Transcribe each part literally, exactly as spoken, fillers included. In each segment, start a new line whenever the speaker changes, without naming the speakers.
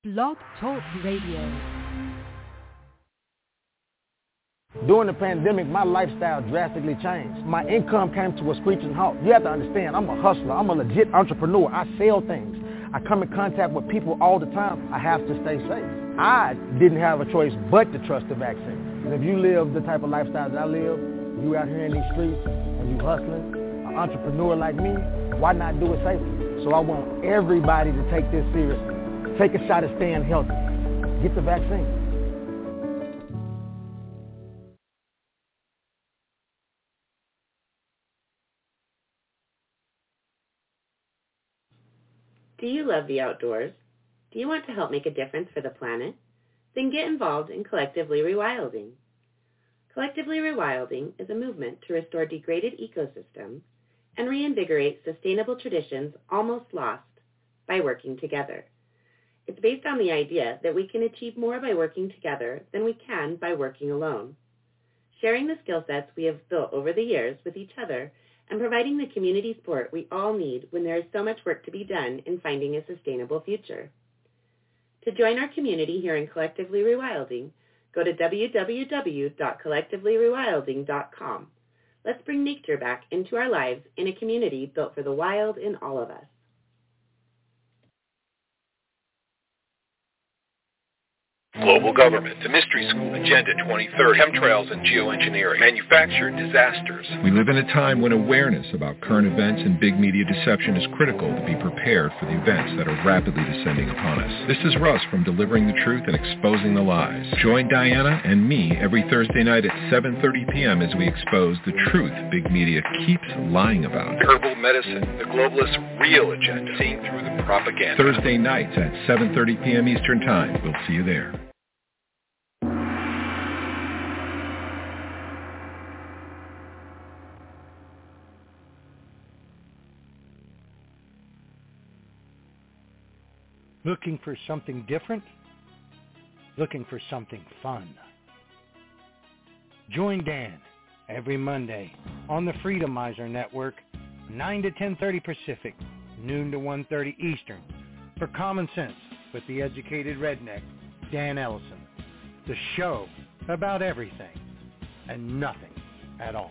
Blog Talk Radio.
During the pandemic, my lifestyle drastically changed. My income came to a screeching halt. You have to understand, I'm a hustler. I'm a legit entrepreneur. I sell things. I come in contact with people all the time. I have to stay safe. I didn't have a choice but to trust the vaccine. Because if you live the type of lifestyle that I live, you out here in these streets and you hustling, an entrepreneur like me, why not do it safely? So I want everybody to take this seriously. Take a shot at staying healthy. Get the vaccine.
Do you love the outdoors? Do you want to help make a difference for the planet? Then get involved in Collectively Rewilding. Collectively Rewilding is a movement to restore degraded ecosystems and reinvigorate sustainable traditions almost lost by working together. It's based on the idea that we can achieve more by working together than we can by working alone. Sharing the skill sets we have built over the years with each other and providing the community support we all need when there is so much work to be done in finding a sustainable future. To join our community here in Collectively Rewilding, go to w w w dot collectively rewilding dot com. Let's bring nature back into our lives in a community built for the wild in all of us.
Global government, the mystery school, Agenda twenty thirty, chemtrails and geoengineering, manufactured disasters. We live in a time when awareness about current events and big media deception is critical to be prepared for the events that are rapidly descending upon us. This is Russ from Delivering the Truth and Exposing the Lies. Join Diana and me every Thursday night at seven thirty p.m. as we expose the truth big media keeps lying about. Herbal medicine, the globalists' real agenda, seeing through the propaganda. Thursday nights at seven thirty p.m. Eastern Time. We'll see you there.
Looking for something different? Looking for something fun? Join Dan every Monday on the Freedomizer Network, nine to ten thirty Pacific, noon to one thirty Eastern, for Common Sense with the educated redneck, Dan Ellison. The show about everything and nothing at all.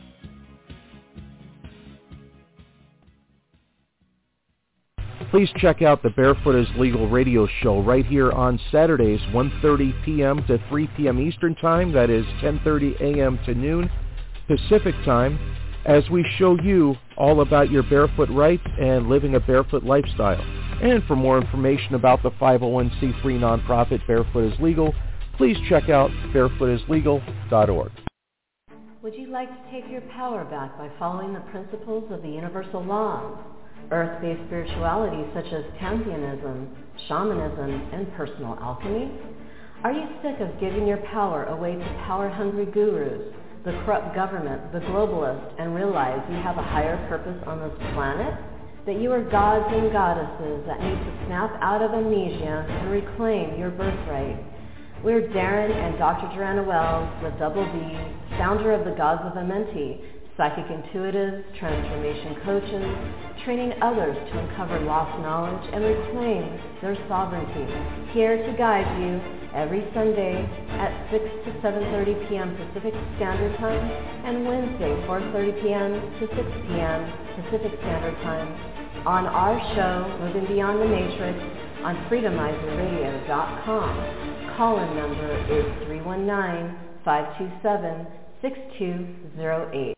Please check out the Barefoot is Legal radio show right here on Saturdays, one thirty p.m. to three p.m. Eastern Time. That is ten thirty a.m. to noon Pacific Time, as we show you all about your barefoot rights and living a barefoot lifestyle. And for more information about the five oh one c three nonprofit Barefoot is Legal, please check out barefoot is legal dot org.
Would you like to take your power back by following the principles of the universal laws? Earth-based spirituality such as pantheism, shamanism, and personal alchemy? Are you sick of giving your power away to power-hungry gurus, the corrupt government, the globalists, and realize you have a higher purpose on this planet? That you are gods and goddesses that need to snap out of amnesia and reclaim your birthright? We're Darren and Doctor Joanna Wells, the Double D, founder of the Gods of Amenti, psychic intuitives, transformation coaches, training others to uncover lost knowledge and reclaim their sovereignty. Here to guide you every Sunday at six to seven thirty p.m. Pacific Standard Time and Wednesday four thirty p.m. to six p.m. Pacific Standard Time on our show, Moving Beyond the Matrix, on freedomizer radio dot com. Call-in number is three one nine, five two seven, six two zero eight.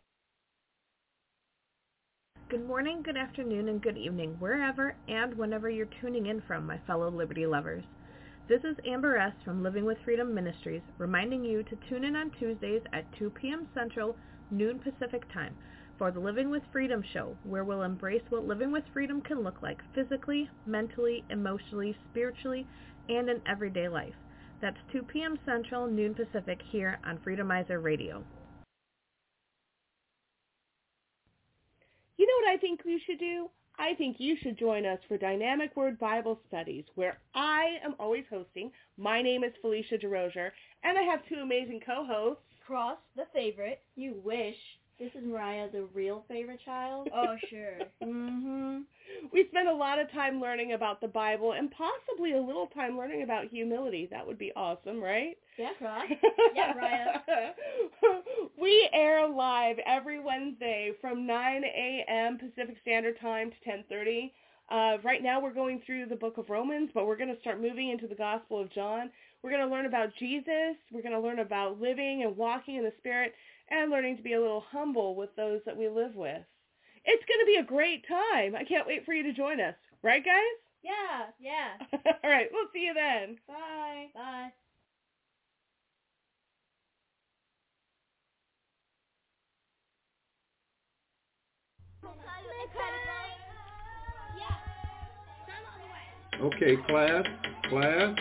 Good morning, good afternoon, and good evening, wherever and whenever you're tuning in from, my fellow Liberty lovers. This is Amber S. from Living with Freedom Ministries, reminding you to tune in on Tuesdays at two p.m. Central, noon Pacific Time, for the Living with Freedom show, where we'll embrace what living with freedom can look like physically, mentally, emotionally, spiritually, and in everyday life. That's two p.m. Central, noon Pacific, here on Freedomizer Radio.
You know what I think you should do? I think you should join us for Dynamic Word Bible Studies, where I am always hosting. My name is Felicia DeRozier, and I have two amazing co-hosts.
Cross, the favorite, you wish, This is Mariah, the real favorite child.
Oh, sure.
Mm-hmm. We spend a lot of time learning about the Bible and possibly a little time learning about humility. That would be awesome, right?
Yeah, right.
Yeah, Mariah.
We air live every Wednesday from nine a.m. Pacific Standard Time to ten thirty. Uh, right now we're going through the book of Romans, but we're going to start moving into the Gospel of John. We're going to learn about Jesus. We're going to learn about living and walking in the Spirit and learning to be a little humble with those that we live with. It's going to be a great time. I can't wait for you to join us. Right, guys?
Yeah, yeah.
All right, we'll see you then.
Bye. Bye.
Okay, class, class,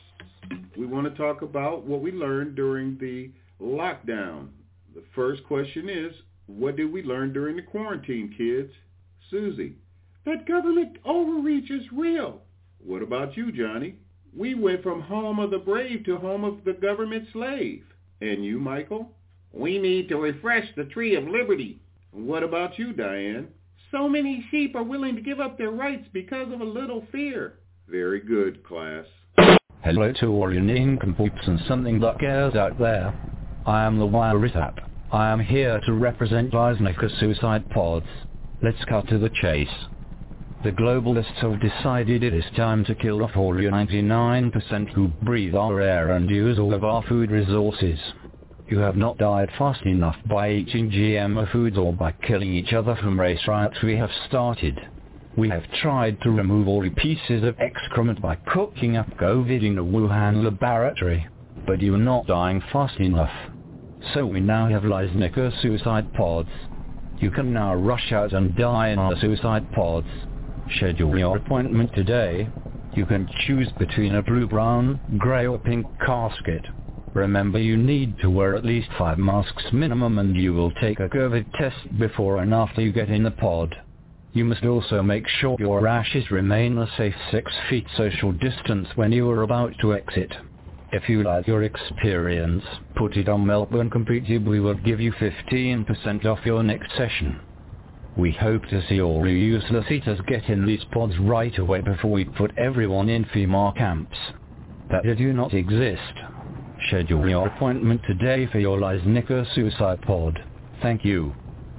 we want to talk about what we learned during the lockdown. The first question is, what did we learn during the quarantine, kids? Susie: that government overreach is real. What about you, Johnny? We went from home of the brave to home of the government slave. And you, Michael? We need to refresh the tree of liberty. What about you, Diane? So many sheep are willing to give up their rights because of a little fear. Very good, class.
Hello to all you nincompoops and something that cares out there. I am the Wiretap. I am here to represent Leisnicker suicide pods. Let's cut to the chase. The globalists have decided it is time to kill off all you ninety-nine percent who breathe our air and use all of our food resources. You have not died fast enough by eating G M O foods or by killing each other from race riots we have started. We have tried to remove all the pieces of excrement by cooking up COVID in a Wuhan laboratory, but you are not dying fast enough. So we now have Leisnicker suicide pods. You can now rush out and die in our suicide pods. Schedule your appointment today. You can choose between a blue, brown, grey or pink casket. Remember, you need to wear at least five masks minimum, and you will take a COVID test before and after you get in the pod. You must also make sure your ashes remain a safe six feet social distance when you are about to exit. If you like your experience, put it on Melbourne Completed. We will give you fifteen percent off your next session. We hope to see all you useless eaters get in these pods right away before we put everyone in FEMA camps that do not exist. Schedule your appointment today for your Leisnicker suicide pod. Thank you.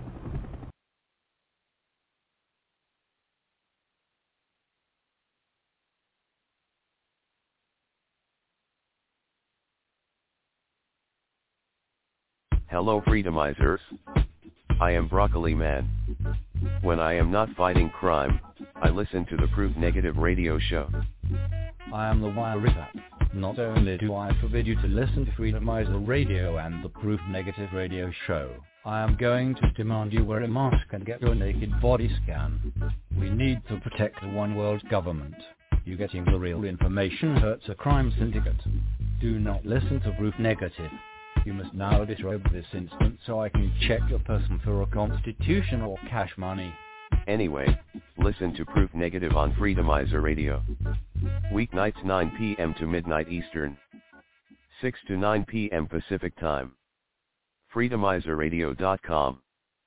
Hello Freedomizers. I am Broccoli Man. When I am not fighting crime, I listen to the Proof Negative radio show.
I am the Wiretap. Not only do I forbid you to listen to Freedomizer Radio and the Proof Negative radio show, I am going to demand you wear a mask and get your naked body scan. We need to protect the one world government. You getting the real information hurts a crime syndicate. Do not listen to Proof Negative. You must now disrobe this instant so I can check your person for a constitution or cash money.
Anyway, listen to Proof Negative on Freedomizer Radio. Weeknights nine p.m. to midnight Eastern. six to nine p.m. Pacific Time. freedomizer radio dot com.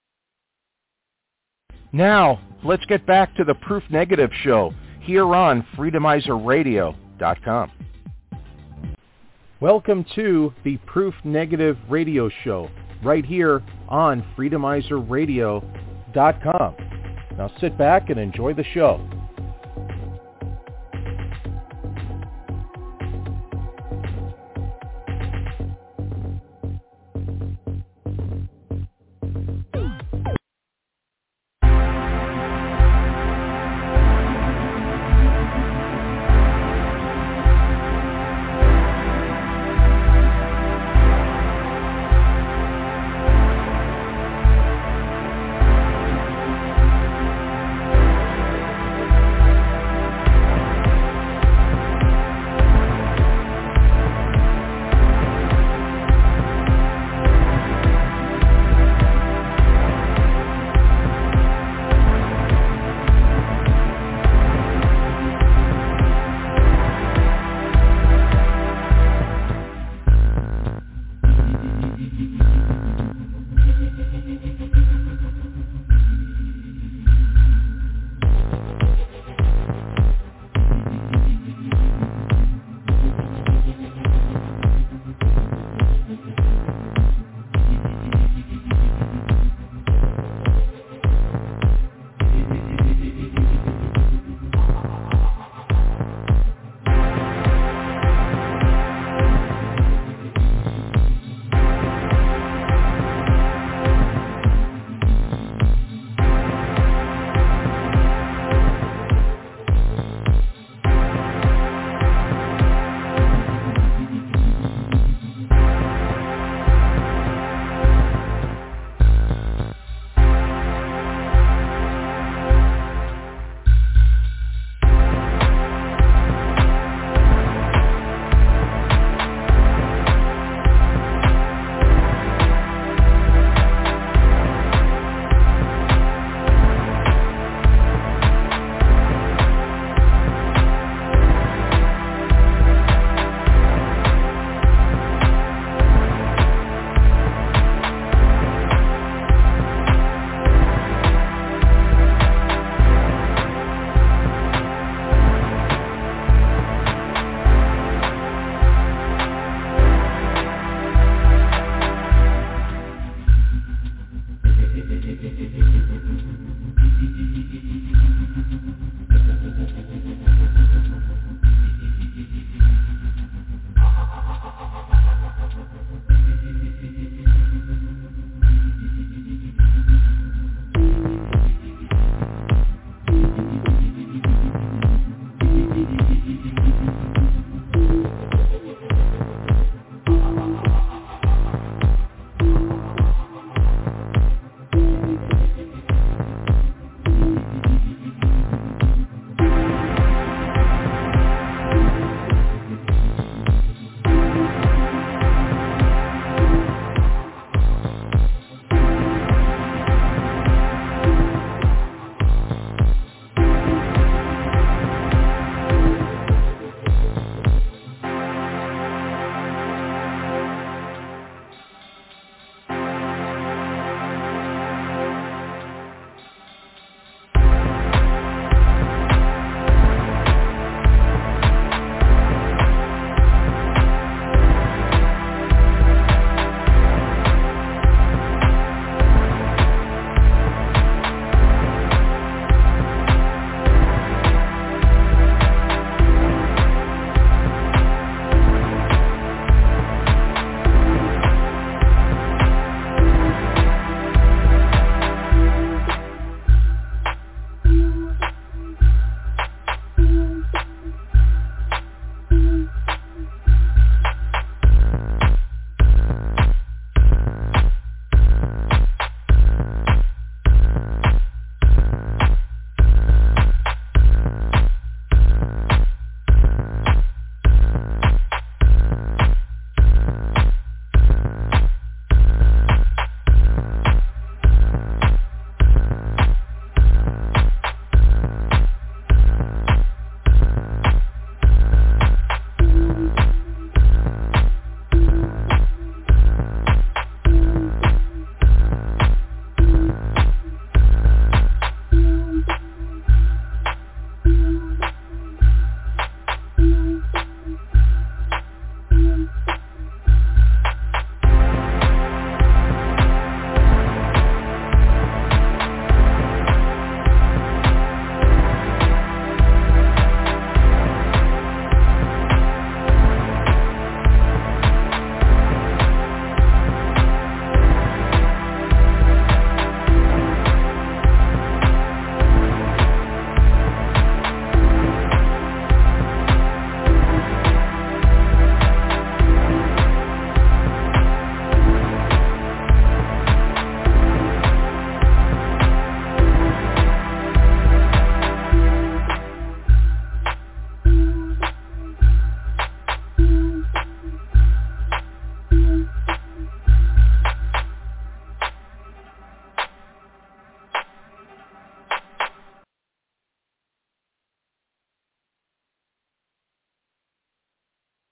Now, let's get back to the Proof Negative show here on freedomizer radio dot com. Welcome to the Proof Negative radio show right here on freedomizer radio dot com. Now sit back and enjoy the show.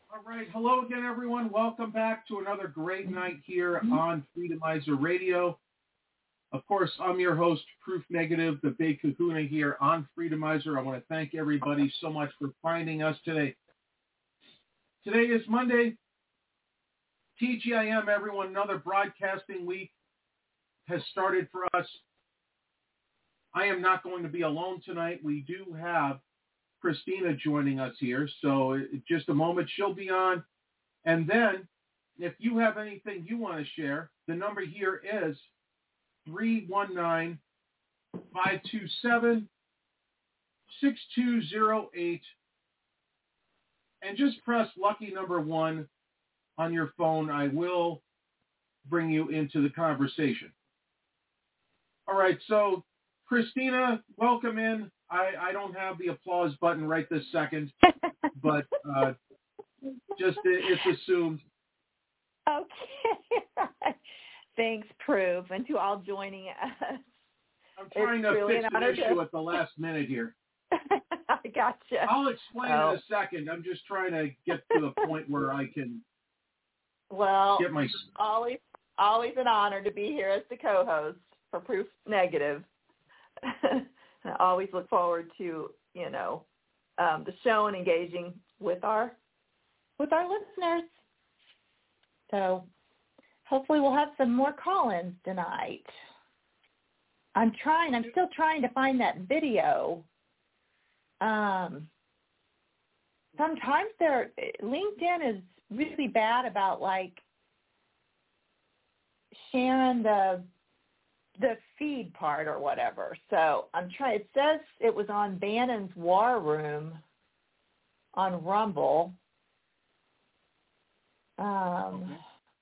All right. Hello again, everyone. Welcome back to another great night here on Freedomizer Radio. Of course, I'm your host, Proof Negative, the Big Kahuna here on Freedomizer. I want to thank everybody so much for finding us today. Today is Monday. T G I M, everyone. Another broadcasting week has started for us. I am not going to be alone tonight. We do have Christina joining us here. So in just a moment, she'll be on. And then if you have anything you want to share, the number here is three one nine, five two seven, six two zero eight. And just press lucky number one on your phone. I will bring you into the conversation. All right, so Christina, welcome in. I, I don't have the applause button right this second, but uh, just it's assumed.
Okay. Thanks, Proof, and to all joining us.
I'm trying
it's
to
really
fix an
an
issue
to...
at the last minute here.
I gotcha.
I'll explain
oh.
in a second. I'm just trying to get to the point where I can
well,
get my...
always, always an honor to be here as the co-host for Proof Negative. I always look forward to, you know, um, the show and engaging with our with our listeners. So hopefully we'll have some more call-ins tonight. I'm trying. I'm still trying to find that video. Um, sometimes they're LinkedIn is really bad about like sharing the the feed part or whatever. So I'm trying. It says it was on Bannon's War Room on Rumble. Um, okay.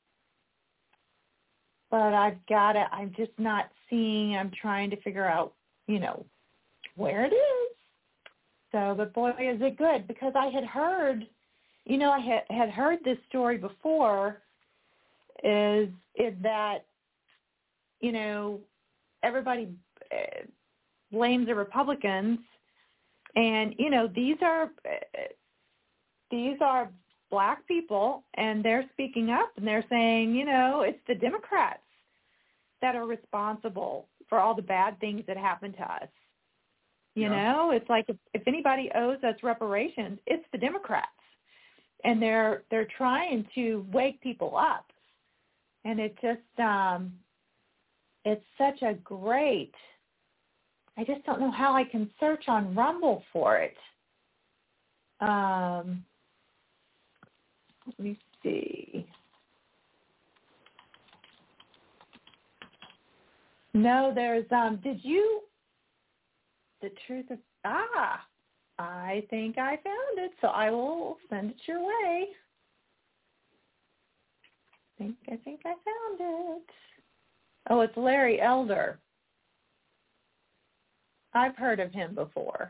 But I've got it. I'm just not seeing. I'm trying to figure out, you know, where it is. So, but boy, is it good, because I had heard, you know, I had, had heard this story before, is, is that, you know, everybody uh, blames the Republicans, and, you know, these are, uh, these are black people, and they're speaking up, and they're saying, you know, it's the Democrats that are responsible for all the bad things that happen to us. You yeah. know, it's like if, if anybody owes us reparations, it's the Democrats, and they're they're trying to wake people up, and it just um, it's such a great. I just don't know how I can search on Rumble for it. Um, let me see. No, there's. Um, did you? The truth of ah, I think I found it, so I will send it your way. I think I think I found it. Oh, it's Larry Elder. I've heard of him before.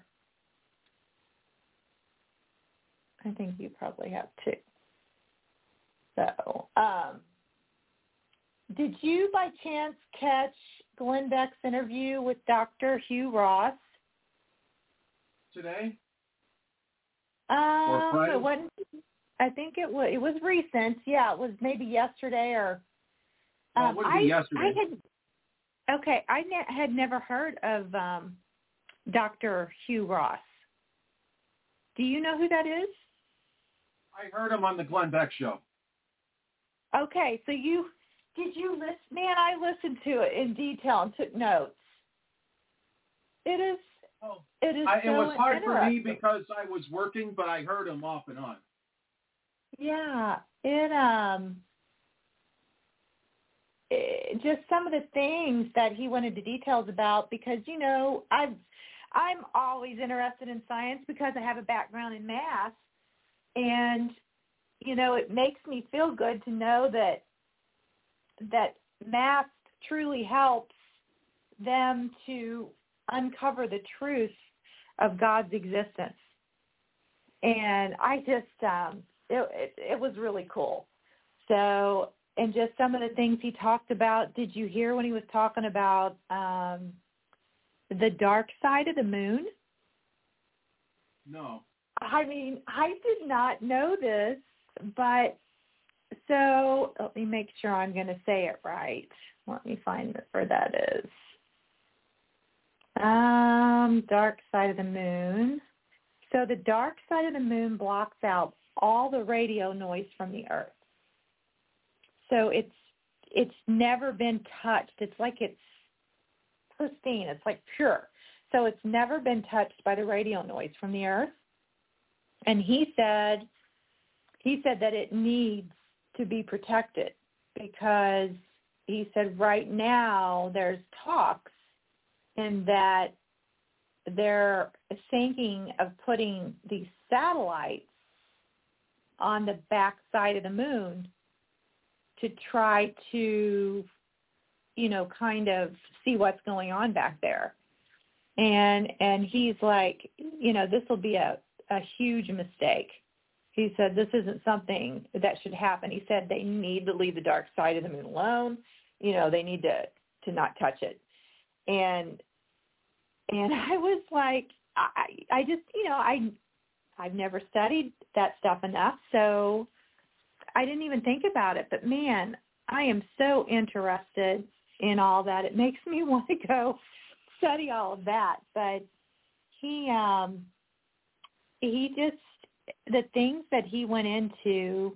I think you probably have too. So, um, did you by chance catch Glenn Beck's interview with Doctor Hugh Ross?
Today?
Um, it wasn't, I think it was. It was recent. Yeah, it was maybe yesterday or. Um,
well, it would be
I,
yesterday.
I had, okay, I ne- had never heard of um, Doctor Hugh Ross. Do you know who that is?
I heard him on the Glenn Beck show.
Okay, so you did you listen? Man, I listened to it in detail and took notes. It is.
Oh,
it is.
I,
so
it was hard for me
interesting.
because I was working, but I heard him off and on.
Yeah, it um, it, just some of the things that he went into details about, because you know I've I'm always interested in science because I have a background in math, and you know it makes me feel good to know that that math truly helps them to uncover the truth of God's existence. And I just, um, it, it, it was really cool. So, and just some of the things he talked about, did you hear when he was talking about um, the dark side of the moon?
No.
I mean, I did not know this. but so let me make sure I'm going to say it right. Let me find where that is. Um, dark side of the moon. So the dark side of the moon blocks out all the radio noise from the Earth. So it's it's never been touched. It's like it's pristine. It's like pure. So it's never been touched by the radio noise from the Earth. And he said he said that it needs to be protected because he said right now there's talks in that they're thinking of putting these satellites on the back side of the moon to try to, you know, kind of see what's going on back there. And and he's like, you know, this will be a, a huge mistake. He said this isn't something that should happen. He said they need to leave the dark side of the moon alone. You know, they need to, to not touch it. And and I was like, I I just, you know, I I've never studied that stuff enough, so I didn't even think about it. But man, I am so interested in all that. It makes me want to go study all of that. But he um he just the things that he went into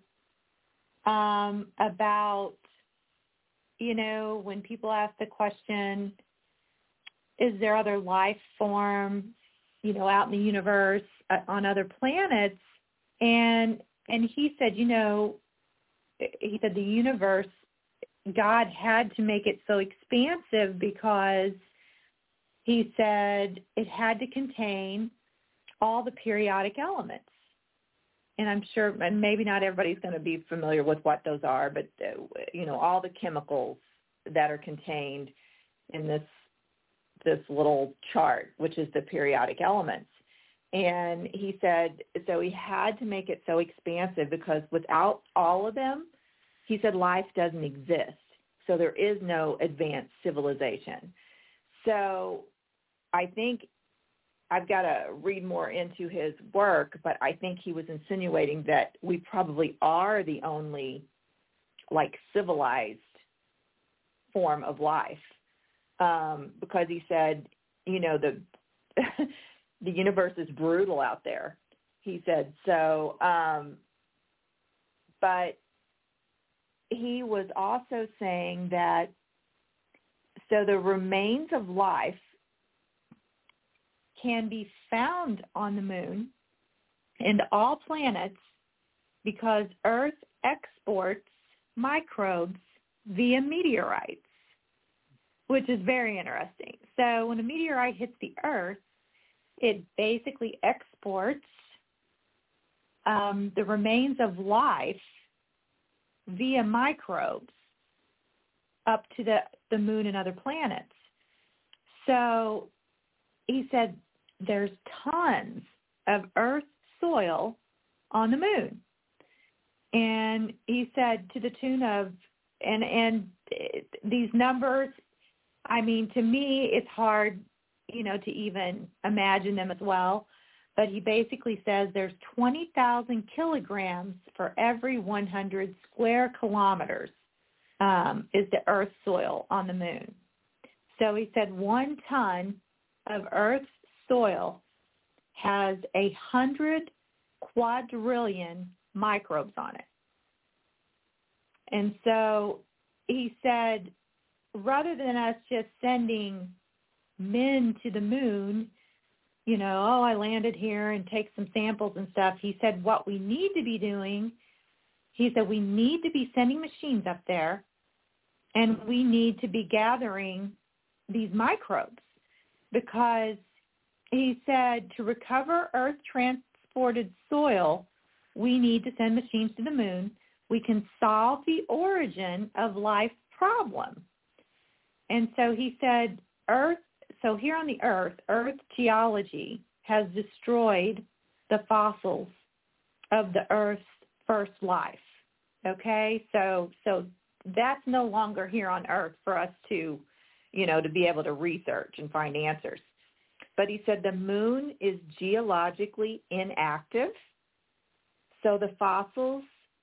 um about, you know, when people ask the question, is there other life form, you know, out in the universe, uh, on other planets? And and he said, you know, he said the universe, God had to make it so expansive because he said it had to contain all the periodic elements. And I'm sure, and maybe not everybody's going to be familiar with what those are, but, uh, you know, all the chemicals that are contained in this this little chart, which is the periodic elements. And he said, so he had to make it so expansive because without all of them, he said life doesn't exist. So there is no advanced civilization. So I think I've got to read more into his work, but I think he was insinuating that we probably are the only, like, civilized form of life. Um, because he said, you know, the the universe is brutal out there. He said so, um, but he was also saying that so the remains of life can be found on the moon and all planets because Earth exports microbes via meteorites, which is very interesting. So when a meteorite hits the Earth, it basically exports um, the remains of life via microbes up to the, the moon and other planets. So he said there's tons of Earth soil on the moon. And he said to the tune of, and and these numbers, I mean, to me, it's hard, you know, to even imagine them as well. But he basically says there's twenty thousand kilograms for every one hundred square kilometers um, is the Earth soil on the moon. So he said one ton of Earth's soil has a hundred quadrillion microbes on it. And so he said, rather than us just sending men to the moon, you know, oh, I landed here and take some samples and stuff, he said what we need to be doing, he said we need to be sending machines up there and we need to be gathering these microbes because he said to recover Earth-transported soil, we need to send machines to the moon. We can solve the origin of life problem. And so he said, Earth, so here on the Earth, Earth geology has destroyed the fossils of the Earth's first life. Okay, so so that's no longer here on Earth for us to, you know, to be able to research and find answers. But he said the moon is geologically inactive, so the fossils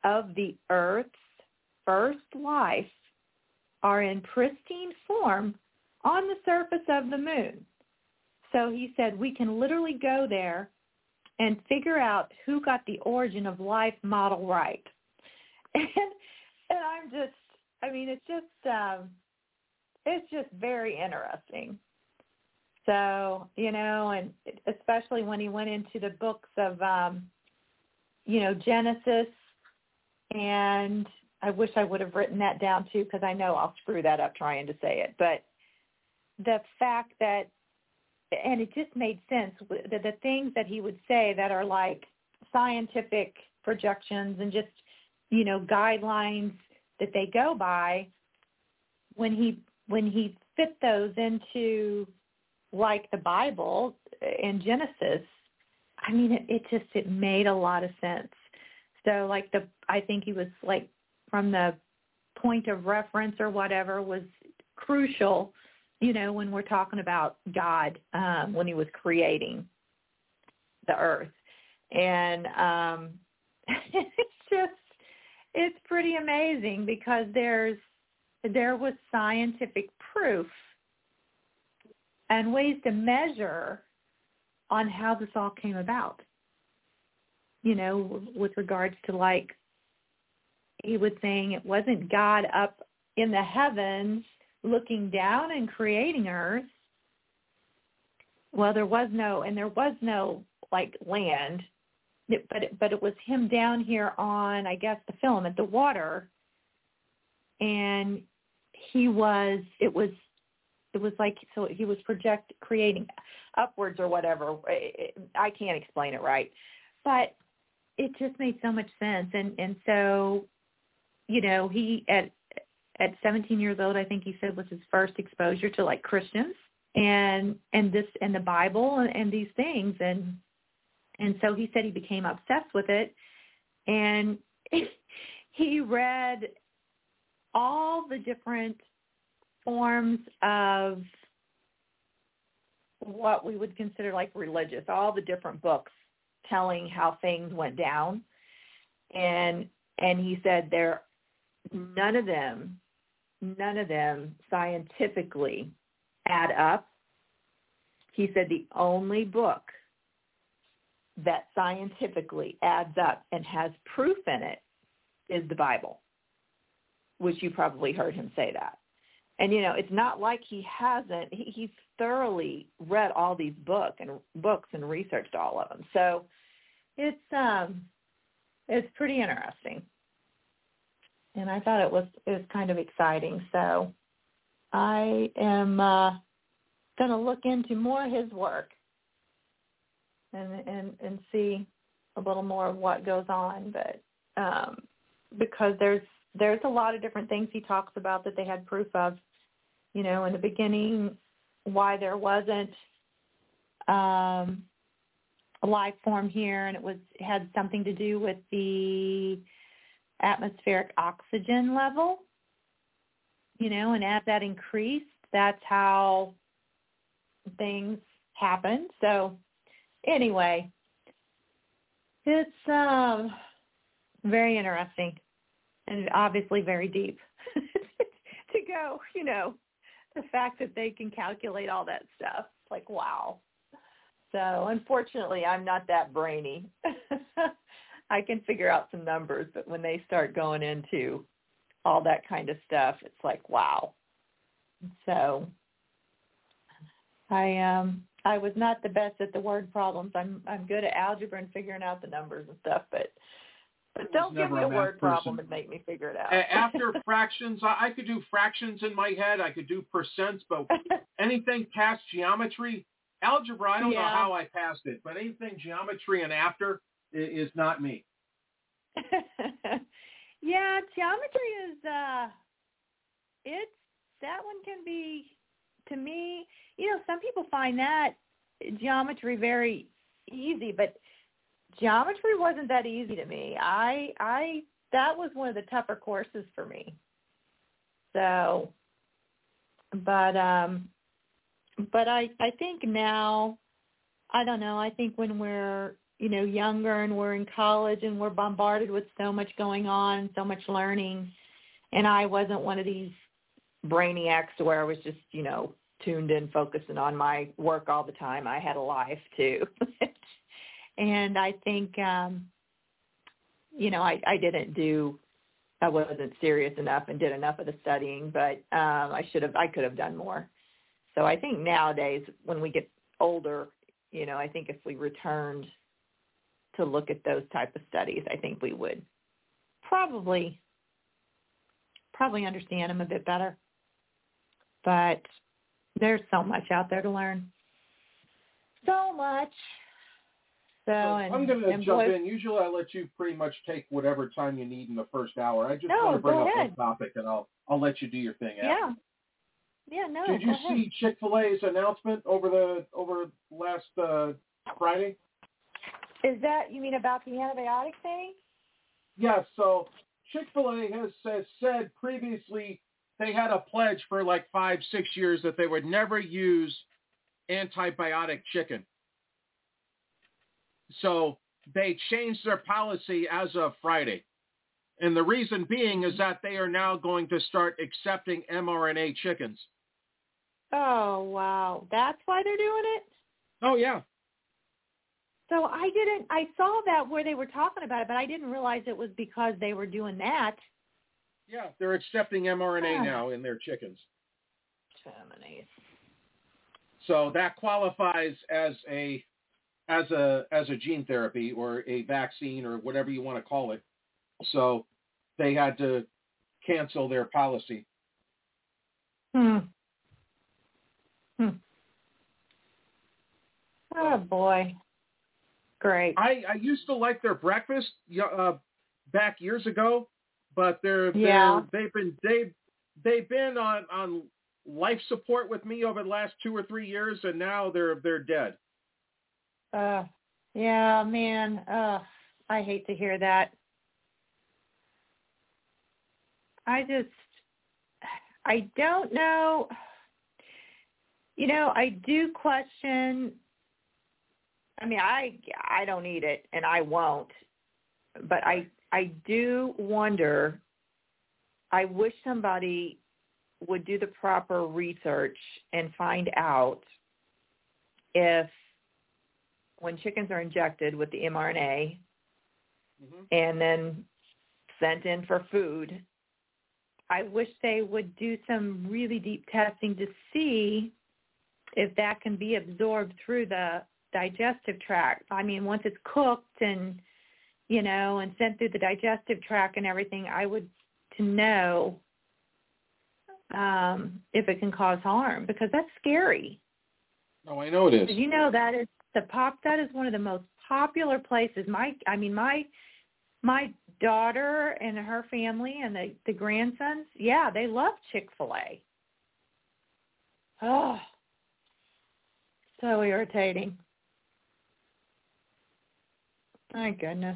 of the Earth's first life are in pristine form on the surface of the moon. So he said we can literally go there and figure out who got the origin of life model right. And, and I'm just, I mean, it's just, um, it's just very interesting. So, you know, and especially when he went into the books of, um, you know, Genesis, and I wish I would have written that down too, because I know I'll screw that up trying to say it. But the fact that, and it just made sense, the, the things that he would say that are like scientific projections and just, you know, guidelines that they go by, when he when he fit those into like the Bible in Genesis, I mean, it, it just, it made a lot of sense. So like the, I think he was like, from the point of reference or whatever was crucial, you know, when we're talking about God, um, when he was creating the earth. And um, it's just, it's pretty amazing because there's, there was scientific proof and ways to measure on how this all came about, you know, with regards to, like, he was saying it wasn't God up in the heavens looking down and creating earth. Well, there was no, and there was no, like, land, but it, but it was him down here on, I guess, the filament, the water, and he was, it was, It was like, so he was project creating upwards or whatever. I can't explain it right, but it just made so much sense. And, and so, you know, he, at, at seventeen years old, I think he said was his first exposure to like Christians and, and this, and the Bible and, and these things. And, and so he said he became obsessed with it, and he read all the different forms of what we would consider like religious, all the different books telling how things went down. And and he said there, none of them, none of them scientifically add up. He said the only book that scientifically adds up and has proof in it is the Bible, which you probably heard him say that. And, you know, it's not like he hasn't. He, he's thoroughly read all these book and books and researched all of them. So it's um, it's pretty interesting. And I thought it was it was kind of exciting. So I am uh, going to look into more of his work and, and and see a little more of what goes on. But um, because there's there's a lot of different things he talks about that they had proof of. You know, in the beginning, why there wasn't um, a life form here, and it was it had something to do with the atmospheric oxygen level. You know, and as that increased, that's how things happened. So, anyway, it's um, very interesting and obviously very deep to go, you know. The fact that they can calculate all that stuff, like, wow. So unfortunately, I'm not that brainy. I can figure out some numbers, but when they start going into all that kind of stuff, it's like, wow. So I um I was not the best at the word problems. I'm I'm good at algebra and figuring out the numbers and stuff, but But don't give me a word problem and make me figure it out.
After fractions, I, I could do fractions in my head. I could do percents, but anything past geometry, algebra, I don't yeah. know how I passed it, but anything geometry and after is, is not me.
Yeah, geometry is, uh, it's, that one can be, to me, you know, some people find that geometry very easy, but geometry wasn't that easy to me. I, I, that was one of the tougher courses for me. So, but, um, but I, I think now, I don't know, I think when we're, you know, younger and we're in college and we're bombarded with so much going on, so much learning. And I wasn't one of these brainiacs where I was just, you know, tuned in, focusing on my work all the time. I had a life too. And I think, um, you know, I, I didn't do, I wasn't serious enough and did enough of the studying, but um, I should have, I could have done more. So I think nowadays when we get older, you know, I think if we returned to look at those type of studies, I think we would probably, probably understand them a bit better. But there's so much out there to learn. So much. So, and,
I'm going to
and
jump
boy,
in. Usually I let you pretty much take whatever time you need in the first hour. I just
no,
want to bring
go
up
ahead.
one topic, and I'll I'll let you do your thing after.
Yeah. Yeah, no,
Did you
go ahead.
see Chick-fil-A's announcement over the over last uh, Friday?
Is that, you mean about the antibiotic thing?
Yes. So Chick-fil-A has, has said previously they had a pledge for like five, six years that they would never use antibiotic chicken. So they changed their policy as of Friday. And the reason being is that they are now going to start accepting mRNA chickens.
Oh, wow. That's why they're doing it?
Oh, yeah.
So I didn't, I saw that where they were talking about it, but I didn't realize it was because they were doing that.
Yeah, they're accepting mRNA
Oh.
now in their chickens.
Germany.
So that qualifies as a as a as a gene therapy or a vaccine or whatever you want to call it. So they had to cancel their policy.
Hmm. Hmm. Oh, boy. Great.
I, I used to like their breakfast uh, back years ago, but they're,
Yeah.
they're they've been they've they've been on, on life support with me over the last two or three years, and now they're they're dead.
Uh, yeah, man. Uh, I hate to hear that. I just, I don't know. You know, I do question. I mean, I I don't eat it, and I won't. But I I do wonder. I wish somebody would do the proper research and find out if when chickens are injected with the mRNA mm-hmm. and then sent in for food, I wish they would do some really deep testing to see if that can be absorbed through the digestive tract. I mean, once it's cooked and, you know, and sent through the digestive tract and everything, I would to know um, if it can cause harm, because that's scary.
Oh, I know it is.
Did you know that is the pop? That is one of the most popular places. My, I mean, my my daughter and her family and the, the grandsons, yeah, they love Chick-fil-A. Oh, so irritating. My goodness.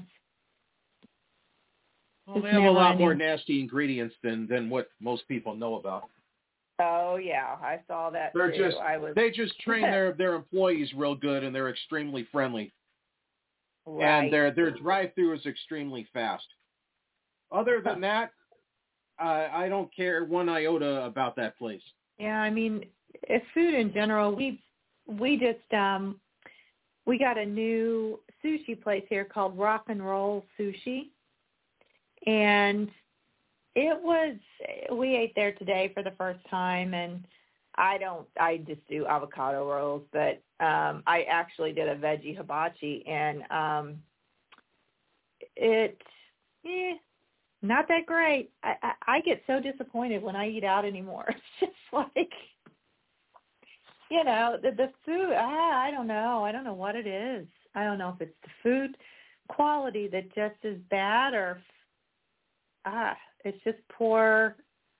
Well, they have a lot more nasty ingredients than, than what most people know about.
Oh yeah, I saw that
They're
too.
just
I was...
they just train their, their employees real good, and they're extremely friendly.
Right.
And their their drive-through is extremely fast. Other than that, uh, I don't care one iota about that place.
Yeah, I mean, it's food in general. We we just um we got a new sushi place here called Rock and Roll Sushi. And it was, we ate there today for the first time, and I don't, I just do avocado rolls, but um, I actually did a veggie hibachi, and um, it, eh, not that great. I, I, I get so disappointed when I eat out anymore. It's just like, you know, the, the food, ah, I don't know. I don't know what it is. I don't know if it's the food quality that just is bad, or ah, it's just poor,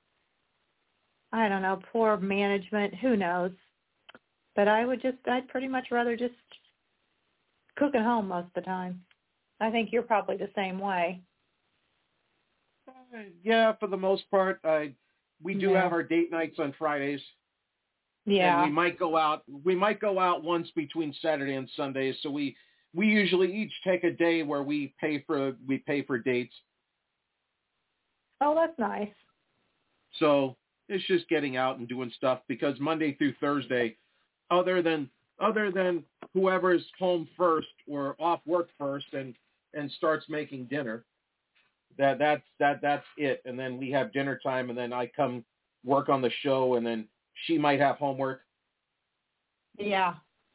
I don't know, poor management. Who knows? But I would just, I'd pretty much rather just cook at home most of the time. I think you're probably the same way.
Uh, yeah, for the most part. I, we do
yeah.
have our date nights on Fridays.
Yeah.
And we might go out, we might go out once between Saturday and Sunday. So we, we usually each take a day where we pay for we pay for dates.
Oh, that's nice.
So it's just getting out and doing stuff because Monday through Thursday, other than other than whoever's home first or off work first and, and starts making dinner, that that's that that's it. And then we have dinner time, and then I come work on the show, and then she might have homework.
Yeah.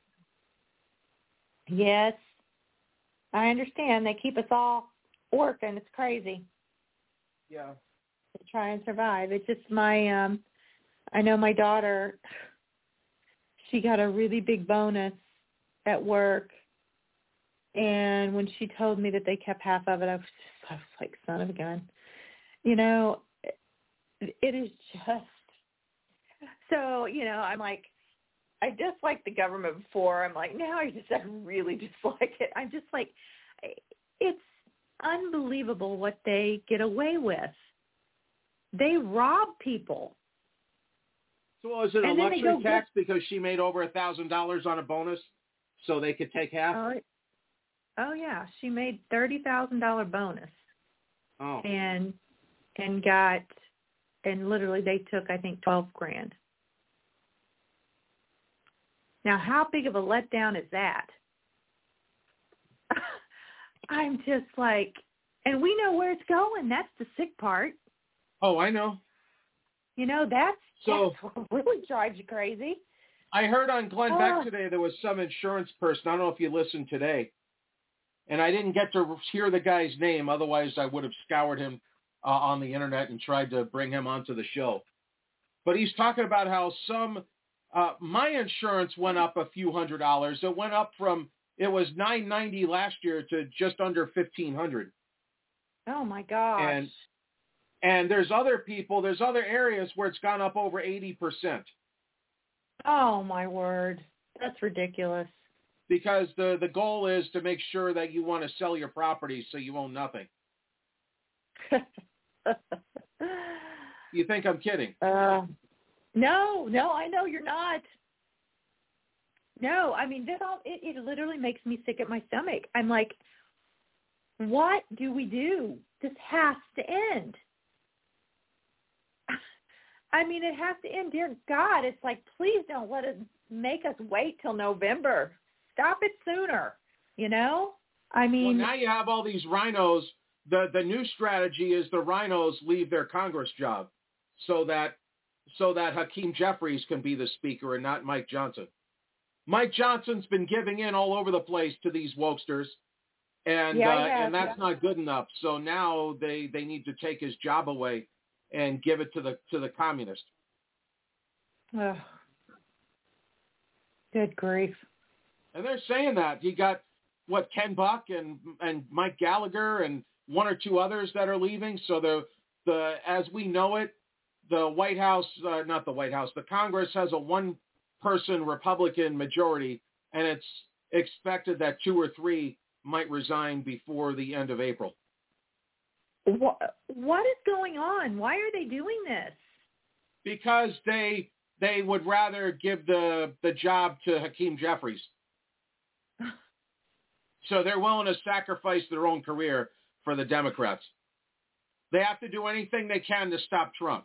Yes. I understand. They keep us all working. It's crazy.
Yeah.
To try and survive. It's just my, um, I know my daughter, she got a really big bonus at work. And when she told me that they kept half of it, I was just, I was like, son of a gun. You know, it, it is just, so, you know, I'm like, I disliked the government before. I'm like, now I just, I really dislike it. I'm just like, it's unbelievable what they get away with. They rob people.
So is it a luxury tax get... because she made over a thousand dollars on a bonus, so they could take half?
Oh, oh yeah, she made thirty thousand dollar bonus.
Oh.
And and got and literally they took I think twelve grand. Now, how big of a letdown is that? I'm just like, and we know where it's going. That's the sick part.
Oh, I know.
You know, that's,
so,
that's what really drives you crazy.
I heard on Glenn
oh.
Beck today there was some insurance person. I don't know if you listened today. And I didn't get to hear the guy's name. Otherwise, I would have scoured him uh, on the Internet and tried to bring him onto the show. But he's talking about how some, uh, my insurance went up a few hundred dollars. It went up from, it was nine ninety last year to just under fifteen hundred.
Oh, my gosh.
And And there's other people, there's other areas where it's gone up over eighty percent.
Oh, my word. That's ridiculous.
Because the, the goal is to make sure that you want to sell your property so you own nothing. You think I'm kidding?
Uh, no, no, I know you're not. No, I mean, this all, it, it literally makes me sick at my stomach. I'm like, what do we do? This has to end. I mean, it has to end. Dear God, it's like, please don't let it make us wait till November. Stop it sooner, you know? I mean.
Well, now you have all these rhinos. The the new strategy is the rhinos leave their Congress job so that so that Hakeem Jeffries can be the speaker and not Mike Johnson. Mike Johnson's been giving in all over the place to these wokesters, and
yeah,
uh,
yeah,
and that's
yeah.
not good enough. So now they, they need to take his job away and give it to the to the communist.
Oh. Good grief.
And they're saying that. You got, what, Ken Buck and and Mike Gallagher and one or two others that are leaving. So the, the as we know it, the White House, uh, not the White House, the Congress has a one-person Republican majority, and it's expected that two or three might resign before the end of April.
What, what is going on? Why are they doing this?
Because they they would rather give the, the job to Hakeem Jeffries. So they're willing to sacrifice their own career for the Democrats. They have to do anything they can to stop Trump.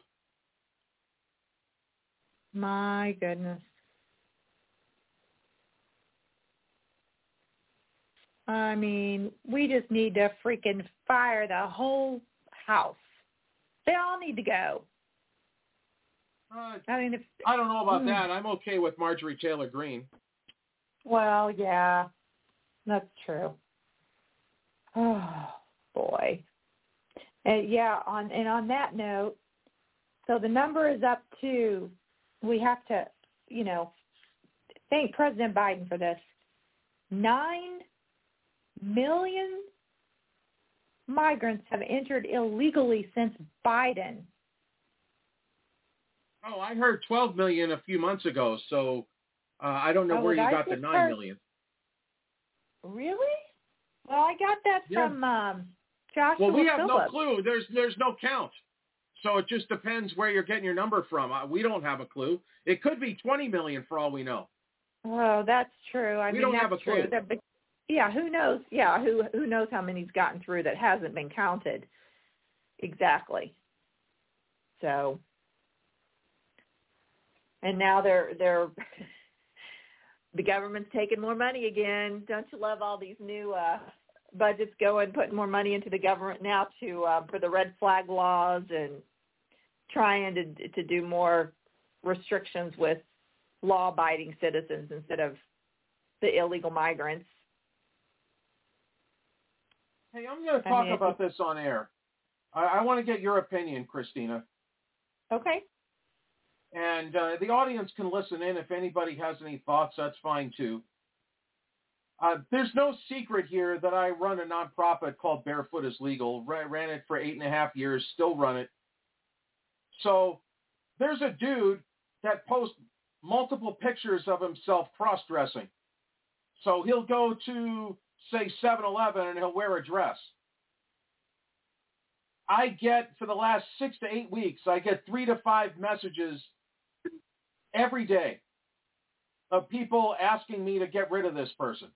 My goodness. I mean, we just need to freaking fire the whole house. They all need to go.
Uh,
I mean, if,
I don't know about
mm,
that. I'm okay with Marjorie Taylor Greene.
Well, yeah, that's true. Oh, boy. And yeah, on and on that note, so the number is up to, we have to, you know, thank President Biden for this. Nine million migrants have entered illegally since Biden.
Oh, I heard twelve million a few months ago, so uh, I don't know
oh,
where you
I
got the nine
heard...
million.
Really? Well, I got that
yeah.
from um, Joshua
Well, we have
Phillips.
no clue. There's there's no count. So it just depends where you're getting your number from. Uh, we don't have a clue. It could be twenty million for all we know.
Oh, that's true. I
we
mean,
don't
that's
have a
true.
clue.
But, yeah, who knows? Yeah, who who knows how many's gotten through that hasn't been counted exactly. So, and now they're they're the government's taking more money again. Don't you love all these new uh, budgets going, putting more money into the government now to uh, for the red flag laws and trying to to do more restrictions with law-abiding citizens instead of the illegal migrants.
Hey, I'm going to talk
I mean,
about this on air. I, I want to get your opinion, Christina.
Okay.
And uh, the audience can listen in. If anybody has any thoughts, that's fine too. Uh, there's no secret here that I run a nonprofit called Barefoot is Legal. Ran, ran it for eight and a half years, still run it. So there's a dude that posts multiple pictures of himself cross-dressing. So he'll go to, say, seven eleven and he'll wear a dress. I get, for the last six to eight weeks, I get three to five messages every day of people asking me to get rid of this person.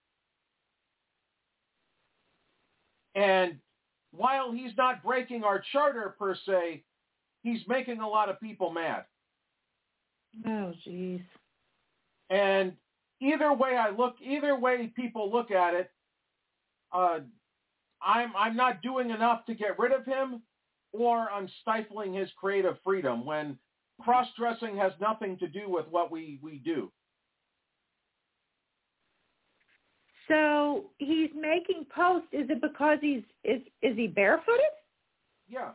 And while he's not breaking our charter per se, he's making a lot of people mad.
Oh, jeez.
And either way I look, either way people look at it, uh, I'm I'm not doing enough to get rid of him, or I'm stifling his creative freedom when cross-dressing has nothing to do with what we, we do.
So he's making posts. Is it because he's is is he barefooted?
Yeah.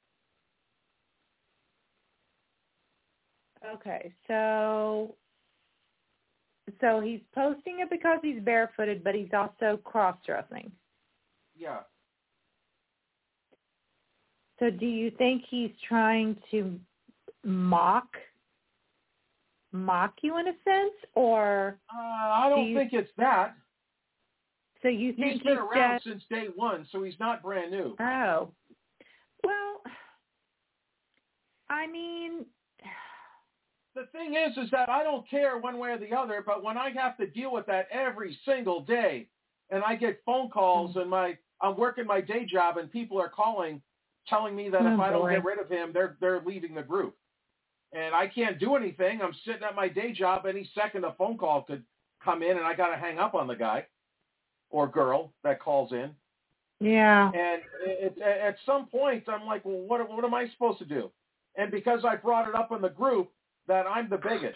Okay, so so he's posting it because he's barefooted, but he's also cross-dressing.
Yeah.
So do you think he's trying to mock mock you in a sense, or
uh, I don't
do you,
think it's that.
So you think
he's been
he's
around
just,
since day one, so he's not brand new.
Oh, well, I mean,
the thing is, is that I don't care one way or the other, but when I have to deal with that every single day, and I get phone calls, and my I'm working my day job, and people are calling, telling me that
oh,
if I don't
boy.
get rid of him, they're they're leaving the group, and I can't do anything. I'm sitting at my day job. Any second, a phone call could come in, and I got to hang up on the guy or girl that calls in.
Yeah.
And it, it, at some point, I'm like, well, what what am I supposed to do? And because I brought it up in the group, that I'm the bigot.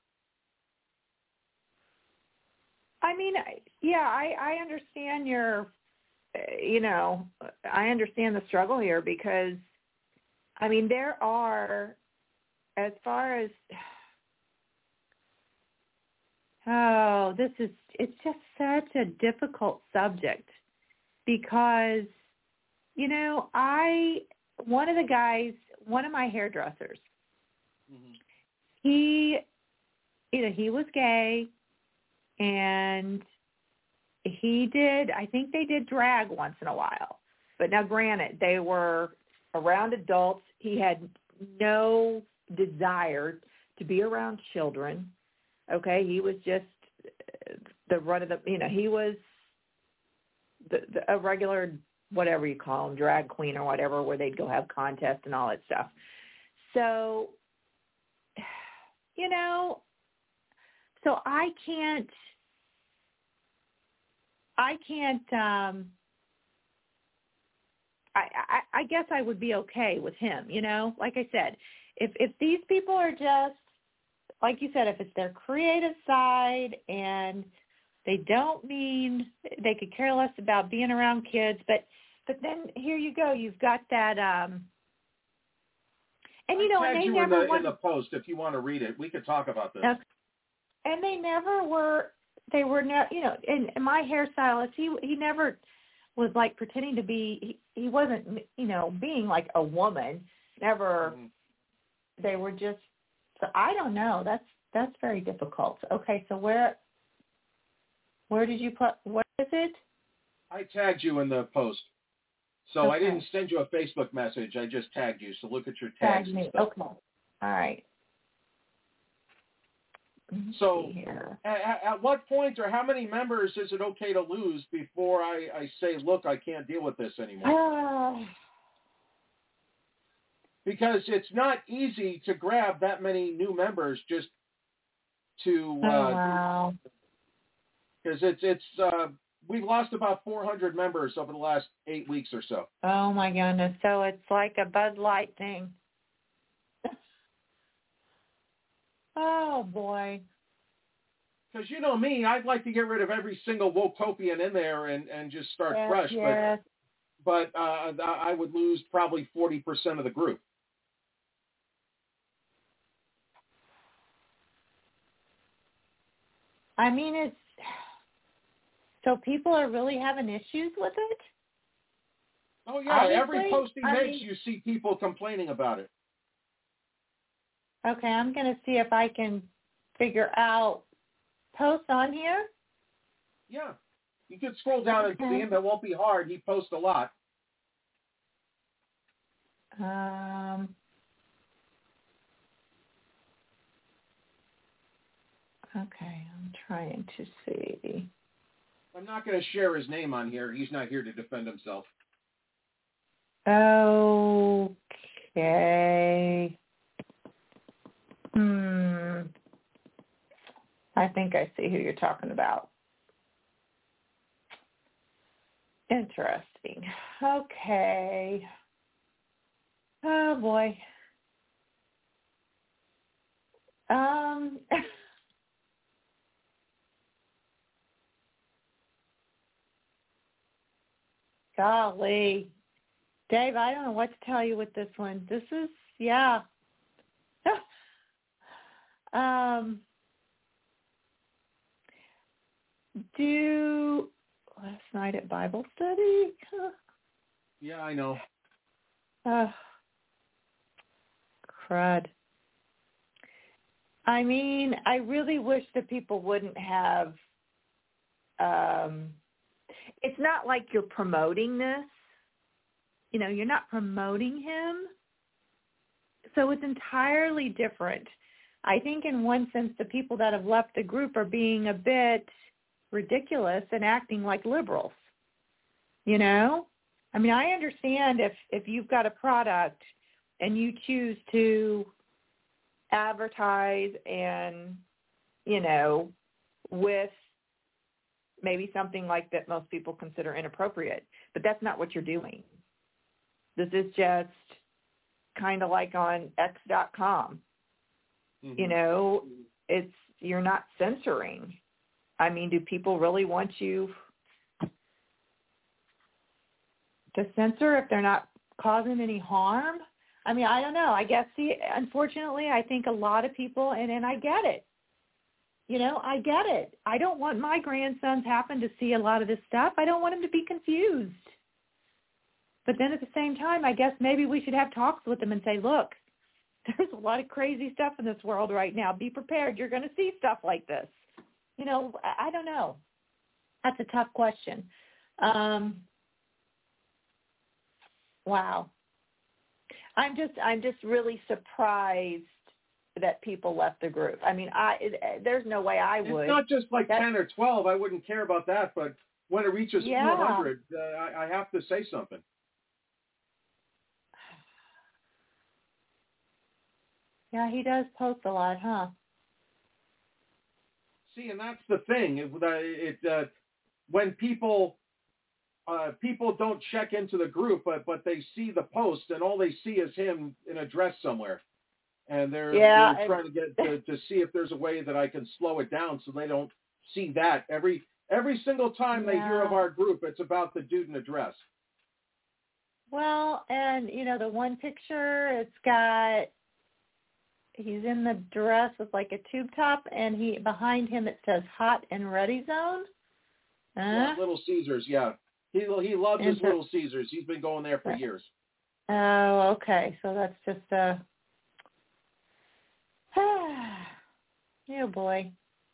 I mean, yeah, I, I understand your, you know, I understand the struggle here because, I mean, there are, as far as, oh, this is, it's just such a difficult subject because, you know, I, one of the guys, one of my hairdressers, mm-hmm. he, you know, he was gay, and he did, I think they did drag once in a while. But now, granted, they were around adults. He had no desire to be around children. Okay, he was just the run of the, you know, he was the, the, a regular, whatever you call him, drag queen or whatever, where they'd go have contests and all that stuff. So, you know, so I can't, I can't, um, I, I, I guess I would be okay with him, you know, like I said, if, if these people are just, like you said, if it's their creative side and they don't mean, they could care less about being around kids, but, but then here you go, you've got that, um, and you
I
know, and they
you
never
in the,
wanted,
in the post if you want to read it. We could talk about this.
Okay. And they never were, they were, ne- you know, and, and my hairstylist, he he never was like pretending to be, he, he wasn't, you know, being like a woman, never, mm-hmm. They were just, so I don't know, that's, that's very difficult. Okay, so where, where did you put, what is it?
I tagged you in the post. So
okay.
I didn't send you a Facebook message, I just tagged you, so look at your tags
Tag me,
and stuff.
okay, all right.
So at, at what point or how many members is it okay to lose before I, I say, look, I can't deal with this anymore?
Uh,
because it's not easy to grab that many new members just to, uh,
oh, wow.
Because it's, it's uh, we've lost about four hundred members over the last eight weeks or so.
Oh, my goodness. So it's like a Bud Light thing. Oh, boy.
Because you know me, I'd like to get rid of every single Wokopian in there and, and just start
yes,
fresh.
Yes.
But but uh, I would lose probably forty percent of the group.
I mean, it's... So people are really having issues with it?
Oh, yeah.
Obviously,
every post he
I
makes,
mean,
you see people complaining about it.
Okay, I'm going to see if I can figure out posts on here.
Yeah. You could scroll down and see him. It won't be hard. He posts a lot.
Um, okay, I'm trying to see.
I'm not going to share his name on here. He's not here to defend himself.
Okay. Hmm. I think I see who you're talking about. Interesting. Okay. Oh, boy. Um... Golly. Dave, I don't know what to tell you with this one. This is, yeah. um, do last night at Bible study?
Yeah, I know.
Oh, crud. I mean, I really wish that people wouldn't have, um, it's not like you're promoting this. You know, you're not promoting him. So it's entirely different. I think in one sense, the people that have left the group are being a bit ridiculous and acting like liberals. You know? I mean, I understand if, if you've got a product and you choose to advertise and, you know, with maybe something like that most people consider inappropriate, but that's not what you're doing. This is just kind of like on X dot com. Mm-hmm. You know, it's, you're not censoring. I mean, do people really want you to censor if they're not causing any harm? I mean, I don't know. I guess, see, unfortunately, I think a lot of people, and, and I get it. You know, I get it. I don't want my grandsons happen to see a lot of this stuff. I don't want them to be confused. But then at the same time, I guess maybe we should have talks with them and say, look, there's a lot of crazy stuff in this world right now. Be prepared. You're going to see stuff like this. You know, I, I don't know. That's a tough question. Um, wow. I'm just, I'm just really surprised that people left the group. I mean, I it, there's no way I would.
It's not just like
That's,
ten or twelve. I wouldn't care about that. But when it reaches
yeah.
four hundred, uh, I, I have to say something.
Yeah, he does post a lot, huh?
See, and that's the thing. It, it uh, when people uh, people don't check into the group, but but they see the post, and all they see is him in a dress somewhere. And they're,
yeah,
they're trying to get to, to see if there's a way that I can slow it down so they don't see that. Every every single time
yeah.
they hear of our group, it's about the dude in a dress.
Well, and, you know, the one picture, it's got, he's in the dress with like a tube top, and he behind him it says Hot and Ready Zone. Uh,
yeah, Little Caesars, yeah. He he loves his
Inter-
Little Caesars. He's been going there for years.
Oh, okay. So that's just a... Oh, boy.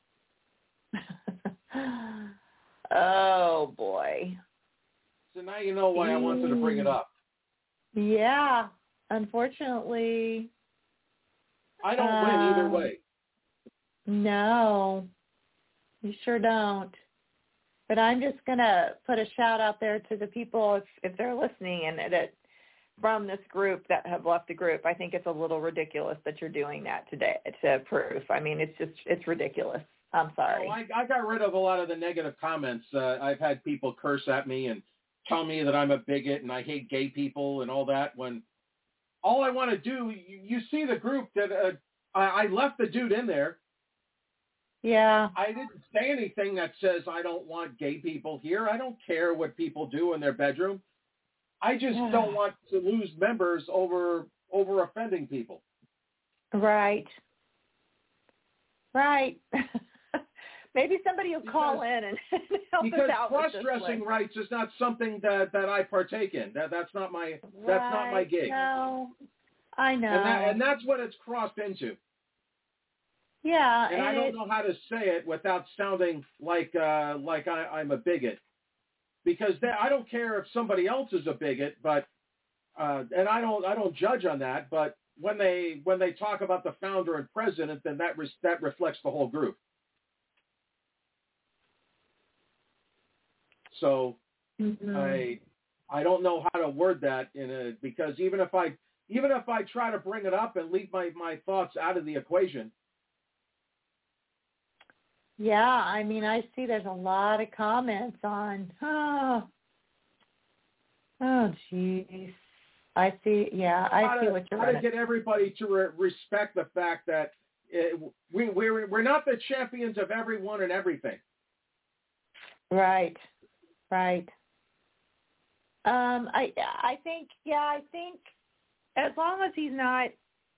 Oh, boy.
So now you know why I wanted to bring it up.
Yeah. Unfortunately.
I don't
um,
win either way.
No, you sure don't. But I'm just going to put a shout out there to the people, if, if they're listening, and that from this group that have left the group. I think it's a little ridiculous that you're doing that today to Proof. I mean, it's just, it's ridiculous. I'm sorry.
Oh, I, I got rid of a lot of the negative comments. Uh, I've had people curse at me and tell me that I'm a bigot and I hate gay people and all that, when all I want to do, you, you see the group that uh, I, I left the dude in there.
Yeah.
I didn't say anything that says I don't want gay people here. I don't care what people do in their bedroom. I just
yeah.
don't want to lose members over over offending people.
Right. Right. Maybe somebody will call
because,
in and help us out.
Because cross-dressing rights is not something that, that I partake in. That that's not my
right.
that's not my gig.
No, I know.
And, that, and that's what it's crossed into.
Yeah,
and,
and
I don't
it,
know how to say it without sounding like uh, like I, I'm a bigot, because that, I don't care if somebody else is a bigot, but uh, and I don't I don't judge on that. But when they when they talk about the founder and president, then that re- that reflects the whole group. So
mm-hmm.
I I don't know how to word that in a because even if I even if I try to bring it up and leave my, my thoughts out of the equation.
Yeah, I mean, I see there's a lot of comments on, oh, oh, geez. I see, yeah, I
how
see
to,
what you're
How
gonna...
to get everybody to re- respect the fact that it, we, we're, we're not the champions of everyone and everything.
Right, right. Um, I, I think, yeah, I think as long as he's not,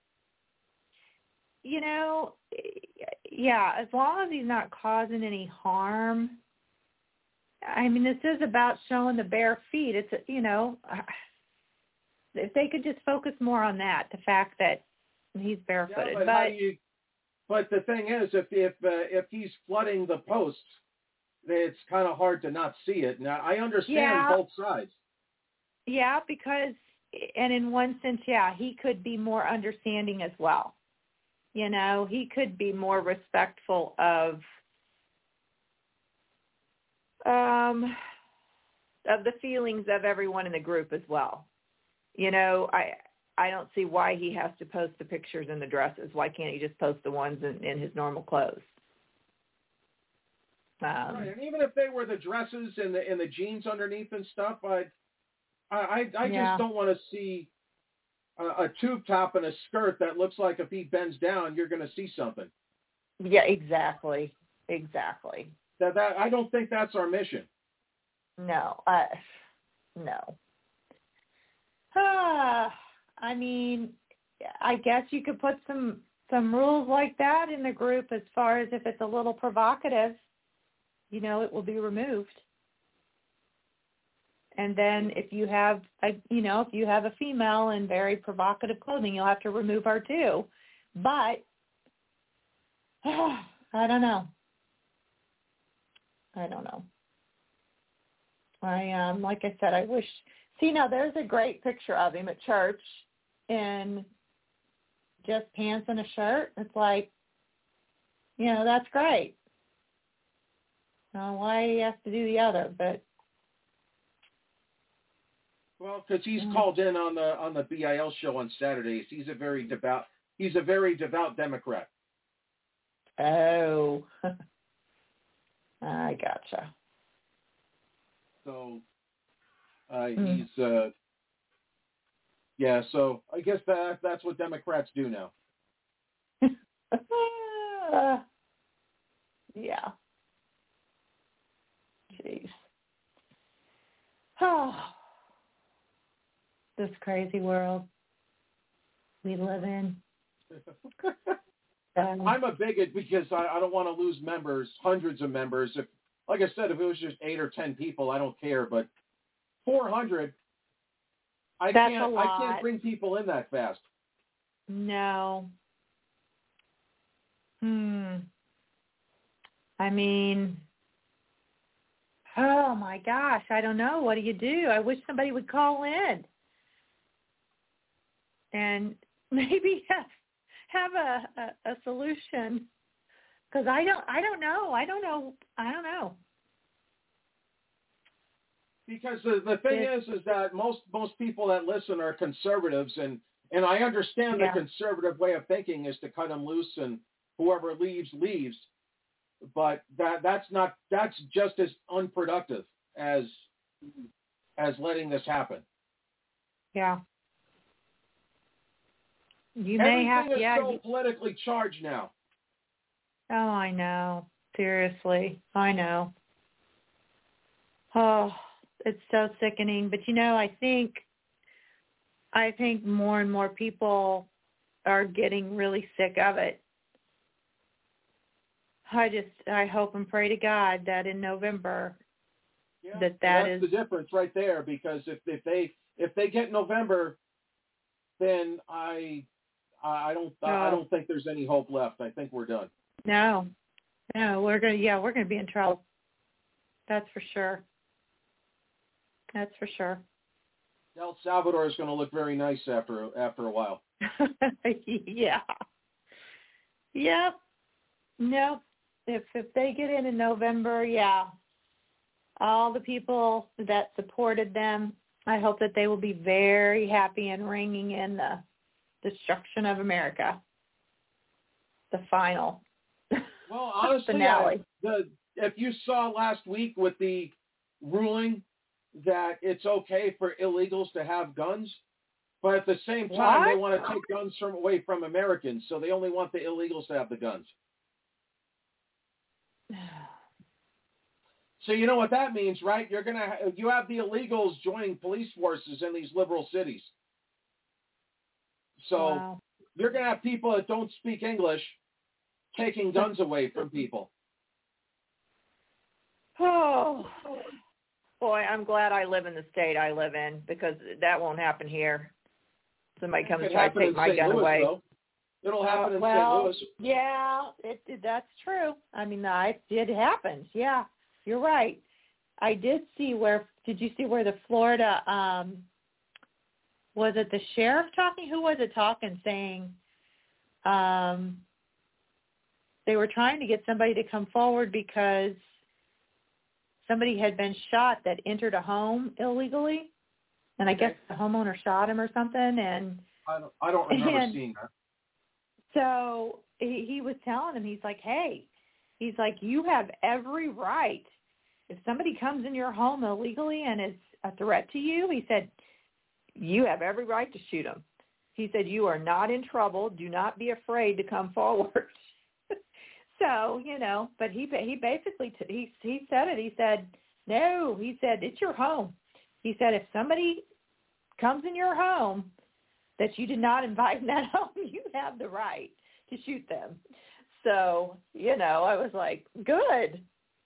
you know, yeah, as long as he's not causing any harm. I mean, this is about showing the bare feet. It's, you know, if they could just focus more on that, the fact that he's barefooted.
Yeah, but,
but,
how do you, but the thing is, if if uh, if he's flooding the posts, it's kind of hard to not see it. Now, I understand
yeah,
both sides.
Yeah, because, and in one sense, yeah, he could be more understanding as well. You know, he could be more respectful of um, of the feelings of everyone in the group as well. You know, I I don't see why he has to post the pictures in the dresses. Why can't he just post the ones in, in his normal clothes? Um,
right, and even if they were the dresses and the and the jeans underneath and stuff, I I I
yeah.
just don't want to see a, a tube top and a skirt that looks like if he bends down, you're going to see something.
Yeah, exactly, exactly.
That that I don't think that's our mission.
No, I no. Ah, I mean, I guess you could put some some rules like that in the group as far as if it's a little provocative, you know, it will be removed. And then if you have, a, you know, if you have a female in very provocative clothing, you'll have to remove her too. But oh, I don't know. I don't know. I um, like I said, I wish. See, now there's a great picture of him at church in just pants and a shirt. It's like, you know, that's great. Now, why he has to do the other? But
well, because he's
yeah.
called in on the on the B I L show on Saturdays. He's a very devout. He's a very devout Democrat.
Oh, I gotcha.
So uh,
mm.
he's uh, yeah. So I guess that that's what Democrats do now.
uh, yeah. Jeez. Oh, this crazy world we live in. um,
I'm a bigot because I, I don't want to lose members, hundreds of members. If, like I said, if it was just eight or ten people, I don't care. But four hundred, I
That's
can't.
a lot.
I can't bring people in that fast.
No. Hmm. I mean, oh my gosh, I don't know. What do you do? I wish somebody would call in and maybe have, have a, a, a solution Because I don't, I don't know. I don't know. I don't know.
Because the, the thing is, is that most most people that listen are conservatives, and, and I understand yeah. the conservative way of thinking is to cut them loose, and whoever leaves, leaves. But that that's not that's just as unproductive as as letting this happen.
Yeah. You
Everything
may have
is
yeah.
so
You,
politically charged now.
Oh, I know. Seriously, I know. Oh, it's so sickening. But you know, I think, I think more and more people are getting really sick of it. I just, I hope and pray to God that in November,
yeah,
that that
that's
is
the difference right there. Because if if they if they get November, then I I don't
oh.
I don't think there's any hope left. I think we're done.
No, no, we're gonna yeah we're gonna be in trouble. That's for sure. That's for sure.
El Salvador is going to look very nice after after a while.
yeah. Yep. Nope. If if they get in in November, yeah. All the people that supported them, I hope that they will be very happy and ringing in the destruction of America. The final.
Well, honestly,
finale.
I, the if you saw last week with the ruling that it's okay for illegals to have guns, but at the same time
what?
they want to take guns from away from Americans, so they only want the illegals to have the guns. So you know what that means, right? You're gonna ha- you have the illegals joining police forces in these liberal cities. So
wow.
you're gonna have people that don't speak English taking guns away from people.
Oh, boy, I'm glad I live in the state I live in, because that won't happen here. Somebody comes and tries to take my
Saint
gun
Louis,
away.
Though. It'll happen
uh,
in
well,
Saint Louis.
Yeah, it, it, that's true. I mean, I, it happens. Yeah, you're right. I did see where, did you see where the Florida, um, was it the sheriff talking? Who was it talking, saying um, they were trying to get somebody to come forward because somebody had been shot that entered a home illegally, and I guess the homeowner shot him or something. And
I don't, I don't remember
and
seeing that.
So he, he was telling him, he's like, hey, he's like, you have every right. If somebody comes in your home illegally and is a threat to you, he said, you have every right to shoot them. He said, you are not in trouble. Do not be afraid to come forward. So, you know, but he he basically, t- he he said it. He said, no, he said, it's your home. He said, if somebody comes in your home that you did not invite in that home, you have the right to shoot them. So, you know, I was like, good.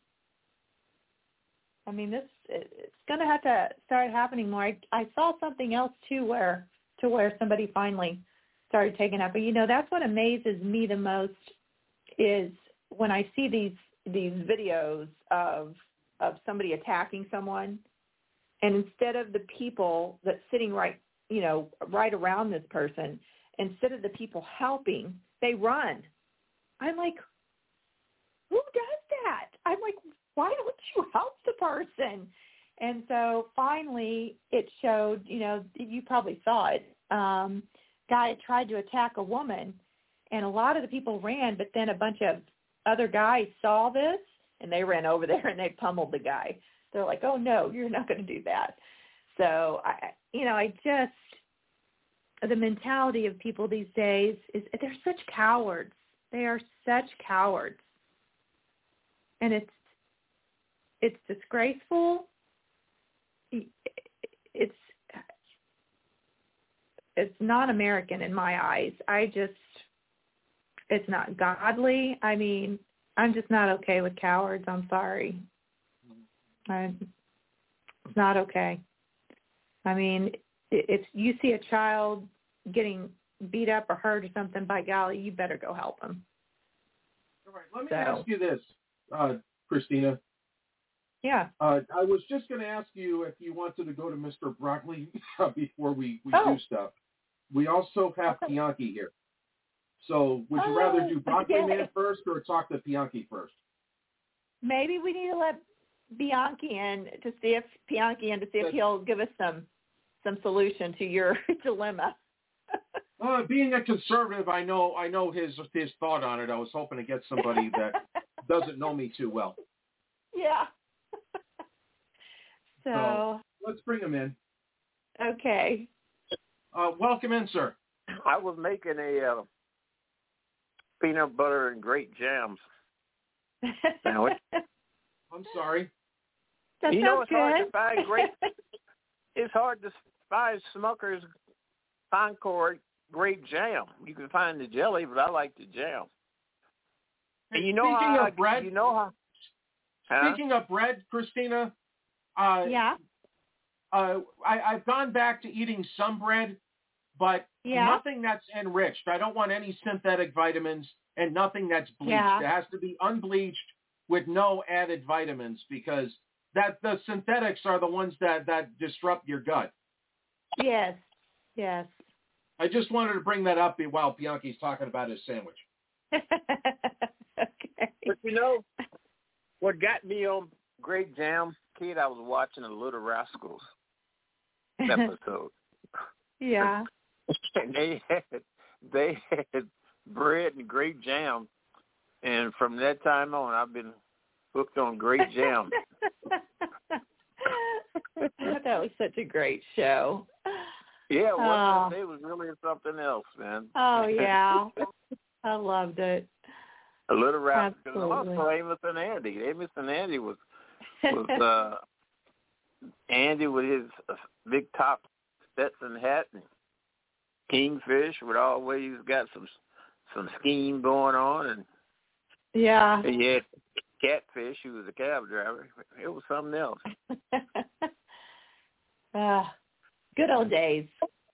I mean, this it, it's going to have to start happening more. I, I saw something else, too, where to where somebody finally started taking up. But, you know, that's what amazes me the most is when I see these these videos of of somebody attacking someone, and instead of the people that's sitting right, you know, right around this person, instead of the people helping, they run. I'm like, who does that? I'm like, why don't you help the person? And so finally it showed, you know, you probably saw it. Um, guy had tried to attack a woman, and a lot of the people ran, but then a bunch of other guys saw this, and they ran over there and they pummeled the guy. They're like, oh, no, you're not going to do that. So, I, you know, I just, the mentality of people these days is they're such cowards. They are such cowards. And it's, it's disgraceful. It's, it's not American in my eyes. I just, it's not godly. I mean, I'm just not okay with cowards. I'm sorry. I'm, it's not okay. I mean, if you see a child getting beat up or hurt or something, by golly, you better go help them.
All right, let me
so.
ask you this, uh, Christina.
Yeah.
Uh, I was just going to ask you if you wanted to go to Mister Broccoli before we, we
oh.
do stuff. We also have
okay.
Bianchi here. So would you
oh,
rather do Broccoli
yeah.
Man first or talk to Bianchi first?
Maybe we need to let Bianchi in to see if Bianchi in to see if he'll give us some some solution to your dilemma.
Uh, being a conservative, I know I know his his thought on it. I was hoping to get somebody that doesn't know me too well.
Yeah. so,
so let's bring him in.
Okay.
Uh, welcome in, sir.
I was making a uh, peanut butter and grape jams sandwich.
I'm sorry.
That
you know, it's
good.
hard to find grape. It's hard to find Smucker's Concord grape jam. You can find the jelly, but I like the jam. And you know
Speaking
how
of bread,
you know how. Huh?
Speaking of bread, Christina. Uh,
yeah.
Uh, I, I've gone back to eating some bread, but
yeah.
nothing that's enriched. I don't want any synthetic vitamins and nothing that's bleached.
Yeah.
It has to be unbleached with no added vitamins because that the synthetics are the ones that, that disrupt your gut.
Yes. Yes.
I just wanted to bring that up while Bianchi's talking about his sandwich.
Okay.
But you know, what got me on grape jam, kid, I was watching the Little Rascals episode.
Yeah.
And they had, they had bread and grape jam. And from that time on, I've been hooked on grape jam.
That was such a great show.
Yeah, it
oh.
It was really something else, man.
Oh, yeah. I loved it.
A Little Rascals.
Absolutely.
Also, Amos and Andy. Amos and Andy was, was uh, Andy with his uh, big top Stetson hat and Kingfish with always got some some scheme going on. And
yeah.
And he had Catfish, who was a cab driver. It was something else.
uh, good old days.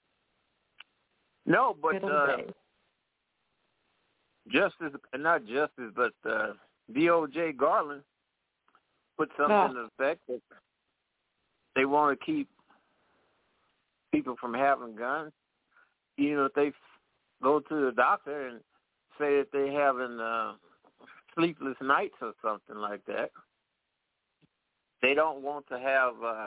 No, but
good old
uh,
days.
Justice, not Justice, but uh, D O J Garland put something
oh.
to the effect that they want to keep people from having guns. You know, if they go to the doctor and say that they're having uh, sleepless nights or something like that, they don't want to have uh,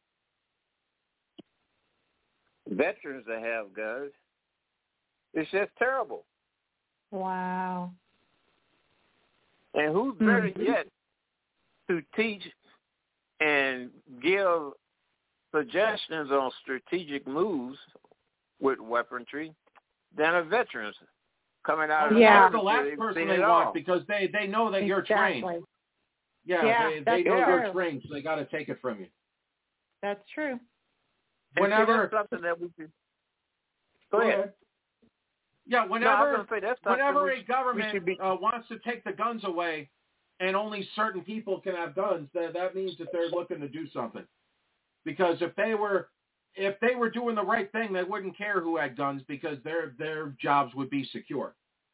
veterans that have guns. It's just terrible.
Wow.
And who's better
mm-hmm.
yet to teach and give suggestions on strategic moves with weaponry than a veteran coming out of
yeah.
the last person they want because they, they know that
exactly.
you're trained. Yeah,
yeah
they, they know
true.
you're trained, so they got to take it from you.
That's true.
Whenever
that's something that we can.
Go,
Go
ahead.
ahead.
Yeah, whenever
no, say that's
whenever
we,
a government
be...
uh, wants to take the guns away, and only certain people can have guns, that that means that they're looking to do something. Because if they were if they were doing the right thing, they wouldn't care who had guns because their their jobs would be secure.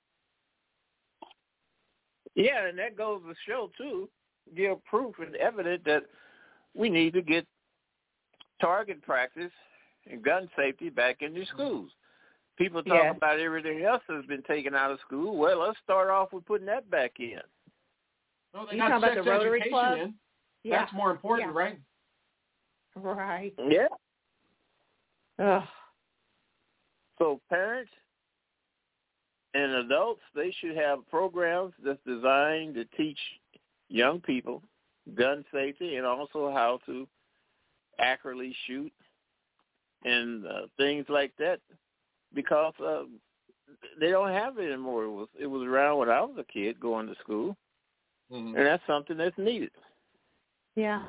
Yeah, and that goes to show too, give proof and evidence that we need to get target practice and gun safety back into schools. People talk
yeah.
about everything else that's been taken out of school. Well, let's start off with putting that back in.
Well, they
you
got
talking
sex
about the Rotary
education
Club?
in.
Yeah.
That's more important,
yeah.
right?
Right.
Yeah.
Ugh.
So parents and adults, they should have programs that's designed to teach young people gun safety and also how to accurately shoot and uh, things like that, because uh, they don't have it anymore. It was it was around when I was a kid going to school, mm-hmm. and that's something that's needed.
Yeah.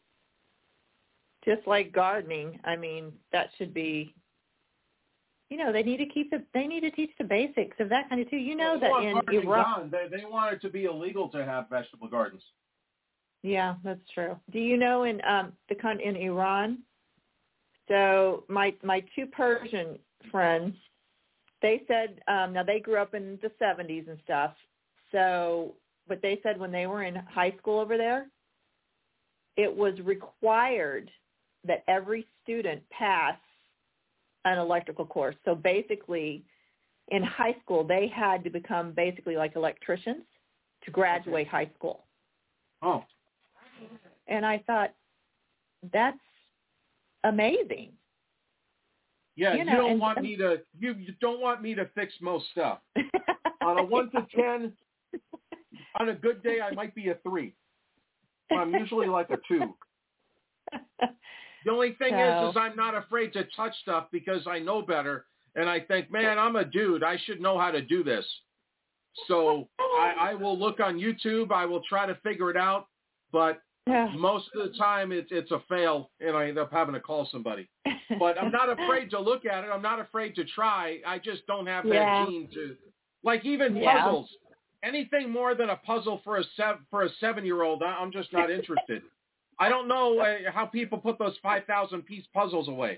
Just like gardening, I mean, that should be. You know, they need to keep the. They need to teach the basics of that kind of too. You know
well,
that in Iran,
they they want it to be illegal to have vegetable gardens.
Yeah, that's true. Do you know in um the con in Iran? So my my two Persian friends, they said um, now they grew up in the seventies and stuff. So, but they said when they were in high school over there, it was required that every student pass an electrical course. So basically, in high school, they had to become basically like electricians to graduate high school.
Oh.
And I thought, that's amazing.
Yeah,
you,
you
know,
don't
and,
want me to. You, you don't want me to fix most stuff. On a one to ten, on a good day, I might be a three. I'm usually like a two. The only thing
so,
is, is I'm not afraid to touch stuff because I know better, and I think, man, I'm a dude. I should know how to do this. So I, I will look on YouTube. I will try to figure it out, but
yeah.
most of the time it's it's a fail, and I end up having to call somebody. But I'm not afraid to look at it. I'm not afraid to try. I just don't have that
yeah.
gene to, like even
yeah.
puzzles. Anything more than a puzzle for a seven for a seven year old, I'm just not interested. I don't know uh, how people put those five thousand piece puzzles away.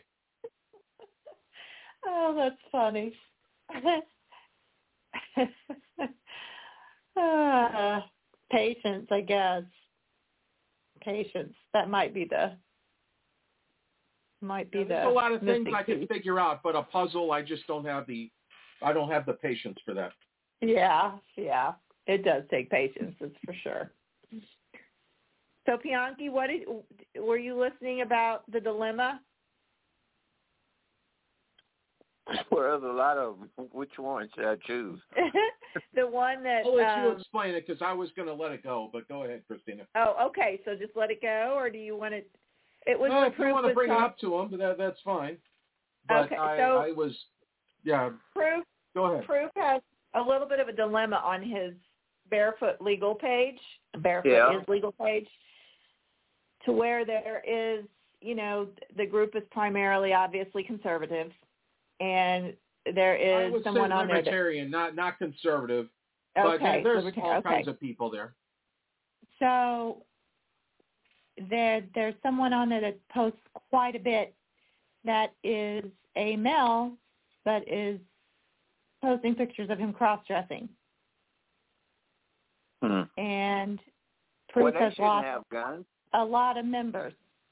Oh, that's funny. uh, patience, I guess. Patience. That might be the might be
yeah,
the.
There's a lot of things I
piece.
can figure out, but a puzzle, I just don't have the, I don't have the patience for that.
Yeah, yeah, it does take patience, that's for sure. So, Pianki, what did, were you listening about the dilemma?
Well, there's a lot of them. Which one should I choose?
The one that...
I'll let
um,
you explain it because I was going to let it go, but go ahead, Christina.
Oh, okay, so just let it go, or do you want to... It was
no, if you want to bring
talk-
it up to him, that, that's fine. But
okay,
I,
so
I was... Yeah,
Proof,
go ahead.
Proof has a little bit of a dilemma on his Barefoot Legal page, Barefoot
yeah.
is Legal page, to where there is, you know, the group is primarily obviously conservative, and there is
I would
someone
say
on there
libertarian,
that,
not not conservative. But
okay,
there's
libertarian,
all
okay.
kinds of people there.
So there, there's someone on there that posts quite a bit that is a male, but is posting pictures of him cross-dressing.
Hmm.
And
Well,
Proof
they
has
shouldn't
lost
have guns.
a lot of members.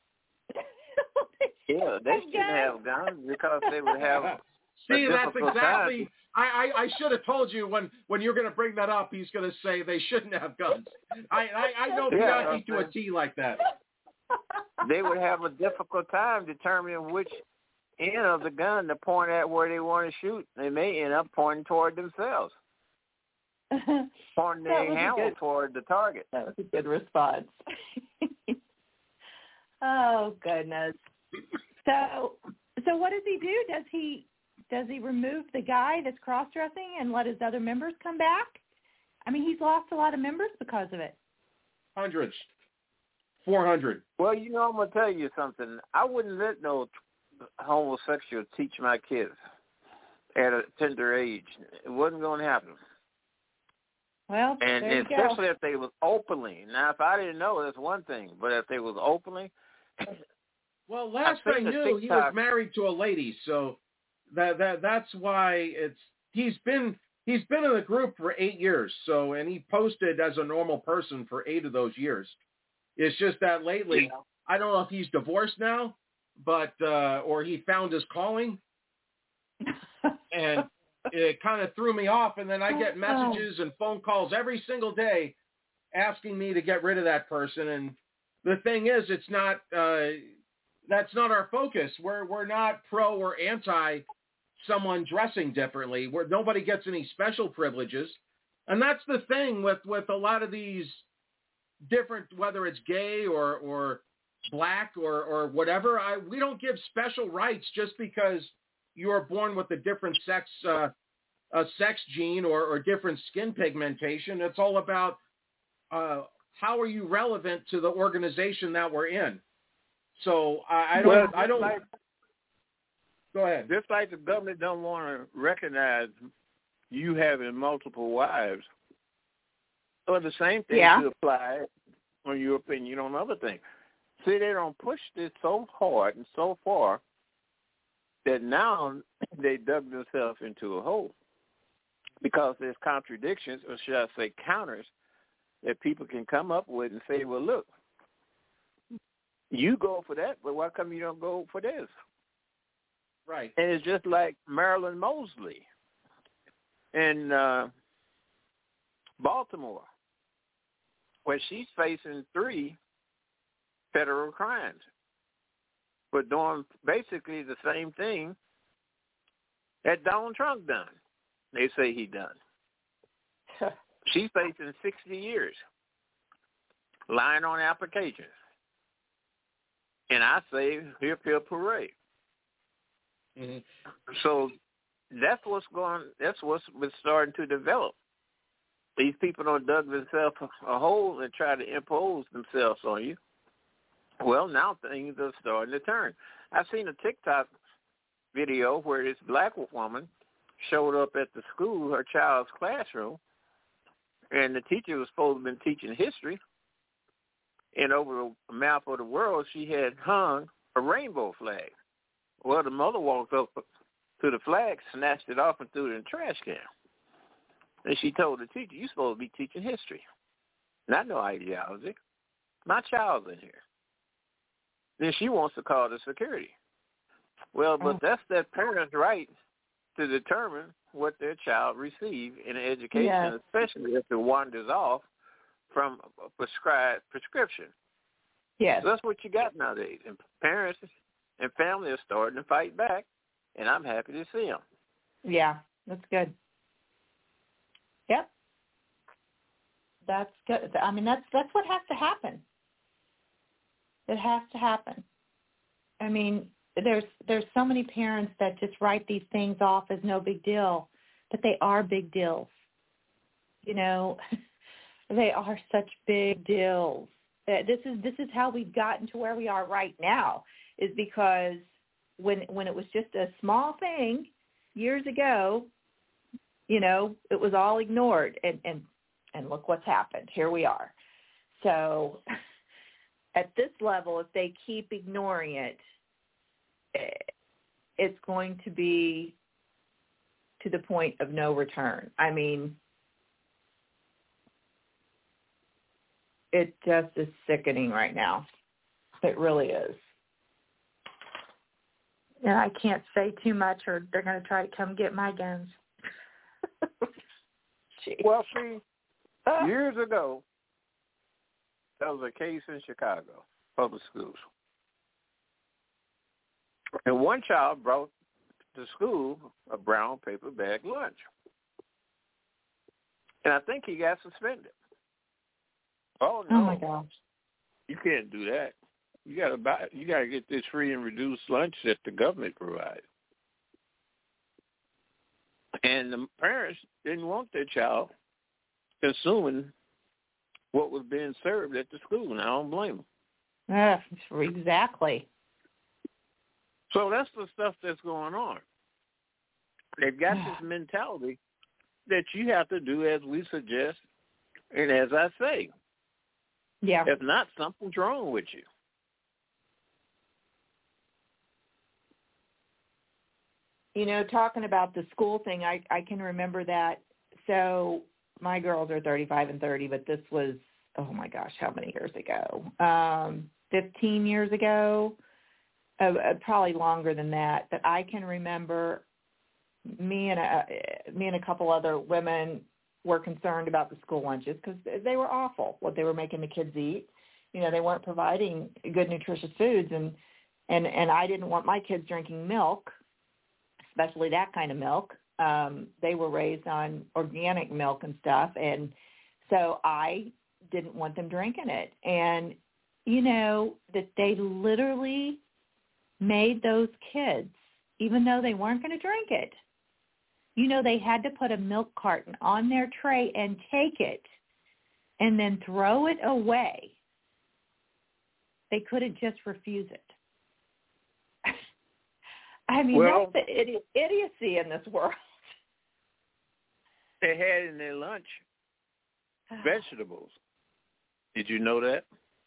Yeah, they
Have
shouldn't
guns.
have guns because they would have.
See,
a
that's
difficult
exactly.
time.
I, I, I should have told you when, when you're going to bring that up. He's going to say they shouldn't have guns. I I, I know
Yeah,
Bianchi to a T like that.
They would have a difficult time determining which end of the gun to point at where they want to shoot. They may end up pointing toward themselves, pointing their hammer toward the target.
That was a good response. Oh goodness. So so what does he do? Does he does he remove the guy that's cross-dressing and let his other members come back? I mean, he's lost a lot of members because of it.
Hundreds. Four hundred.
Well, you know, I'm gonna tell you something. I wouldn't let no homosexual teach my kids at a tender age. It wasn't going to happen.
Well,
and
there you
especially
go.
if they was openly. Now, if I didn't know, that's one thing. But if they was openly,
well, last
I
I knew, he was married to a lady, so that that that's why it's he's been he's been in the group for eight years. So, and he posted as a normal person for eight of those years. It's just that lately, yeah. I don't know if he's divorced now, but uh, or he found his calling, and it kind of threw me off. And then I get messages and phone calls every single day asking me to get rid of that person. And the thing is, it's not uh, that's not our focus. We're we're not pro or anti someone dressing differently. Where nobody gets any special privileges, and that's the thing with with a lot of these different, whether it's gay or or black or or whatever. I we don't give special rights just because you are born with a different sex uh, a sex gene or, or different skin pigmentation. It's all about uh, how are you relevant to the organization that we're in. So I, I don't
well,
I don't.
Like,
go ahead.
Just like the government don't want to recognize you having multiple wives. Well, the same thing
yeah.
should apply on your opinion on other things. See, they don't push this so hard and so far that now they dug themselves into a hole because there's contradictions, or should I say counters, that people can come up with and say, well, look, you go for that, but why come you don't go for this?
Right.
And it's just like Marilyn Mosley. in uh, Baltimore, where she's facing three federal crimes for doing basically the same thing that Donald Trump done. They say he done. She's facing sixty years, lying on applications. And I say, hip, hip, hooray. Mm-hmm. So that's what's going. That's what's been starting to develop. These people don't dug themselves a hole and try to impose themselves on you. Well, now things are starting to turn. I've seen a TikTok video where this black woman showed up at the school, her child's classroom, and the teacher was supposed to have been teaching history. And over the map of the world, she had hung a rainbow flag. Well, the mother walked up to the flag, snatched it off, and threw it in the trash can. And she told the teacher, "You're supposed to be teaching history, not no ideology. My child's in here." Then she wants to call the security. Well, but that's that parent's right to determine what their child receives in an education, yes. especially if it wanders off from a prescribed prescription.
Yes.
So that's what you got nowadays. And parents and family are starting to fight back, and I'm happy to see them.
Yeah, that's good. Yep. That's good. I mean, that's that's what has to happen. It has to happen. I mean, there's there's so many parents that just write these things off as no big deal, but they are big deals. You know, they are such big deals. This is this is how we've gotten to where we are right now, is because when when it was just a small thing years ago, you know, it was all ignored, and and, and look what's happened. Here we are. So at this level, if they keep ignoring it, it's going to be to the point of no return. I mean, it just is sickening right now. It really is. And I can't say too much or they're going to try to come get my guns.
Well, see, years ago, there was a case in Chicago, public schools. And one child brought to school a brown paper bag lunch. And I think he got suspended. Oh, no.
Oh, my gosh.
You can't do that. You gotta buy. You gotta get this free and reduced lunch that the government provides. And the parents didn't want their child consuming what was being served at the school, and I don't blame them.
Yeah, exactly.
So that's the stuff that's going on. They've got this mentality that you have to do as we suggest and as I say.
Yeah.
If not, something's wrong with you.
You know, talking about the school thing, I, I can remember that. So my girls are thirty-five and thirty, but this was, oh, my gosh, how many years ago? Um, fifteen years ago, uh, uh, probably longer than that. But I can remember me and a, me and a couple other women were concerned about the school lunches because they were awful, what they were making the kids eat. You know, they weren't providing good, nutritious foods, and, and, and I didn't want my kids drinking milk, especially that kind of milk. Um, they were raised on organic milk and stuff, and so I didn't want them drinking it. And, you know, that they literally made those kids, even though they weren't going to drink it, you know, they had to put a milk carton on their tray and take it and then throw it away. They couldn't just refuse it. I mean,
well,
that's the idi- idiocy in this world.
They had in their lunch vegetables. Did you know that?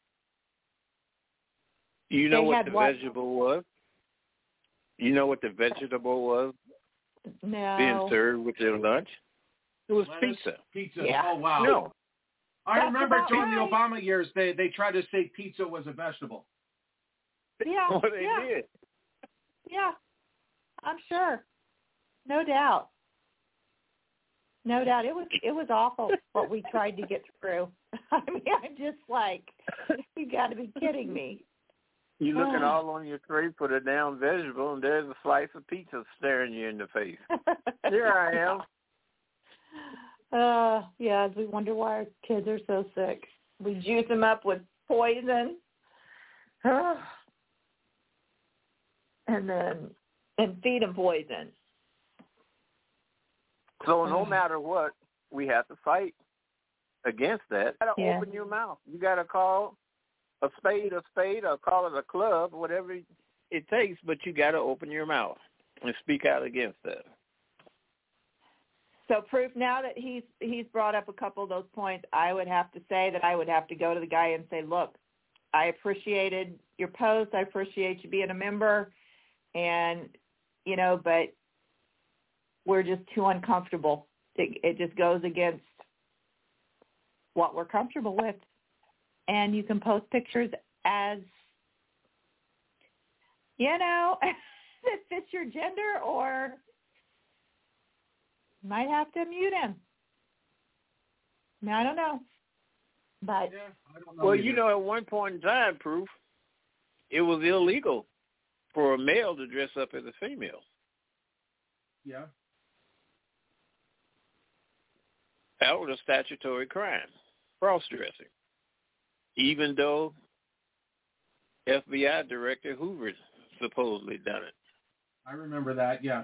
You know
They
what
had
the
what?
vegetable was? You know what the vegetable was?
No.
Being served with their lunch? It was
Lettuce,
pizza.
Pizza.
Yeah.
Oh, wow.
No.
I
That's
remember
about
during
right.
the Obama years, they, they tried to say pizza was a vegetable.
Yeah.
Well, they
yeah.
did.
Yeah. I'm sure. No doubt. No doubt. It was it was awful what we tried to get through. I mean, I'm just like, you got to be kidding me.
You're looking all on your tray for the down vegetable, and there's a slice of pizza staring you in the face. Here I am.
Uh, yeah, we wonder why our kids are so sick. We juice them up with poison. Uh, and then and feed them poison.
So no matter what, we have to fight against that. You got to
yeah.
open your mouth. You got to call a spade a spade or call it a club, whatever it takes, but you got to open your mouth and speak out against that.
So, Proof, now that he's he's brought up a couple of those points, I would have to say that I would have to go to the guy and say, look, I appreciated your post. I appreciate you being a member. And, you know, but we're just too uncomfortable. It, it just goes against what we're comfortable with. And you can post pictures as, you know, that fits your gender, or might have to mute him. I don't know. But
yeah, I don't know
well,
either.
you know, at one point in time, Proof, it was illegal for a male to dress up as a female.
Yeah.
That was a statutory crime, cross-dressing, even though F B I Director Hoover supposedly done it.
I remember that, yeah.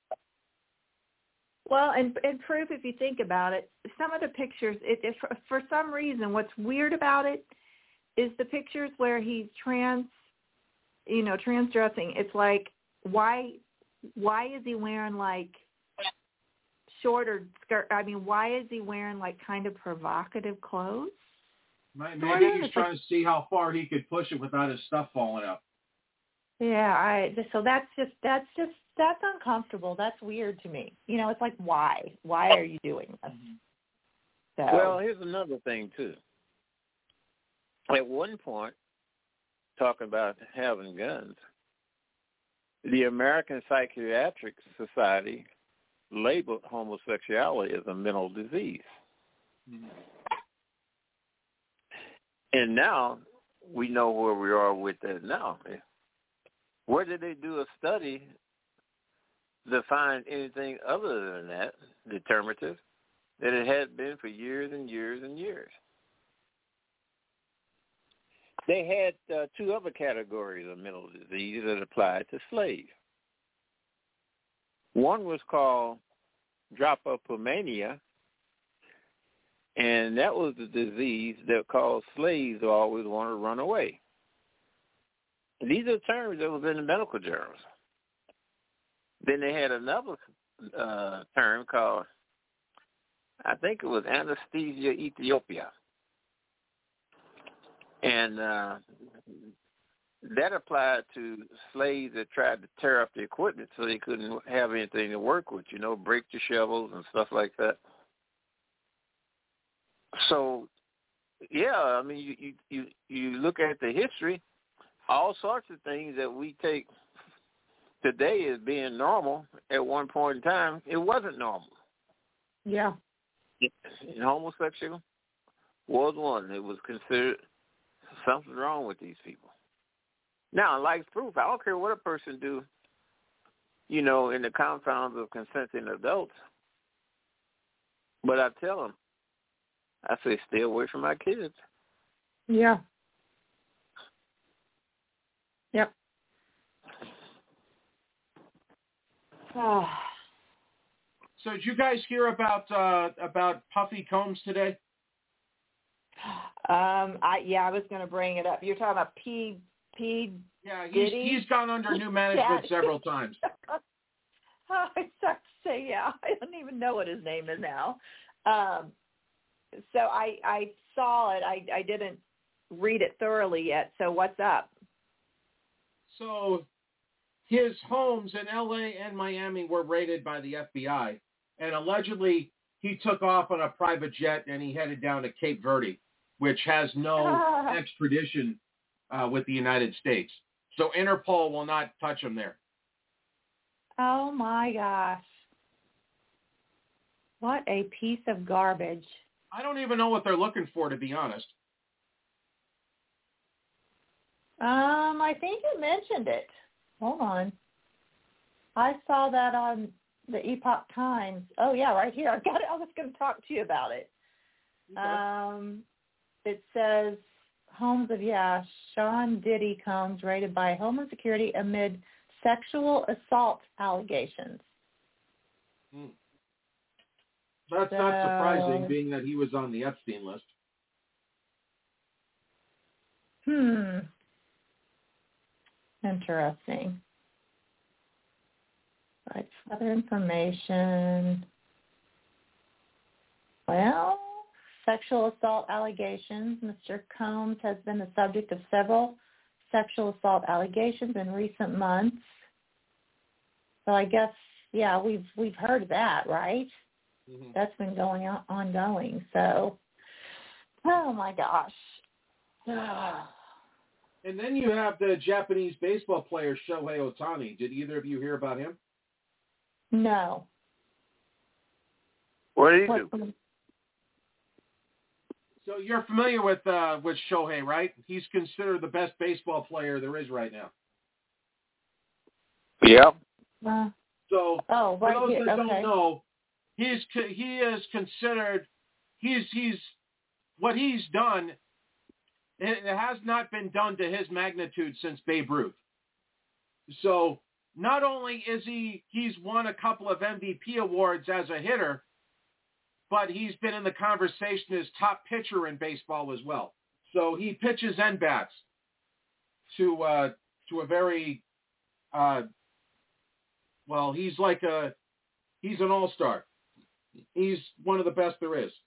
Well, and, and Proof, if you think about it, some of the pictures, it, it, for, for some reason, what's weird about it is the pictures where he's trans, you know, trans-dressing. It's like, why, why is he wearing, like, shorter skirt? I mean, why is he wearing, like, kind of provocative clothes?
Maybe he's trying to see how far he could push it without his stuff falling up.
Yeah, I. So that's just that's just that's uncomfortable. That's weird to me. You know, it's like, why? Why are you doing this? So.
Well, here's another thing too. At one point, talking about having guns, the American Psychiatric Society labeled homosexuality as a mental disease. Mm-hmm. And now we know where we are with that now. Where did they do a study to find anything other than that, determinative, that it had been for years and years and years? They had uh, two other categories of mental disease that applied to slaves. One was called dropopomania, and that was the disease that caused slaves to always want to run away. And these are terms that was in the medical journals. Then they had another uh, term called, I think it was anesthesia Ethiopia. And uh, that applied to slaves that tried to tear up the equipment so they couldn't have anything to work with, you know, break the shovels and stuff like that. So, yeah, I mean, you, you, you, you look at the history, all sorts of things that we take today as being normal at one point in time, it wasn't normal.
Yeah.
And homosexual was one. It was considered something wrong with these people. Now, like Proof, I don't care what a person do, you know, in the confounds of consenting adults, but I tell them, I say, stay away from my kids.
Yeah. Yep.
Oh. So did you guys hear about uh, about Puffy Combs today?
Um. I yeah, I was going to bring it up. You're talking about P. P.
Yeah, he's
Diddy?
he's gone under new management
yeah.
several times.
I start to say, yeah, I don't even know what his name is now. Um. So I I saw it. I I didn't read it thoroughly yet. So what's up?
So his homes in L A and Miami were raided by the F B I, and allegedly he took off on a private jet and he headed down to Cape Verde, which has no extradition uh, with the United States. So Interpol will not touch him there.
Oh, my gosh. What a piece of garbage.
I don't even know what they're looking for, to be honest.
Um, I think you mentioned it. Hold on. I saw that on the Epoch Times. Oh, yeah, right here. I got it. I was going to talk to you about it. Okay. Um, it says homes of, yeah, Sean Diddy Combs raided by Homeland Security amid sexual assault allegations.
Hmm. That's so, not surprising, being that he was on the Epstein list.
Hmm. Interesting. Right, further information. Well, sexual assault allegations. Mister Combs has been the subject of several sexual assault allegations in recent months. So I guess, yeah, we've we've heard that, right? Mm-hmm. That's been going on ongoing. So, oh my gosh.
And then you have the Japanese baseball player Shohei Ohtani. Did either of you hear about him?
No.
What did he do?
So you're familiar with uh, with Shohei, right? He's considered the best baseball player there is right now.
Yeah.
Uh,
so
oh,
for
right
those
here.
that
okay.
don't know, he's he is considered he's he's what he's done. It has not been done to his magnitude since Babe Ruth. So not only is he he's won a couple of M V P awards as a hitter, but he's been in the conversation as top pitcher in baseball as well. So he pitches and bats to uh, to a very uh, well. He's like a he's an all-star. He's one of the best there is.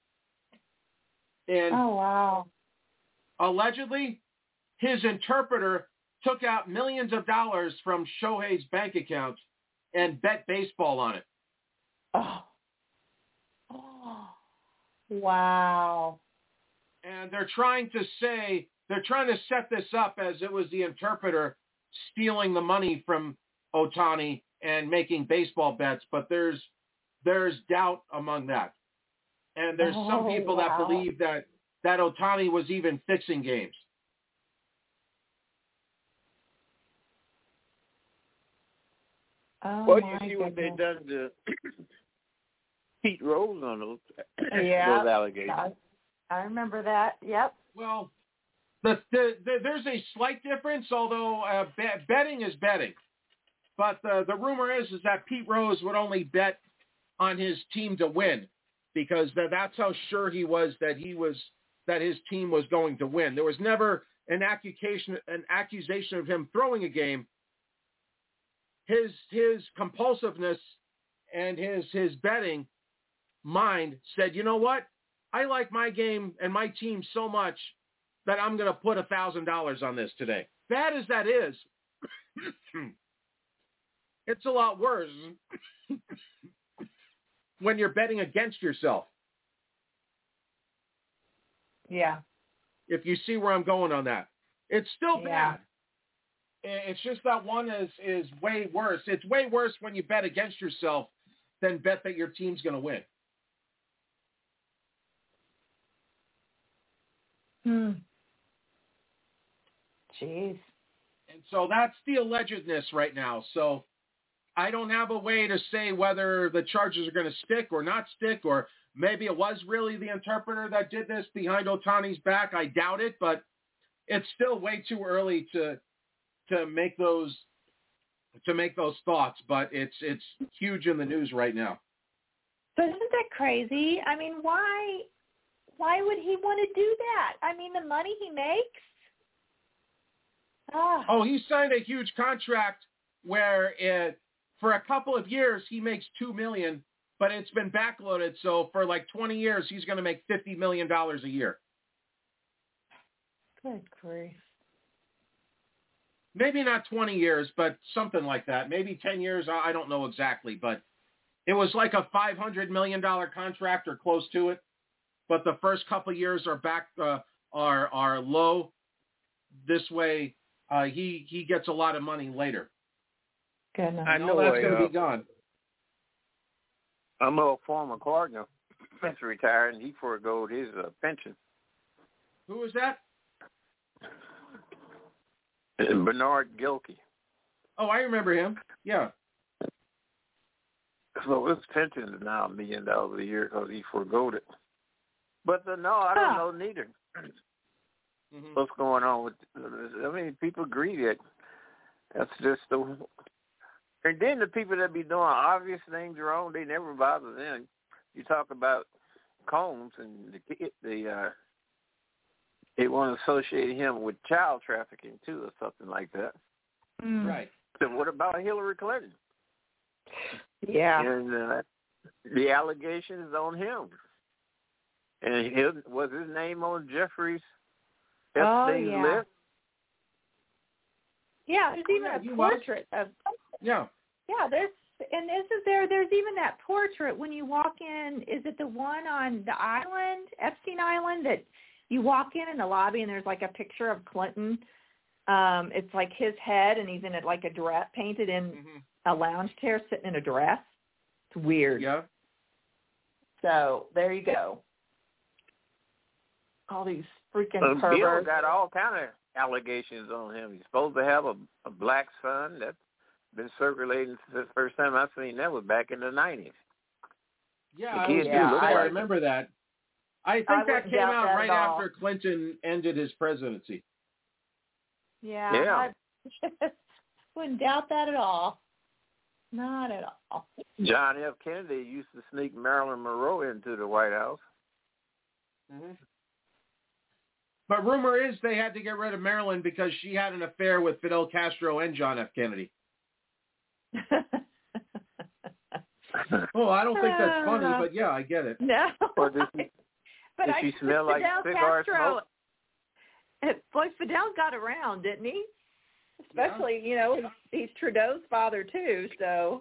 And
oh wow!
Allegedly, his interpreter took out millions of dollars from Shohei's bank account and bet baseball on it.
Oh. Oh. Wow.
And they're trying to say, they're trying to set this up as it was the interpreter stealing the money from Ohtani and making baseball bets, but there's there's doubt among that. And there's
oh,
some people
wow.
that believe that, that Ohtani was even fixing games.
Oh,
well,
my
you see
goodness.
what they done to Pete Rose on those,
yeah,
those allegations.
I, I remember that. Yep.
Well, the, the, the, there's a slight difference, although uh, bet, betting is betting. But the, the rumor is is that Pete Rose would only bet on his team to win, because that, that's how sure he was that he was that his team was going to win. There was never an accusation an accusation of him throwing a game. His his compulsiveness and his his betting mind said, you know what? I like my game and my team so much that I'm going to put a thousand dollars on this today. Bad as that is, it's a lot worse when you're betting against yourself.
Yeah.
If you see where I'm going on that, it's still
yeah.
bad. It's just that one is, is way worse. It's way worse when you bet against yourself than bet that your team's going to win.
Hmm. Jeez.
And so that's the allegedness right now. So I don't have a way to say whether the charges are going to stick or not stick, or maybe it was really the interpreter that did this behind Ohtani's back. I doubt it, but it's still way too early to to make those to make those thoughts. But it's it's huge in the news right now.
But isn't that crazy? I mean, why why would he want to do that? I mean, the money he makes. Ah.
Oh, he signed a huge contract where it, for a couple of years he makes two million dollars, but it's been backloaded. So for like twenty years, he's going to make fifty million dollars a year.
Good grief.
Maybe not twenty years, but something like that. Maybe ten years. I don't know exactly, but it was like a five hundred million dollars contract or close to it. But the first couple of years are back, uh, are, are low. This way, uh, he, he gets a lot of money later.
Goodness.
I know
that's
a,
going to
uh,
be gone.
I'm a former Cardinal. He's retired, and he forgoed his uh, pension.
Who was that?
Bernard Gilkey.
Oh, I remember him. Yeah.
So his pension is now a million dollars a year because he forgoed it. But uh, no, I don't
huh.
know neither.
Mm-hmm.
What's going on with? I mean, people agree that that's just the. And then the people that be doing obvious things wrong, they never bother them. You talk about Combs and the the uh, they want to associate him with child trafficking too, or something like that.
Mm.
Right.
So what about Hillary Clinton?
Yeah.
And uh, the allegation is on him. And his, was his name on Jeffrey's Epstein's
oh, yeah.
list?
Yeah, there's even
yeah,
a portrait was. of.
Yeah.
Yeah, there's and isn't there? There's even that portrait when you walk in. Is it the one on the island, Epstein Island, that you walk in in the lobby and there's like a picture of Clinton? Um, it's like his head, and he's in it like a dress, painted in mm-hmm. a lounge chair, sitting in a dress. It's weird.
Yeah.
So there you go. All these freaking
uh,
perverts.
Bill got all kind of allegations on him. He's supposed to have a, a black son that's been circulating since the first time I seen that was back in the nineties.
Yeah, I, was yeah, I like remember that. I think
I
that came out
that
right after Clinton ended his presidency.
Yeah.
Yeah.
I wouldn't doubt that at all. Not at all.
John F. Kennedy used to sneak Marilyn Monroe into the White House.
Mm-hmm. But rumor is they had to get rid of Marilyn because she had an affair with Fidel Castro and John F. Kennedy. Well, I don't think that's funny, but yeah, I get it.
No.
Or does she,
but
does
I
she smell like
Fidel
cigar
Castro,
smoke?
Boy, Fidel got around, didn't he? Especially, yeah. you know, he's, he's Trudeau's father too, so,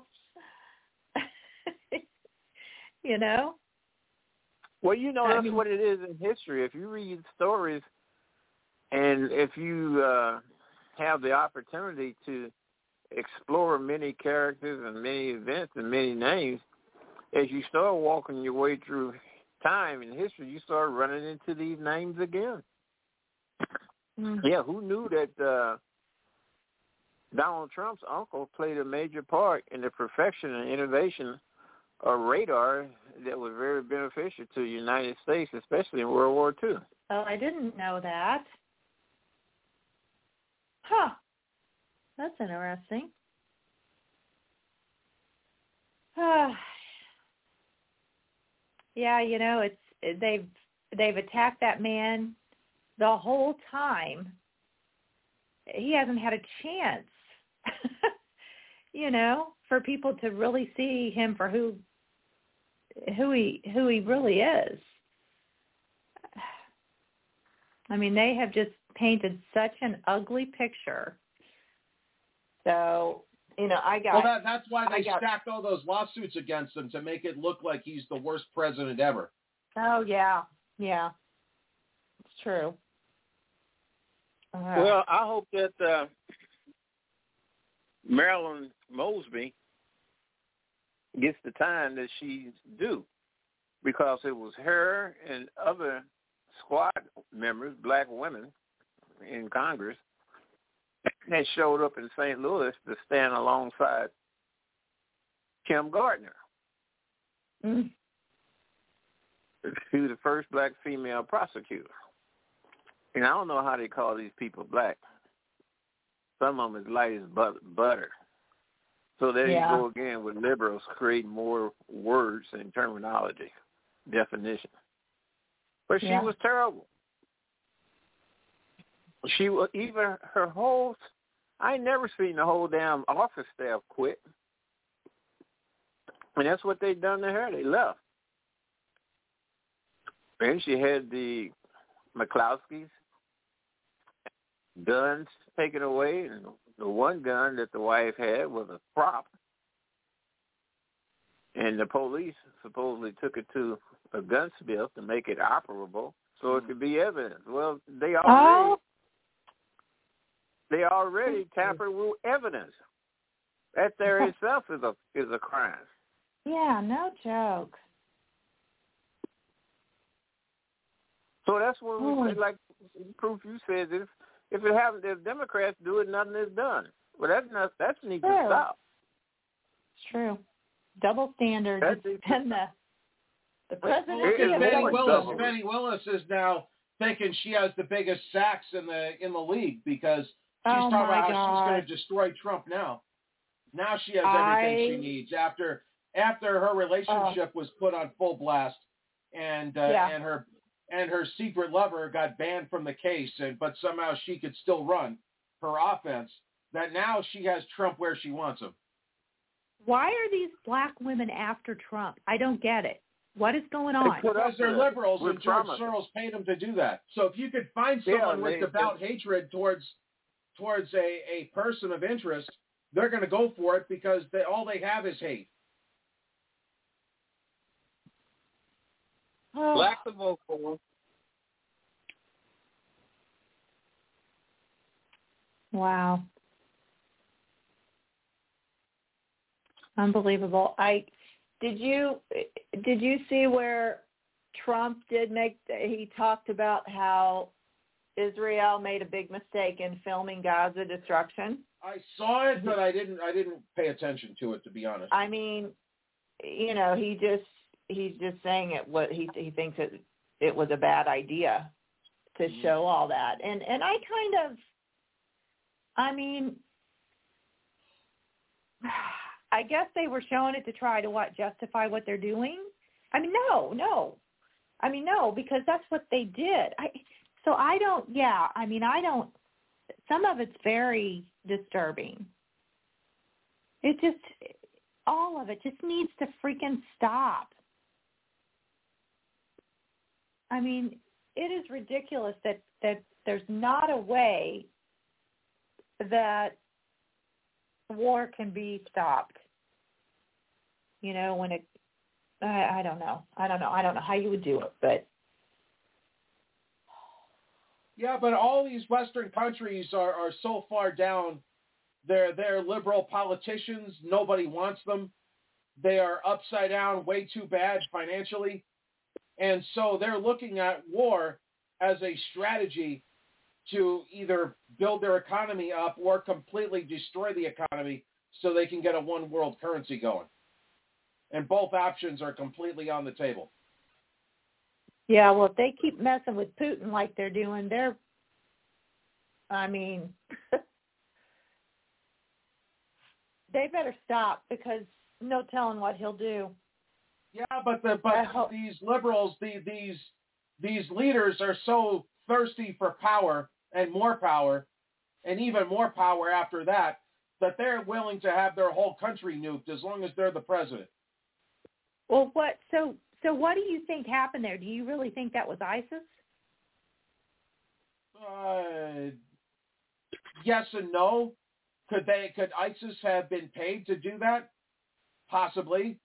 you know.
Well, you know,
I
that's
mean,
what it is in history. If you read stories and if you uh, have the opportunity to explore many characters and many events and many names, as you start walking your way through time in history, you start running into these names again. Mm-hmm. Yeah, who knew that uh, Donald Trump's uncle played a major part in the perfection and innovation of radar that was very beneficial to the United States, especially in World War Two.
Oh, I didn't know that. Huh. That's interesting. Yeah, you know, it's they've they've attacked that man the whole time. He hasn't had a chance, you know, for people to really see him for who who he who he really is. I mean, they have just painted such an ugly picture. So, you know, I got...
Well, that, that's why they
got,
stacked all those lawsuits against him, to make it look like he's the worst president ever.
Oh, yeah. Yeah. It's true. Uh,
well, I hope that uh, Marilyn Mosby gets the time that she's due, because it was her and other squad members, black women in Congress, that showed up in Saint Louis to stand alongside Kim Gardner.
Mm.
She was the first black female prosecutor. And I don't know how they call these people black. Some of them as light as butter. So there yeah. you go again with liberals creating more words and terminology, definition. But she yeah. was terrible. She was, even her whole, I never seen the whole damn office staff quit. And that's what they done to her. They left. And she had the McCloskeys guns taken away, and the one gun that the wife had was a prop. And the police supposedly took it to a gunsmith to make it operable so it could be evidence. Well, they already oh. they already tampered with evidence. That there itself is a is a crime.
Yeah, no joke.
So that's what we
Oh.
say, like proof you said, if if it happens, if Democrats do it, nothing is done. Well, that's not that needs
True.
to stop.
It's true. Double standards and the the presidency
Well,
of
Fannie
double
Willis,
standards.
Fannie Willis is now thinking she has the biggest sacks in the in the league because she's
Oh,
talking
my
about how she's going
God.
to destroy Trump now. Now she has everything
I-
she needs after after her relationship was put on full blast, and uh,
Yeah.
and her and her secret lover got banned from the case, and but somehow she could still run her offense. That now she has Trump where she wants him.
Why are these black women after Trump? I don't get it. What is going on?
Because they're liberals
We're
and George
promising.
Soros paid them to do that. So if you could find
Yeah,
someone with
they-
devout hatred towards towards a, a person of interest, they're going to go for it because they, all they have is hate.
Black to vote for.
Wow. Unbelievable. I did you did you see where Trump did make he talked about how Israel made a big mistake in filming Gaza destruction?
I saw it, but I didn't. I didn't pay attention to it, to be honest.
I mean, you know, he just he's just saying it what he he thinks it it was a bad idea to show all that. And and I kind of I mean I guess they were showing it to try to what justify what they're doing. I mean, no, no. I mean, no, because that's what they did. I so I don't. Yeah, I mean, I don't. Some of it's very disturbing. It just all of it just needs to freaking stop. I mean, it is ridiculous that that there's not a way that war can be stopped. You know, when it, I, I don't know. I don't know. I don't know how you would do it, but.
Yeah, but all these Western countries are, are so far down. They're, they're liberal politicians. Nobody wants them. They are upside down way too bad financially. And so they're looking at war as a strategy to either build their economy up or completely destroy the economy so they can get a one world currency going. And both options are completely on the table.
Yeah, well, if they keep messing with Putin like they're doing, they're, I mean, they better stop because no telling what he'll do.
Yeah, but the but these liberals, the, these these leaders are so thirsty for power and more power, and even more power after that, that they're willing to have their whole country nuked as long as they're the president.
Well, what? So, so what do you think happened there? Do you really think that was ISIS?
Uh, yes and no. Could they? Could ISIS have been paid to do that? Possibly.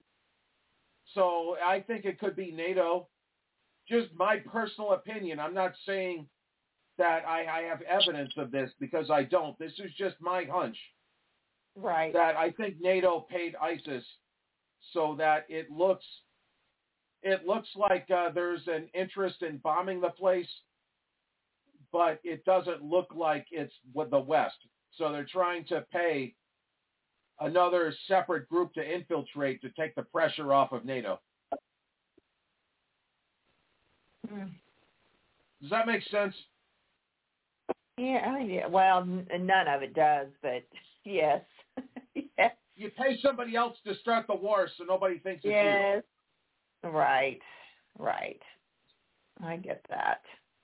So I think it could be NATO. Just my personal opinion. I'm not saying that I, I have evidence of this because I don't. This is just my hunch.
Right.
That I think NATO paid ISIS so that it looks it looks like uh, there's an interest in bombing the place, but it doesn't look like it's with the West. So they're trying to pay another separate group to infiltrate to take the pressure off of NATO.
Mm.
Does that make sense?
Yeah, yeah. Well, n- none of it does, but yes. Yes.
You pay somebody else to start the war so nobody thinks it's
Yes. Right. Right. I get that.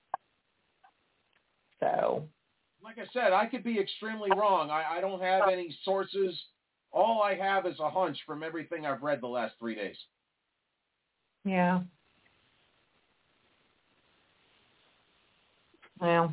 So.
Like I said, I could be extremely wrong. I, I don't have any sources. All I have is a hunch from everything I've read the last three days.
Yeah. Well.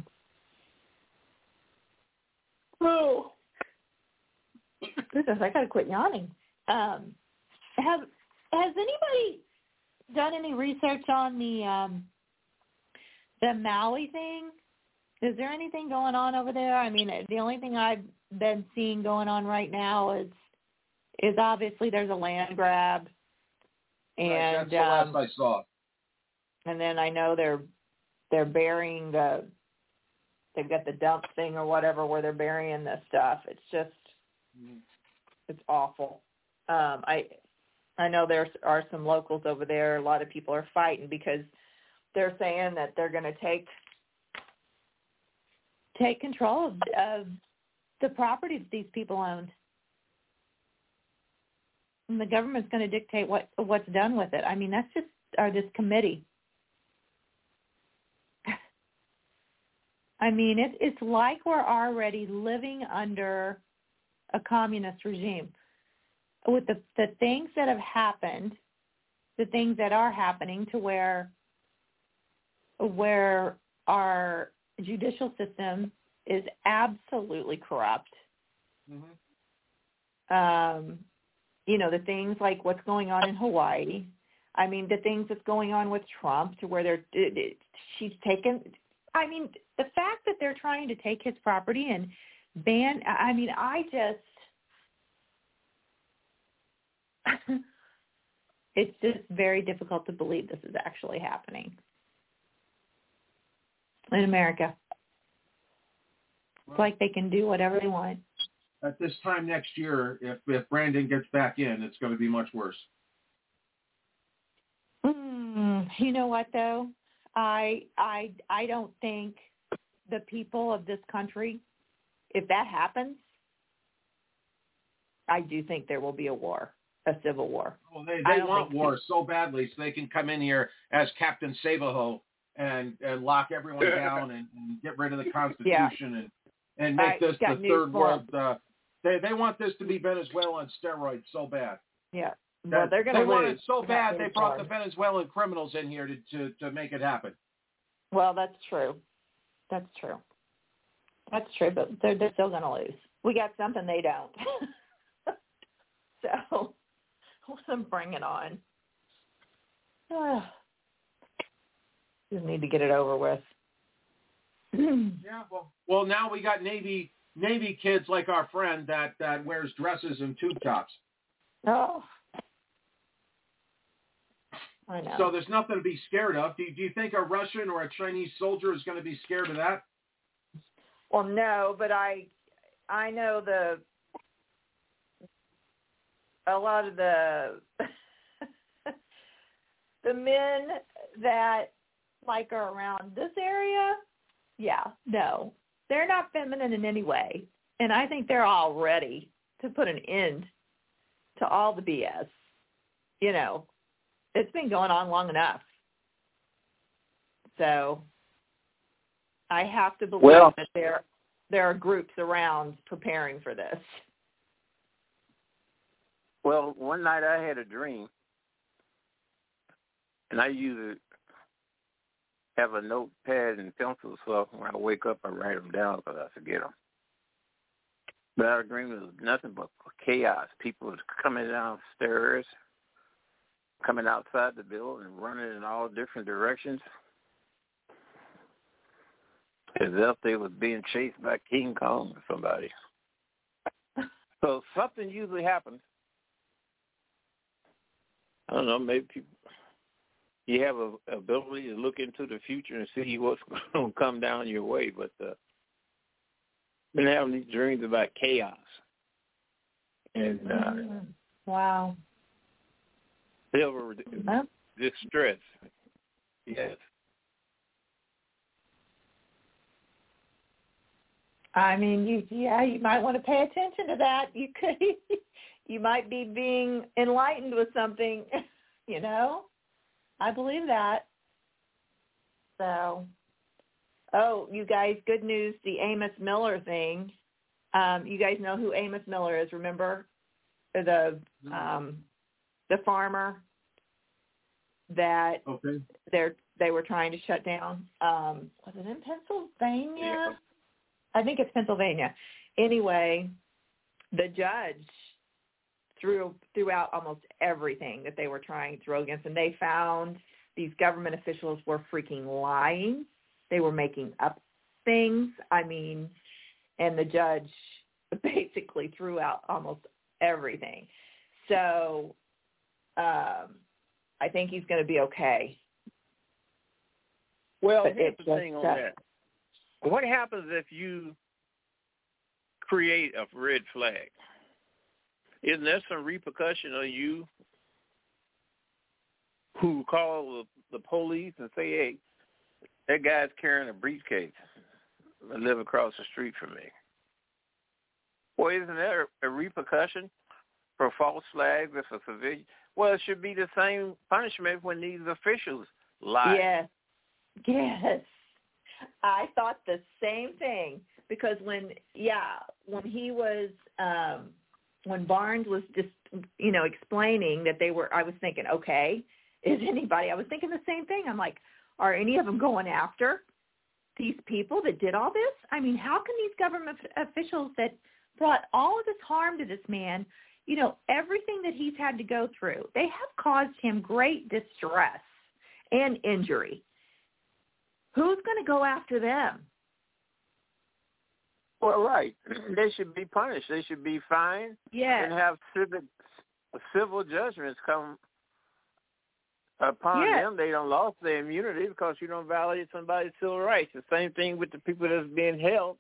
Oh. Goodness, I gotta quit yawning. Um, have has anybody done any research on the um, the Maui thing? Is there anything going on over there? I mean, the only thing I've been seeing going on right now is is obviously there's a land grab, and
right, that's the
um,
last I saw.
And then I know they're they're burying the they've got the dump thing or whatever where they're burying this stuff. It's just mm. it's awful. Um, I I know there are some locals over there. A lot of people are fighting because they're saying that they're going to take take control of, of the property that these people owned. And the government's going to dictate what what's done with it. I mean, that's just or this committee. I mean, it, it's like we're already living under a communist regime. With the, the things that have happened, the things that are happening to where where our judicial system is absolutely corrupt. Mm-hmm. Um, you know, the things like what's going on in Hawaii. I mean, the things that's going on with Trump to where they're it, it, she's taken. I mean, the fact that they're trying to take his property and ban. I mean, I just. It's just very difficult to believe this is actually happening in America. It's like they can do whatever they want.
At this time next year, if, if Brandon gets back in, it's going to be much worse.
Mm, you know what, though? I I I don't think the people of this country, if that happens, I do think there will be a war. A civil war.
Well, they they want war so badly so they can come in here as Captain Savaho and, and lock everyone down and, and get rid of the Constitution yeah. and, and make this the third world. Uh, they they want this to be Venezuela on steroids so bad.
Yeah.
Well,
that,
they're going to They
lose.
want it so bad they brought the Venezuelan criminals in here to, to, to make it happen.
Well, that's true. That's true. That's true, but they're, they're still going to lose. We got something they don't. So... let them bring it on. Just need to get it over with.
Yeah, well, well, now we got Navy Navy kids like our friend that, that wears dresses and tube tops.
Oh, I know.
So there's nothing to be scared of. Do you, do you think a Russian or a Chinese soldier is going to be scared of that?
Well, no, but I I know the. A lot of the the men that like are around this area, yeah, no, they're not feminine in any way, and I think they're all ready to put an end to all the B S. You know, it's been going on long enough, so I have to believe well, that there there are groups around preparing for this.
Well, one night I had a dream, and I usually have a notepad and pencil, so when I wake up, I write them down because I forget them. But our dream was nothing but chaos. People was coming downstairs, coming outside the building, running in all different directions, as if they was being chased by King Kong or somebody. So something usually happens. I don't know, maybe people, you have a ability to look into the future and see what's going to come down your way, but uh, I've been having these dreams about chaos. And uh,
wow.
Silver huh? distress. Yes.
I mean, you yeah, you might want to pay attention to that. You could You might be being enlightened with something, you know. I believe that. So, oh, you guys, good news, the Amos Miller thing. Um, you guys know who Amos Miller is, remember? The um, the farmer that
okay.
they're, they were trying to shut down. Um, was it in Pennsylvania? Yeah. I think it's Pennsylvania. Anyway, the judge threw threw out almost everything that they were trying to throw against him. They found these government officials were freaking lying. They were making up things. I mean, and the judge basically threw out almost everything. So um, I think he's going to be okay.
Well,
but
here's the
just,
thing on
uh,
that. What happens if you create a red flag? Isn't there some repercussion on you who call the, the police and say, hey, that guy's carrying a briefcase and live across the street from me? Well, isn't there a repercussion for false flags if a civilian? Well, it should be the same punishment when these officials lie.
Yes, yes. I thought the same thing because when, yeah, when he was, um, when Barnes was just, you know, explaining that they were, I was thinking, okay, is anybody, I was thinking the same thing. I'm like, are any of them going after these people that did all this? I mean, how can these government officials that brought all of this harm to this man, you know, everything that he's had to go through, they have caused him great distress and injury. Who's going to go after them?
Well, right. They should be punished. They should be fined
yes.
and have civic, civil judgments come upon
yes.
them. They don't lost their immunity because you don't violate somebody's civil rights. The same thing with the people that's being held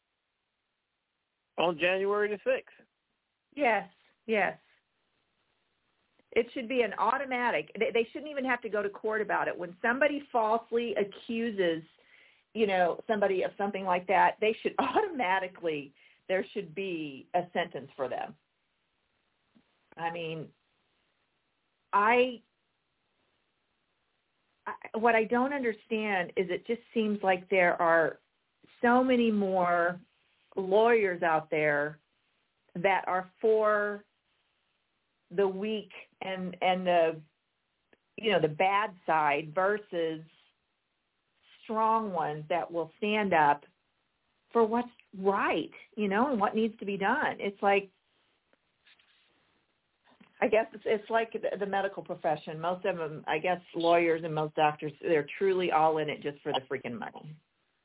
on January the sixth.
Yes, yes. It should be an automatic. They, they shouldn't even have to go to court about it. When somebody falsely accuses, you know, somebody of something like that, they should automatically, there should be a sentence for them. I mean, I, I what I don't understand is it just seems like there are so many more lawyers out there that are for the weak and and the you know the bad side versus strong ones that will stand up for what's right, you know, and what needs to be done. It's like, I guess it's, it's like the, the medical profession. Most of them, I guess, lawyers and most doctors, they're truly all in it just for the freaking money.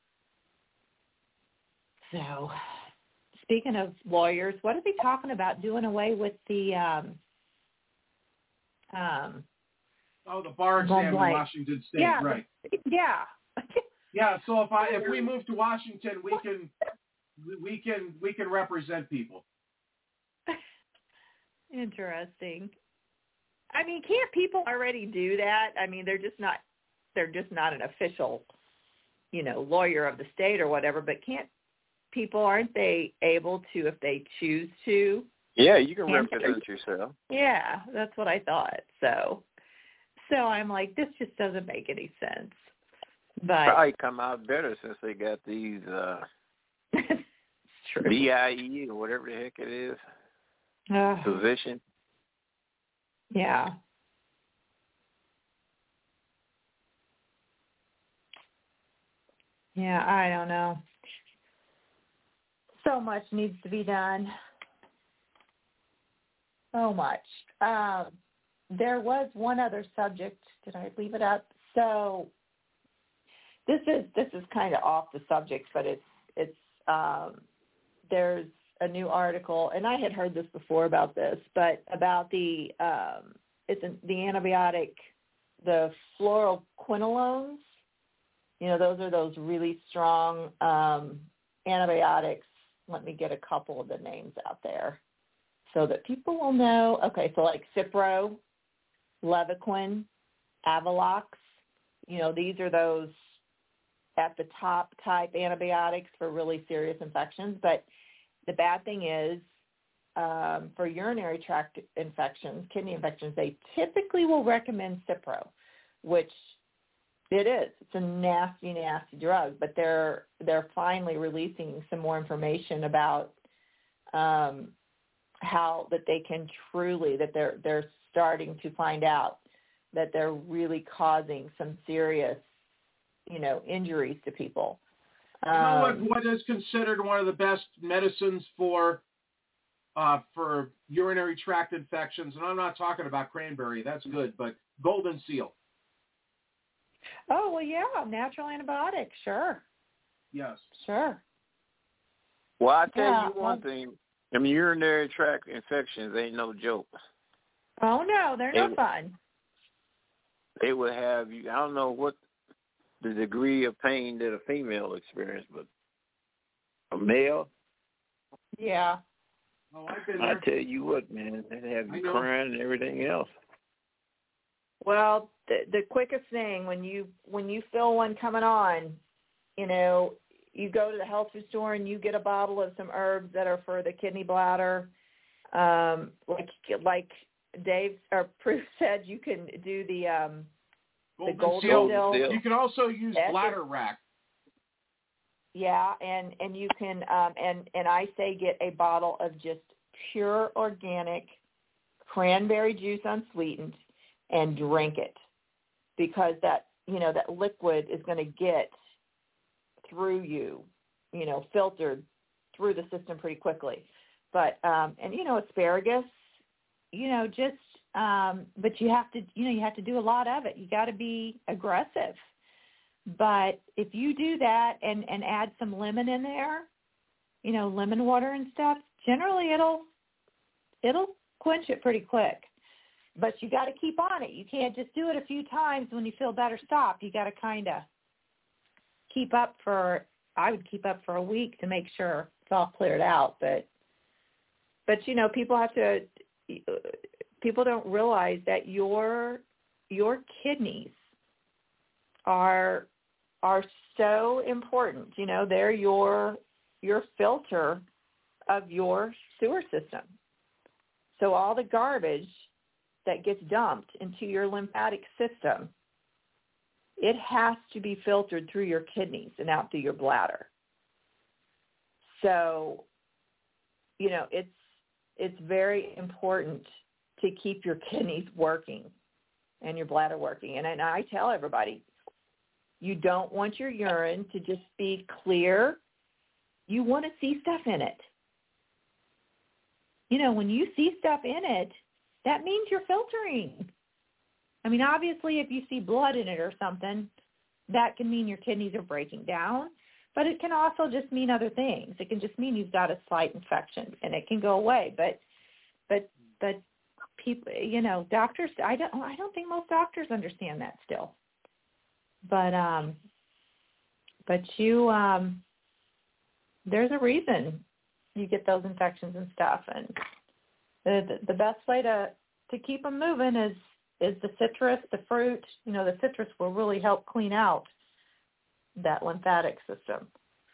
So, speaking of lawyers, what are they talking about doing away with the um, um,
oh, the bar exam in Washington State,
yeah,
right?
Yeah.
Yeah. So if I if we move to Washington, we can we can we can represent people.
Interesting. I mean, can't people already do that? I mean, they're just not they're just not an official, you know, lawyer of the state or whatever. But can't people, aren't they able to, if they choose to?
Yeah, you can represent yourself.
Yeah, that's what I thought. So, so I'm like, this just doesn't make any sense. But
probably come out better since they got these uh, B I E or whatever the heck it is
uh,
position.
Yeah. Yeah, I don't know. So much needs to be done. So much. Um, there was one other subject. Did I leave it up? So this is this is kind of off the subject, but it's it's um, there's a new article, and I had heard this before about this, but about the um, it's an, the antibiotic, the fluoroquinolones. You know, those are those really strong um, antibiotics. Let me get a couple of the names out there so that people will know. Okay, so like Cipro, Levaquin, Avelox. You know, these are those at the top type antibiotics for really serious infections. But the bad thing is um, for urinary tract infections, kidney infections, they typically will recommend Cipro, which it is. It's a nasty, nasty drug. But they're they're finally releasing some more information about um, how that they can truly, that they're they're starting to find out that they're really causing some serious, you know, injuries to people.
You know
Um,
what, what is considered one of the best medicines for uh, for urinary tract infections, and I'm not talking about cranberry, that's good, but golden seal.
Oh, well, yeah, natural antibiotic, sure.
Yes.
Sure.
Well, I tell
Yeah,
you one
well,
thing. I mean, urinary tract infections ain't no joke.
Oh, no, they're no
they,
fun.
They would have you, I don't know what the degree of pain that a female experience, but a male?
Yeah.
Oh, I've been
I
there.
tell you what, man, they have you crying and everything else.
Well, the, the quickest thing when you when you feel one coming on, you know, you go to the health food store and you get a bottle of some herbs that are for the kidney bladder. Um, like like Dave or Proof said, you can do the um,
golden
the golden
seal.
seal.
You can also use
That's
bladder
it.
rack.
Yeah, and and you can um, and and I say get a bottle of just pure organic cranberry juice unsweetened and drink it, because that you know that liquid is going to get through you, you know, filtered through the system pretty quickly. But um, and you know asparagus, you know, just um, but you have to you know you have to do a lot of it. You got to be aggressive. But if you do that and, and add some lemon in there, you know, lemon water and stuff, generally it'll it'll quench it pretty quick. But you got to keep on it. You can't just do it a few times when you feel better. Stop. You got to kind of keep up for. I would keep up for a week to make sure it's all cleared out. But but you know, people have to. People don't realize that your your kidneys are are so important. You know, they're your your filter of your sewer system. So all the garbage that gets dumped into your lymphatic system, it has to be filtered through your kidneys and out through your bladder. So, you know, it's it's very important to keep your kidneys working and your bladder working. And, and I tell everybody, you don't want your urine to just be clear. You want to see stuff in it. You know, when you see stuff in it, that means you're filtering. I mean, obviously, if you see blood in it or something, that can mean your kidneys are breaking down. But it can also just mean other things. It can just mean you've got a slight infection, and it can go away. But, but, but people, you know, doctors. I don't. I don't think most doctors understand that still. But um, but you, um, there's a reason you get those infections and stuff, and the the, the best way to, to keep them moving is is the citrus, the fruit. You know, the citrus will really help clean out that lymphatic system.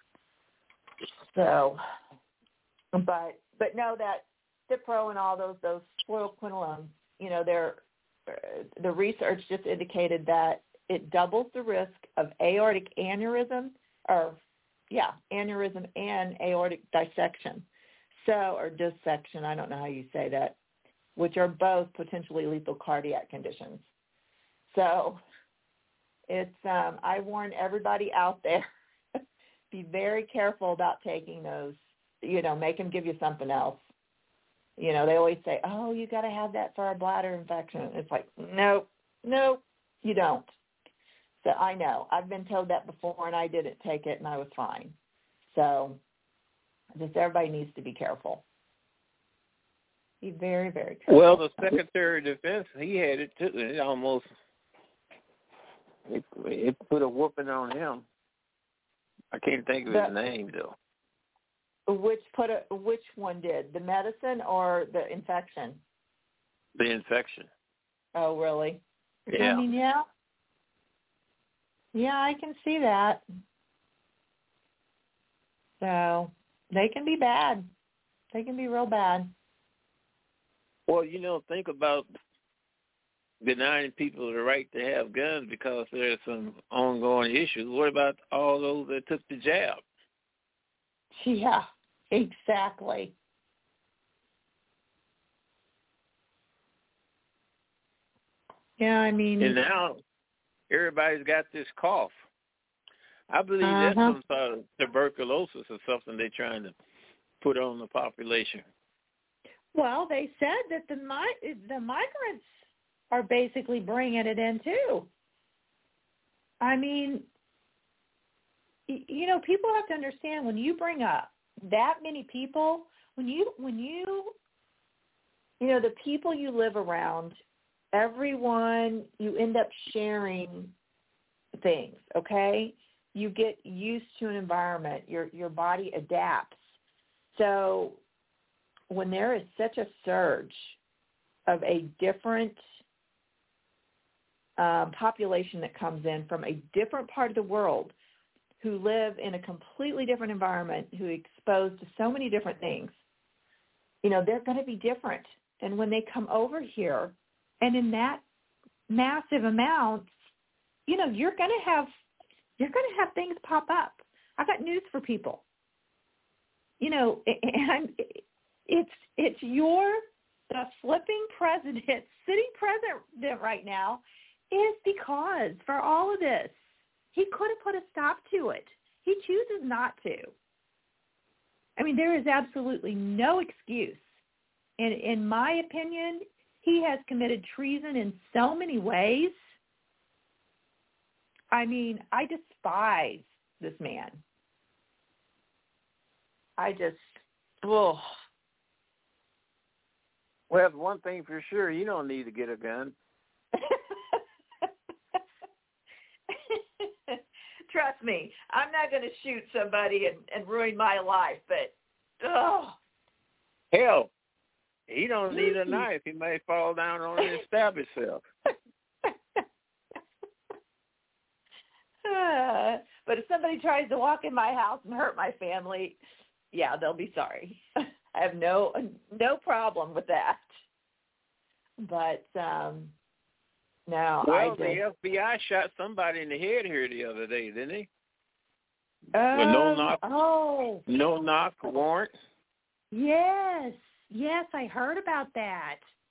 So, but but know that Cipro and all those those fluoroquinolones, you know, they're uh, the research just indicated that it doubles the risk of aortic aneurysm, or, yeah, aneurysm and aortic dissection, so, or dissection, I don't know how you say that, which are both potentially lethal cardiac conditions. So it's, um, I warn everybody out there, be very careful about taking those, you know, make them give you something else. You know, they always say, oh, you got to have that for a bladder infection. It's like, nope, nope, you don't. So I know. I've been told that before, and I didn't take it, and I was fine. So just everybody needs to be careful. Be very, very careful.
Well, the Secretary of Defense, he had it too. It almost it, it put a whooping on him. I can't think of his the, name though.
Which put a which one did? The medicine or the infection?
The infection.
Oh, really?
Yeah.
I mean, yeah. Yeah, I can see that. So they can be bad. They can be real bad.
Well, you know, think about denying people the right to have guns because there's some ongoing issues. What about all those that took the jab?
Yeah, exactly. Yeah, I mean...
And now everybody's got this cough. I believe
uh-huh.
that's some sort of tuberculosis or something they're trying to put on the population.
Well, they said that the the migrants are basically bringing it in too. I mean, you know, people have to understand when you bring up that many people when you when you you know the people you live around, everyone, you end up sharing things. Okay, you get used to an environment. Your your body adapts. So when there is such a surge of a different um, population that comes in from a different part of the world, who live in a completely different environment, who are exposed to so many different things, you know, they're going to be different. And when they come over here, and in that massive amounts, you know, you're going to have you're going to have things pop up. I got news for people. You know, and it's it's your the flipping president, sitting president right now, is because for all of this, he could have put a stop to it. He chooses not to. I mean, there is absolutely no excuse. And in my opinion, he has committed treason in so many ways. I mean, I despise this man. I just, oh.
Well, one thing for sure, you don't need to get a gun.
Trust me, I'm not going to shoot somebody and, and ruin my life, but, oh.
Hell, he don't need a knife. He may fall down on it and stab himself.
uh, but if somebody tries to walk in my house and hurt my family, yeah, they'll be sorry. I have no no problem with that. But, um, no,
well,
I just...
the F B I shot somebody in the head here the other day, didn't he?
Um,
With no knock,
oh.
no knock warrant.
Yes, yes, I heard about that.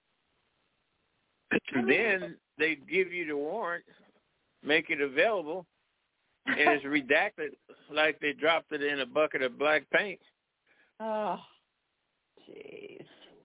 And then they give you the warrant, make it available, and it's redacted like they dropped it in a bucket of black paint.
Oh, jeez.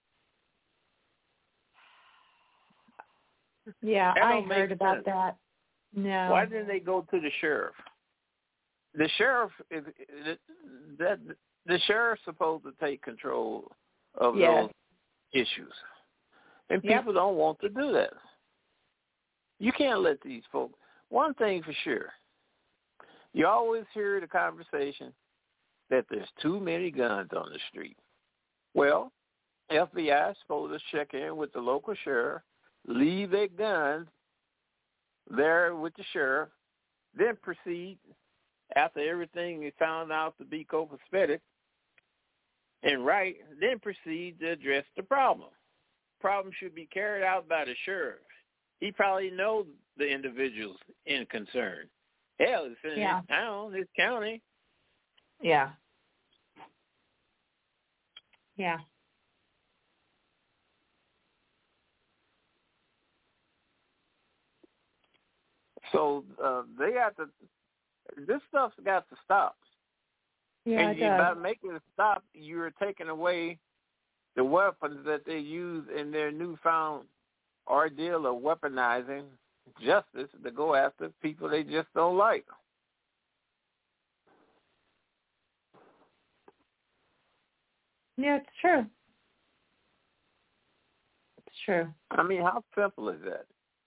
Yeah,
That
I
don't make
heard about
sense.
that. No.
Why didn't they go to the sheriff? The sheriff is that the sheriff's supposed to take control of
Yes.
those issues, and
Yep.
people don't want to do that. You can't let these folks. One thing for sure, you always hear the conversation that there's too many guns on the street. Well, F B I is supposed to check in with the local sheriff, leave their guns there with the sheriff, then proceed, after everything is found out to be copacetic and right, then proceed to address the problem. Problem should be carried out by the sheriff. He probably knows the individuals in concern. Hell, it's in
Yeah.
his town, his county.
Yeah. Yeah.
So uh, they got to, this stuff's got to stop.
Yeah,
and
it
you, by
does.
making it stop, you're taking away the weapons that they use in their newfound ordeal of weaponizing justice to go after people they just don't like.
Yeah, it's true. It's true.
I mean, how simple is that?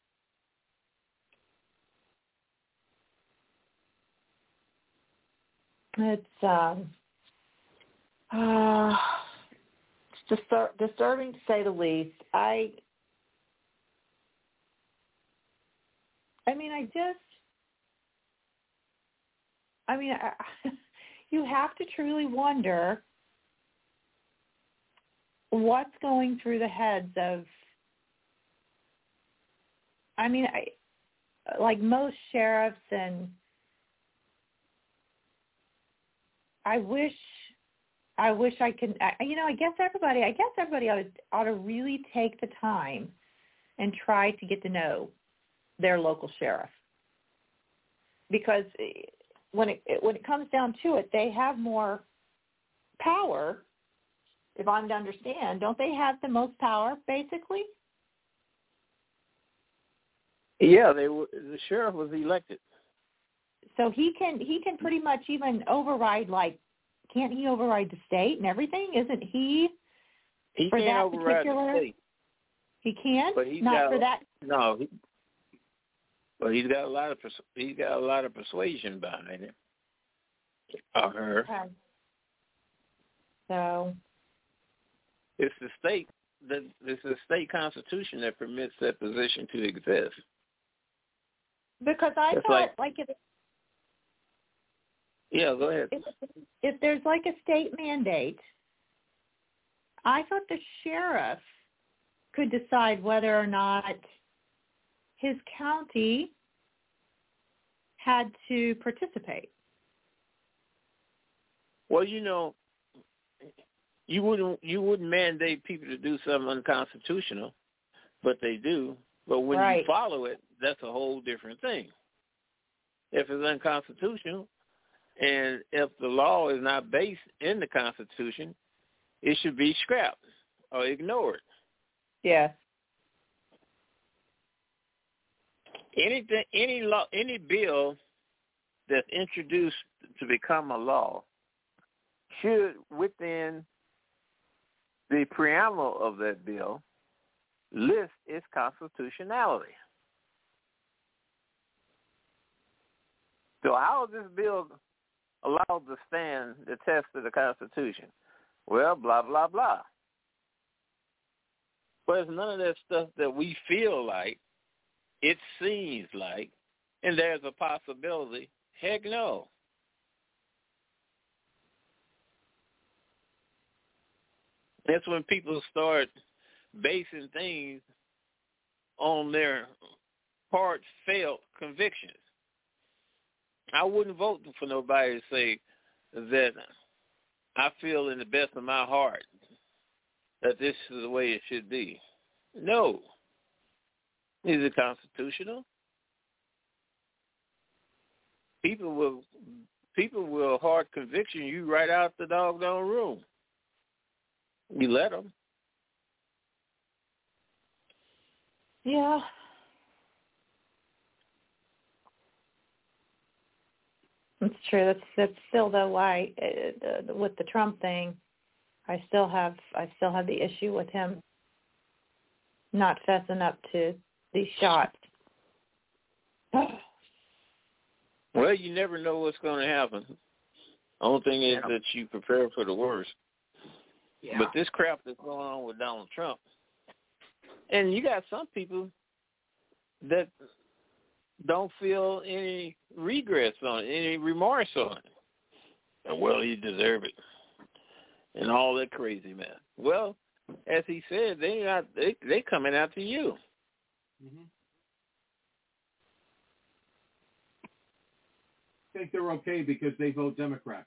It's um, uh, it's distur- disturbing to say the least. I, I mean, I just, I mean, I, you have to truly wonder what's going through the heads of, I mean, I, like most sheriffs, and I wish, I wish I could, I, you know, I guess everybody, I guess everybody ought to, ought to really take the time and try to get to know their local sheriff. Because when it, when it comes down to it, they have more power, if I'm to understand. Don't they have the most power, basically?
Yeah, they were, the sheriff was elected.
So he can he can pretty much even override like can't he override the state and everything? Isn't he?
He
for
can't
that
override
particular,
the state.
He can,
but he's
not
got,
for that.
No, he, but he's got a lot of pers- he's got a lot of persuasion behind him. Or her.
Okay. So
it's the state that it's the state constitution that permits that position to exist.
Because I
it's
thought
like,
like if
yeah, go ahead.
If, if there's like a state mandate, I thought the sheriff could decide whether or not his county had to participate.
Well, you know, you wouldn't you wouldn't mandate people to do something unconstitutional, but they do. But when
right.
you follow it, that's a whole different thing. If it's unconstitutional, and if the law is not based in the Constitution, it should be scrapped or ignored.
Yeah.
Anything, any law, any bill that's introduced to become a law should, within the preamble of that bill, list its constitutionality. So how is this bill allowed to stand the test of the Constitution? Well, blah, blah, blah. But it's none of that stuff that we feel like, it seems like, and there's a possibility. Heck no. That's when people start basing things on their heartfelt convictions. I wouldn't vote for nobody to say that I feel in the best of my heart that this is the way it should be. No. Is it constitutional? People will people will hard conviction you right out the doggone room. You let them.
Yeah. That's true. That's that's still though why uh, with the Trump thing, I still have I still have the issue with him not fessing up to these shots.
Well, you never know what's going to happen. Only thing is
yeah.
that you prepare for the worst.
Yeah.
But this crap that's going on with Donald Trump, and you got some people that don't feel any regrets on it, any remorse on it. And, well, he deserved it, and all that crazy, man. Well, as he said, they not they they coming after you.
Mm-hmm. I think they're okay because they vote Democrat.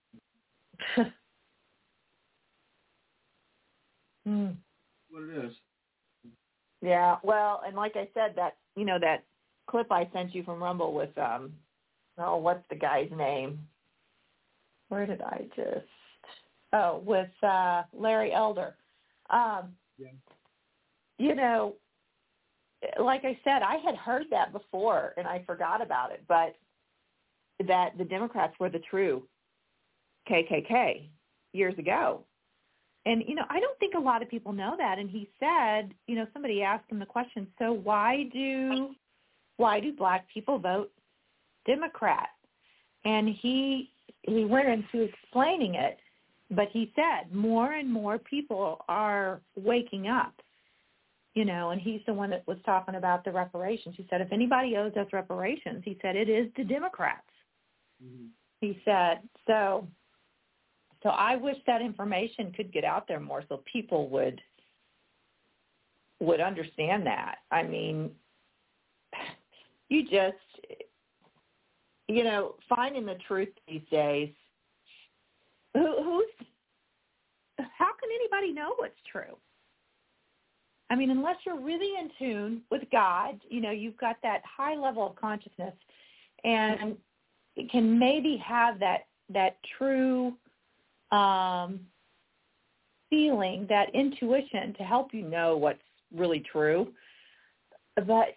mm.
What it is.
Yeah, well, and like I said, that you know that clip I sent you from Rumble with um, oh, what's the guy's name? Where did I just? Oh, with uh, Larry Elder. Um,
yeah.
You know, like I said, I had heard that before and I forgot about it, but that the Democrats were the true K K K years ago. And, you know, I don't think a lot of people know that. And he said, you know, somebody asked him the question, so why do why do black people vote Democrat? And he he went into explaining it, but he said more and more people are waking up, you know, and he's the one that was talking about the reparations. He said, if anybody owes us reparations, he said, it is the Democrats. Mm-hmm. He said, so so I wish that information could get out there more so people would would understand that. I mean, you just, you know, finding the truth these days, who, who's, how can anybody know what's true? I mean, unless you're really in tune with God, you know, you've got that high level of consciousness and can maybe have that that true um, feeling, that intuition to help you know what's really true. But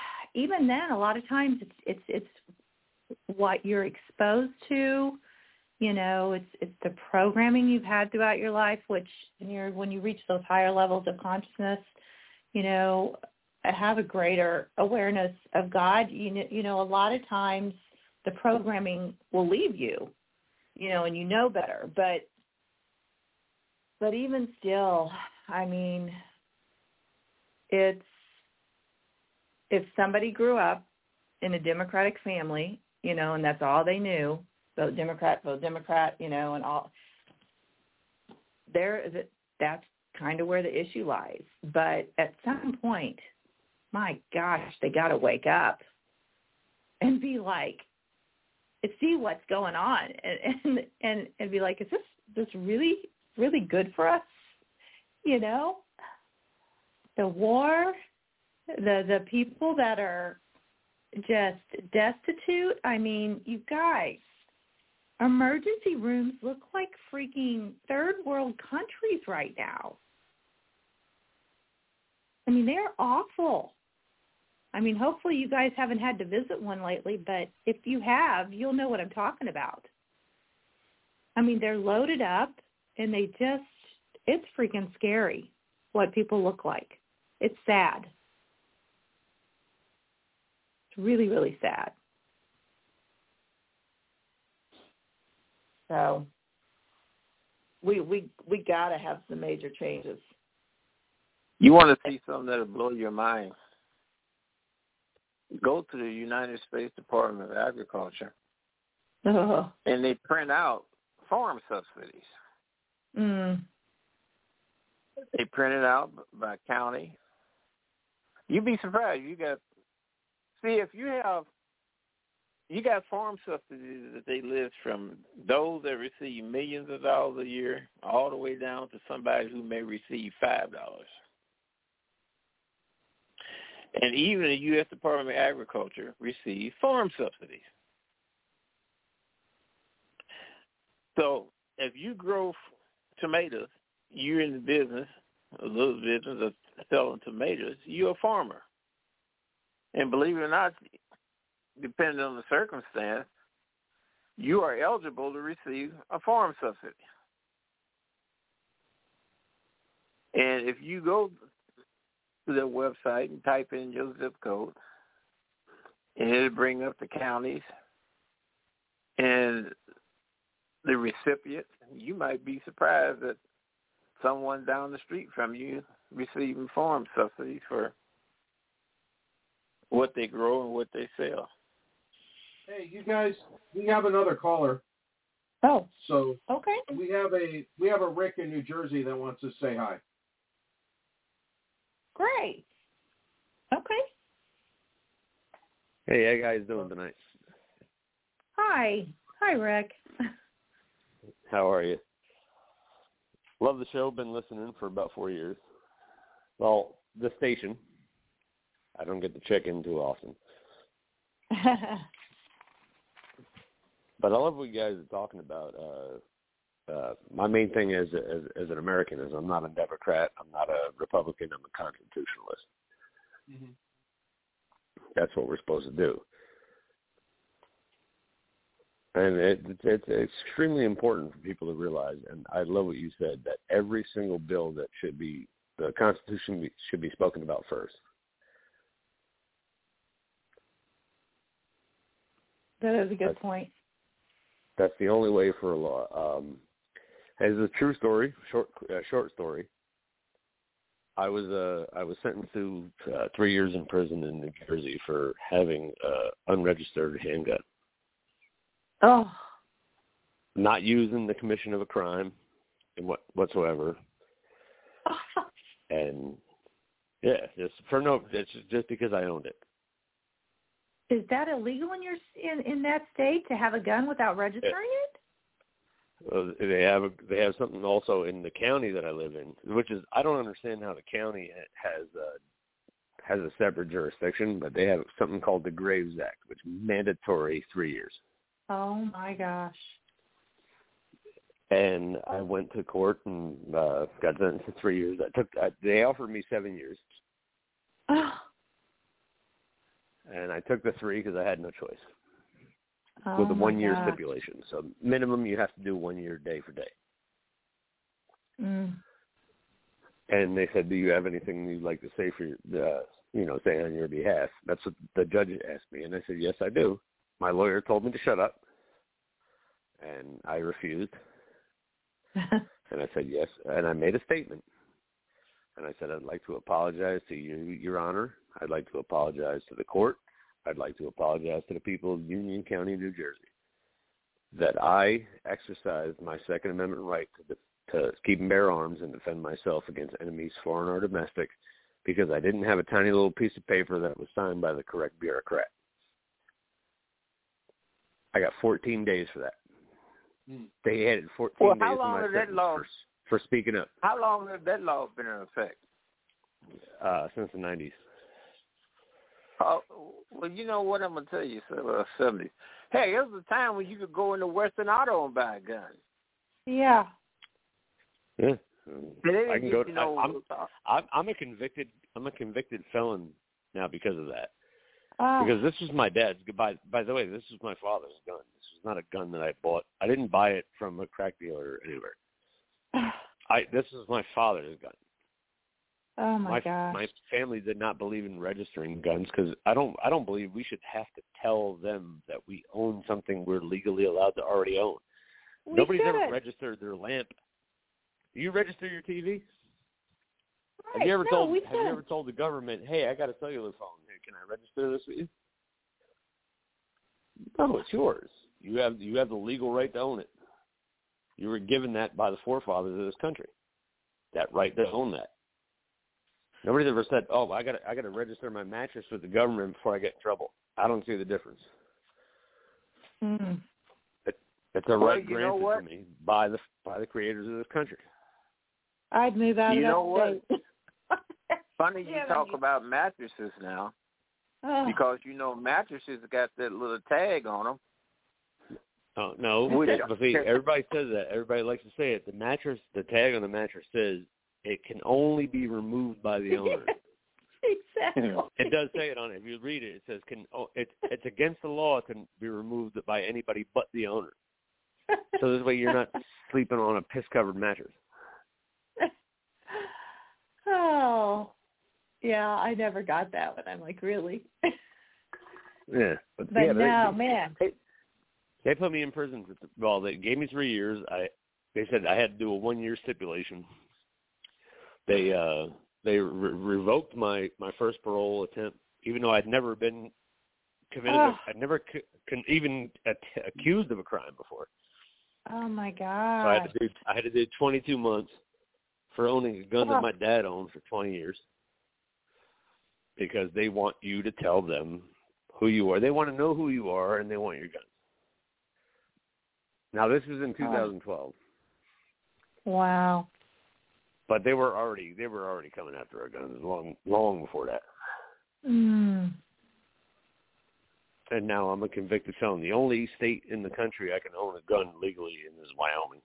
even then, a lot of times it's it's it's what you're exposed to You know, it's it's the programming you've had throughout your life, which when you're when you reach those higher levels of consciousness, you know, have a greater awareness of God. You know, you know, a lot of times the programming will leave you, you know, and you know better. But but even still, I mean, it's if somebody grew up in a Democratic family, you know, and that's all they knew, vote Democrat, vote Democrat, you know, and all, there, that's kind of where the issue lies. But at some point, my gosh, they got to wake up and be like, see what's going on, and, and and and be like, is this this really really good for us? You know, the war, the the people that are just destitute. I mean, you guys, emergency rooms look like freaking third world countries right now. I mean, they're awful. I mean, hopefully you guys haven't had to visit one lately, but if you have, you'll know what I'm talking about. I mean, they're loaded up, and they just, it's freaking scary what people look like. It's sad. It's really, really sad. So we we we got to have some major changes.
You want to see something that'll blow your mind? Go to the United States Department of Agriculture,
oh.
and they print out farm subsidies.
Mm.
They print it out by county. You'd be surprised. You got see if you have you got farm subsidies that they list from those that receive millions of dollars a year, all the way down to somebody who may receive five dollars. And even the U S Department of Agriculture receives farm subsidies. So if you grow tomatoes, you're in the business, a little business of selling tomatoes, you're a farmer. And believe it or not, depending on the circumstance, you are eligible to receive a farm subsidy. And if you go to their website and type in your zip code, and it'll bring up the counties and the recipient. You might be surprised that someone down the street from you receiving farm subsidies for what they grow and what they sell.
Hey, you guys, we have another caller.
Oh.
So
okay.
We have a we have a Rick in New Jersey that wants to say hi.
Great. Okay.
Hey, how you guys doing tonight?
Hi. Hi, Rick.
How are you? Love the show. Been listening for about four years. Well, the station. I don't get to check in too often. But I love what you guys are talking about. Uh, uh, my main thing is, as, as an American is I'm not a Democrat. I'm not a Republican. I'm a constitutionalist.
Mm-hmm.
That's what we're supposed to do. And it, it's, it's extremely important for people to realize, and I love what you said, that every single bill that should be, the Constitution should be spoken about first.
That is a good
that's,
point.
That's the only way for a law. Um, as a true story, short uh, short story, I was uh, I was sentenced to uh, three years in prison in New Jersey for having an unregistered handgun.
Oh.
Not used in the commission of a crime and what whatsoever. And yeah, just for no, it's just because I owned it.
Is that illegal in your in, in that state to have a gun without registering it?
Uh, they have a, they have something also in the county that I live in, which is I don't understand how the county has a, has a separate jurisdiction, but they have something called the Graves Act, which is mandatory three years.
Oh my gosh!
And I went to court and uh, got sentenced to three years. I took I, they offered me seven years.
Oh.
And I took the three because I had no choice.
Oh,
with a
my
one-year
gosh.
stipulation. So minimum, you have to do one year day for day.
Mm.
And they said, "Do you have anything you'd like to say for your, uh, you know, say on your behalf?" That's what the judge asked me, and I said, "Yes, I do." My lawyer told me to shut up, and I refused. And I said yes, and I made a statement. And I said, "I'd like to apologize to you, Your Honor. I'd like to apologize to the court. I'd like to apologize to the people of Union County, New Jersey, that I exercised my Second Amendment right to, to keep and bear arms and defend myself against enemies, foreign or domestic, because I didn't have a tiny little piece of paper that was signed by the correct bureaucrat." I got fourteen days for that.
Hmm.
They added fourteen
Well,
days
how
to
long
my
has that
sentence
law?
for, for speaking up.
How long has that law been in effect?
Uh, since the nineties.
Oh, well, you know what I'm gonna tell you, sir. seventies. Hey, there was a time when you could go into Western Auto and buy a gun.
Yeah.
Yeah,
They
I can
didn't
go.
get, you know,
I, I'm, I'm I'm a convicted. I'm a convicted felon now because of that.
Oh.
Because this was my dad's. By by the way, this was my father's gun. This was not a gun that I bought. I didn't buy it from a crack dealer anywhere. I this is my father's gun.
Oh my,
my
gosh.
My family did not believe in registering guns because I don't. I don't believe we should have to tell them that we own something we're legally allowed to already own.
We
Nobody's
shouldn't.
ever registered their lamp. Do you register your T V?
Right.
Have you ever
no,
told
we
Have you ever told the government, "Hey, I got a cellular phone. Hey, can I register this with you?" No, it's yours. You have you have the legal right to own it. You were given that by the forefathers of this country. That right to own that. Nobody's ever said, "Oh, I got I got to register my mattress with the government before I get in trouble." I don't see the difference.
Mm.
It, it's a
Well,
right
you know
granted
what?
to me by the by the creators of this country.
I'd move out
You
of
know
that
what?
state.
Funny you
Yeah,
talk
you-
about mattresses now,
Oh.
because you know mattresses got that little tag on them.
Oh no!
Which-
But see, everybody says that. Everybody likes to say it. The mattress, the tag on the mattress says it can only be removed by the owner.
Exactly.
It does say it on it. If you read it, it says can oh, it, it's against the law to be removed by anybody but the owner. So this way you're not sleeping on a piss-covered mattress.
Oh. Yeah, I never got that one. I'm like, really?
Yeah, but,
But
yeah,
no,
they,
man.
They, they put me in prison for well, they gave me three years. I they said I had to do a one-year stipulation. They uh, they re- revoked my, my first parole attempt, even though I'd never been committed.
Oh.
A, I'd never c- con, even a- accused of a crime before.
Oh my
So
God.
I had to do I had to do twenty-two months for owning a gun
Oh.
that my dad owned for twenty years. Because they want you to tell them who you are. They want to know who you are, and they want your gun. Now, this was in two thousand twelve.
Wow.
But they were already they were already coming after our guns long long before that.
Mm.
And now I'm a convicted felon. The only state in the country I can own a gun legally in is Wyoming.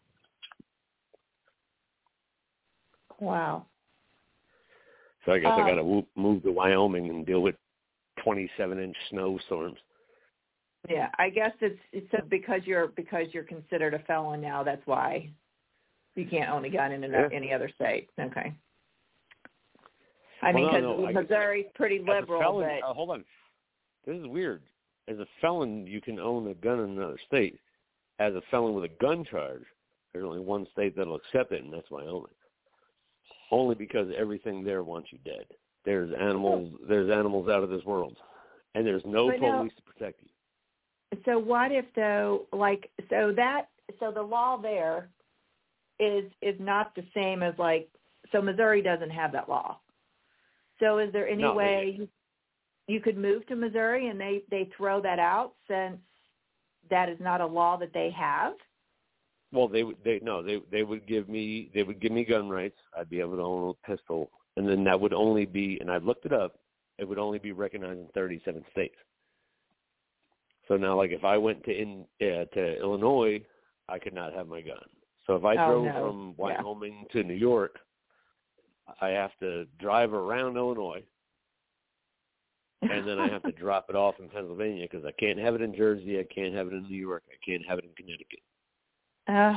Wow.
So I guess
Uh,
I got to move to Wyoming and deal with twenty-seven inch snowstorms.
Yeah, I guess it's it's because you're because you're considered a felon now. That's why you can't own a gun in another,
Yeah.
any other state. Okay. I
Well,
mean,
no,
because
no, I-
Missouri's pretty
As a
liberal,
felon,
but
uh, hold on. This is weird. As a felon, you can own a gun in another state. As a felon with a gun charge, there's only one state that'll accept it, and that's Wyoming. Only because everything there wants you dead. There's animals. There's animals out of this world, and there's no
But now-
police to protect you.
so what if though, like, so that so the law there is is not the same as like so Missouri doesn't have that law. So is there any
No,
way you, you could move to Missouri and they they throw that out since that is not a law that they have?
Well, they would. They no. They they would give me. They would give me gun rights. I'd be able to own a pistol, and then that would only be. And I've looked it up. It would only be recognized in thirty-seven states. So now, like, if I went to in uh, to Illinois, I could not have my gun. So if I
Oh,
drove
no.
from
Yeah.
Wyoming to New York, I have to drive around Illinois, and then I have to drop it off in Pennsylvania because I can't have it in Jersey, I can't have it in New York, I can't have it in Connecticut.
Uh,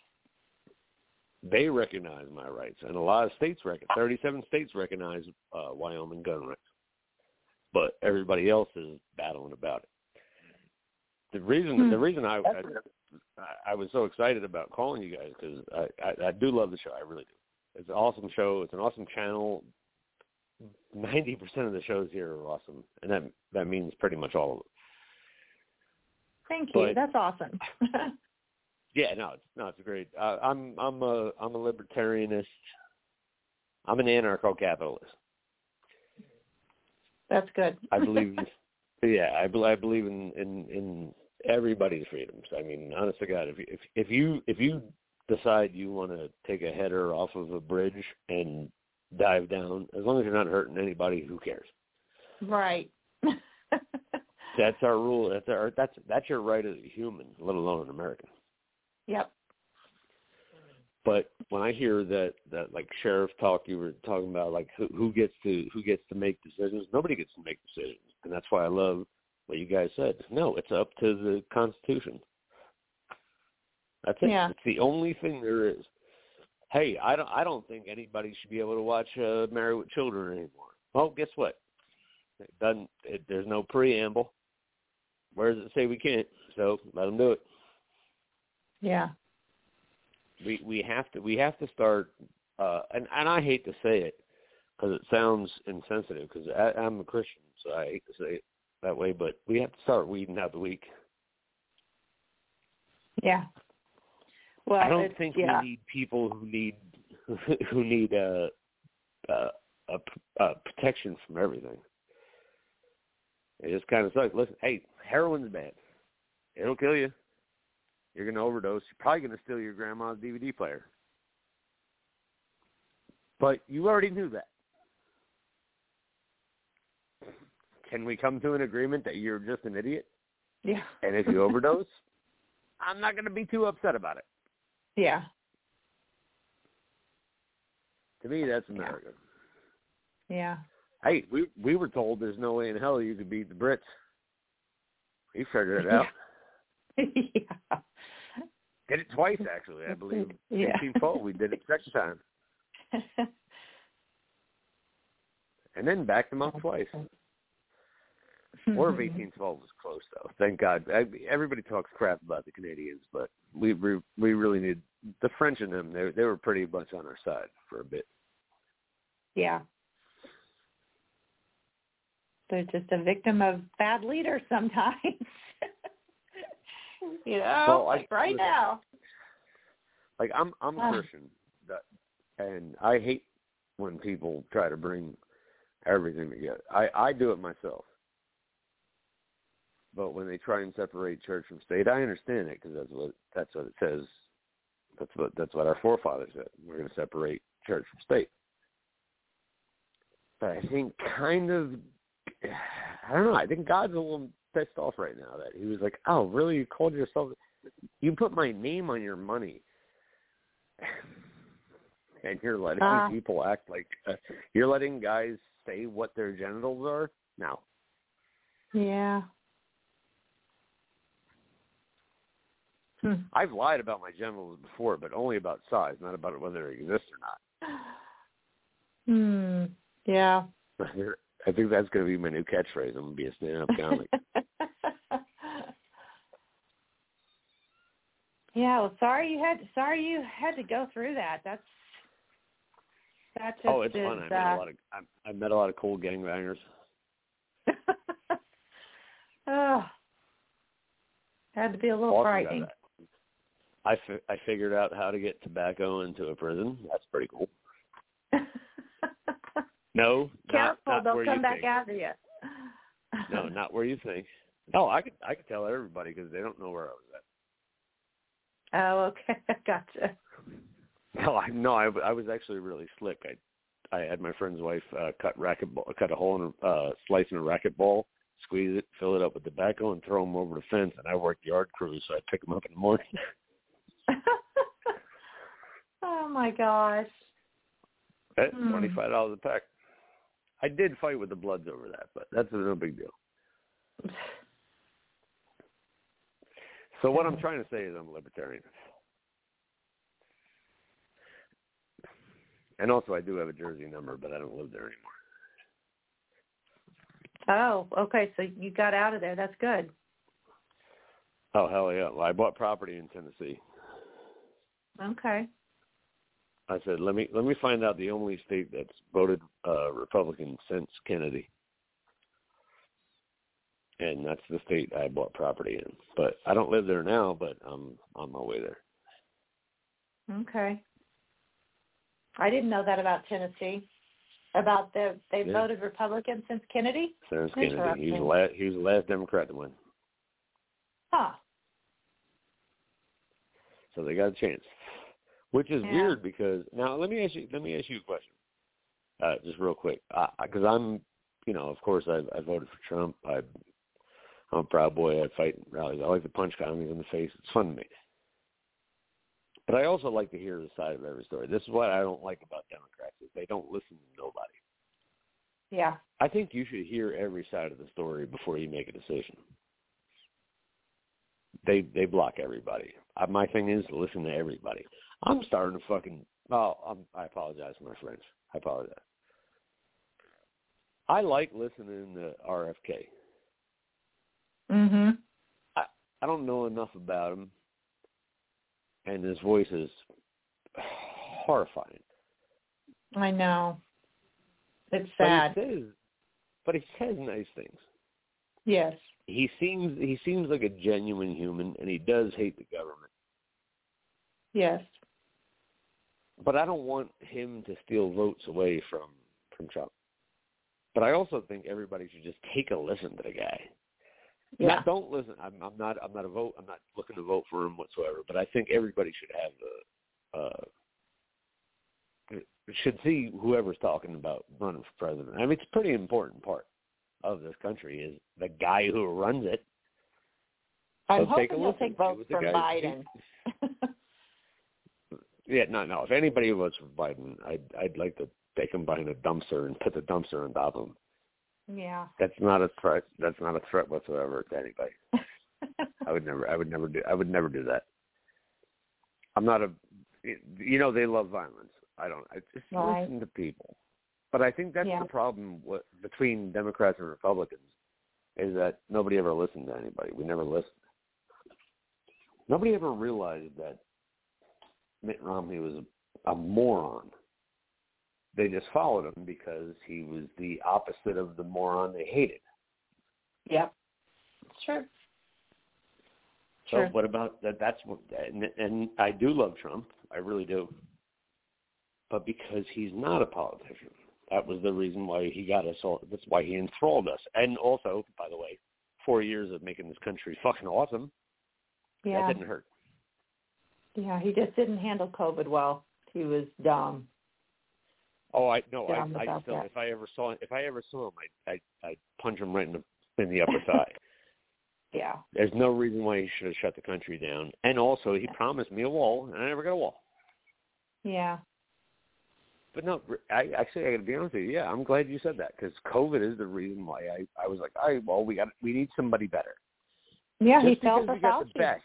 they recognize my rights, and a lot of states recognize, thirty-seven states recognize uh, Wyoming gun rights, but everybody else is battling about it. The reason, hmm. the reason I, I I was so excited about calling you guys because I, I I do love the show, I really do. It's an awesome show. It's an awesome channel. Ninety percent of the shows here are awesome, and that that means pretty much all of them.
Thank you.
But,
that's awesome.
yeah, no, it's no, it's great. Uh, I'm I'm a I'm a libertarianist. I'm an anarcho-capitalist.
That's good.
I believe, yeah, I, be, I believe in, in, in everybody's freedoms. I mean, honest to God, if if if you if you decide you want to take a header off of a bridge and dive down, as long as you're not hurting anybody, who cares?
Right.
That's our rule. That's our that's that's your right as a human, let alone an American.
Yep.
But when I hear that, that like sheriff talk, you were talking about like who, who gets to who gets to make decisions. Nobody gets to make decisions, and that's why I love what you guys said. No, it's up to the Constitution. That's it.
Yeah.
It's the only thing there is. Hey, I don't I don't think anybody should be able to watch uh, Married with Children anymore. Well, guess what? It doesn't. It, there's no preamble. Where does it say we can't? So let them do it.
Yeah.
We we have to we have to start, uh, and and I hate to say it because it sounds insensitive because I'm a Christian, so I hate to say it that way. But we have to start weeding out the weak.
Yeah. Well,
I don't think
yeah.
we need people who need who need a, a, a, a protection from everything. It just kind of sucks. Listen, hey, heroin's bad. It'll kill you. You're going to overdose. You're probably going to steal your grandma's D V D player. But you already knew that. Can we come to an agreement that you're just an idiot?
Yeah.
And if you overdose, I'm not going to be too upset about it.
Yeah.
To me, that's America.
Yeah.
Hey, we we were told there's no way in hell you could beat the Brits. We figured it out.
Yeah.
Did it twice, actually, I believe.
Yeah.
eighteen twelve, we did it second time. And then backed them up twice. War of eighteen twelve was close, though. Thank God. I, everybody talks crap about the Canadians, but we we, we really need the French and them. They they were pretty much on our side for a bit.
Yeah. They're just a victim of bad leaders sometimes. you know,
well,
like
I,
right now.
Like I'm I'm
uh.
Christian, and I hate when people try to bring everything together. I, I do it myself. But when they try and separate church from state, I understand it because that's what that's what it says. That's what that's what our forefathers said. We're going to separate church from state. But I think kind of, I don't know. I think God's a little pissed off right now that he was like, "Oh, really? You called yourself? You put my name on your money, and you're letting uh, people act like uh, you're letting guys say what their genitals are now."
Yeah. Hmm.
I've lied about my genitals before, but only about size, not about whether they exist or not.
Hmm. Yeah.
I think that's going to be my new catchphrase. I'm going to be a stand-up comic.
Yeah. Well, sorry you had. Sorry you had to go through that. That's. That just
oh, it's
is,
fun. I
uh,
met a lot of. I, I met a lot of cool gangbangers.
Oh. Had to be a little
also
frightening.
I, fi- I figured out how to get tobacco into a prison. That's pretty cool. No,
careful,
not, not
they'll
where
come
you
back
think.
after you.
No, not where you think. No, I could I could tell everybody because they don't know where I was
Oh,
at.
okay, gotcha.
No, I no, I, I was actually really slick. I I had my friend's wife uh, cut racquetball, cut a hole in a uh, slice in a racquetball, squeeze it, fill it up with tobacco, and throw them over the fence. And I worked yard crews, so I'd pick them up in the morning.
Oh my gosh!
At
hmm.
twenty-five dollars a pack. I did fight with the Bloods over that, but that's no big deal. So what I'm trying to say is I'm a libertarian. And also I do have a Jersey number, but I don't live there anymore.
Oh, okay. So you got out of there. That's good.
Oh, hell yeah. Well, I bought property in Tennessee.
Okay.
I said, let me let me find out the only state that's voted uh, Republican since Kennedy. And that's the state I bought property in. But I don't live there now, but I'm on my way there.
Okay. I didn't know that about Tennessee. About the they
yeah.
voted Republican since Kennedy?
Since Kennedy. He was, the last, he was the last Democrat to win.
Huh.
So they got a chance. Which is
yeah.
weird because now let me ask you let me ask you a question. Uh, just real quick. Because uh, I'm you know, of course I I voted for Trump. I I'm a proud boy. I fight rallies. I like to punch commies in the face. It's fun to me. But I also like to hear the side of every story. This is what I don't like about Democrats is they don't listen to nobody.
Yeah.
I think you should hear every side of the story before you make a decision. They they block everybody. Uh, my thing is listen to everybody. I'm starting to fucking. Oh, I'm, I apologize for my French. I apologize. I like listening to R F K.
Mhm.
I I don't know enough about him. And his voice is horrifying.
I know. It's sad.
But he says, but he says nice things.
Yes.
He seems he seems like a genuine human, and he does hate the government.
Yes.
But I don't want him to steal votes away from, from Trump. But I also think everybody should just take a listen to the guy.
Yeah.
Not, don't listen. I'm, I'm not. I'm not a vote. I'm not looking to vote for him whatsoever. But I think everybody should have the. Uh, should see whoever's talking about running for president. I mean, it's a pretty important part of this country is the guy who runs it.
I'm
so take
hoping
a
he'll
listen.
take votes for Biden.
yeah, no, no. If anybody votes for Biden, I'd I'd like to take him behind a dumpster and put the dumpster on top of him.
Yeah.
That's not a threat. That's not a threat whatsoever to anybody. I would never. I would never do. I would never do that. I'm not a. You know, they love violence. I don't. I just
right.
listen to people. But I think that's
yeah.
the problem with, between Democrats and Republicans is that nobody ever listened to anybody. We never listened. Nobody ever realized that Mitt Romney was a, a moron. They just followed him because he was the opposite of the moron they hated.
Yep. Sure.
So
sure.
what about that? That's what, and, and I do love Trump. I really do. But because he's not a politician, that was the reason why he got us all. That's why he enthralled us. And also, by the way, four years of making this country fucking awesome.
Yeah.
That didn't hurt.
Yeah, he just didn't handle COVID well. He was dumb.
Oh, I no, I,
dumb
I still
that.
if I ever saw if I ever saw him, I I I'd punch him right in the in the upper thigh.
Yeah.
There's no reason why he should have shut the country down. And also, he promised me a wall, and I never got a wall.
Yeah.
But no, I actually I got to be honest with you. Yeah, I'm glad you said that because COVID is the reason why I, I was like, all right, well, we got we need somebody better.
Yeah,
Just
he fell
because
for
we got
Fauci.
the best.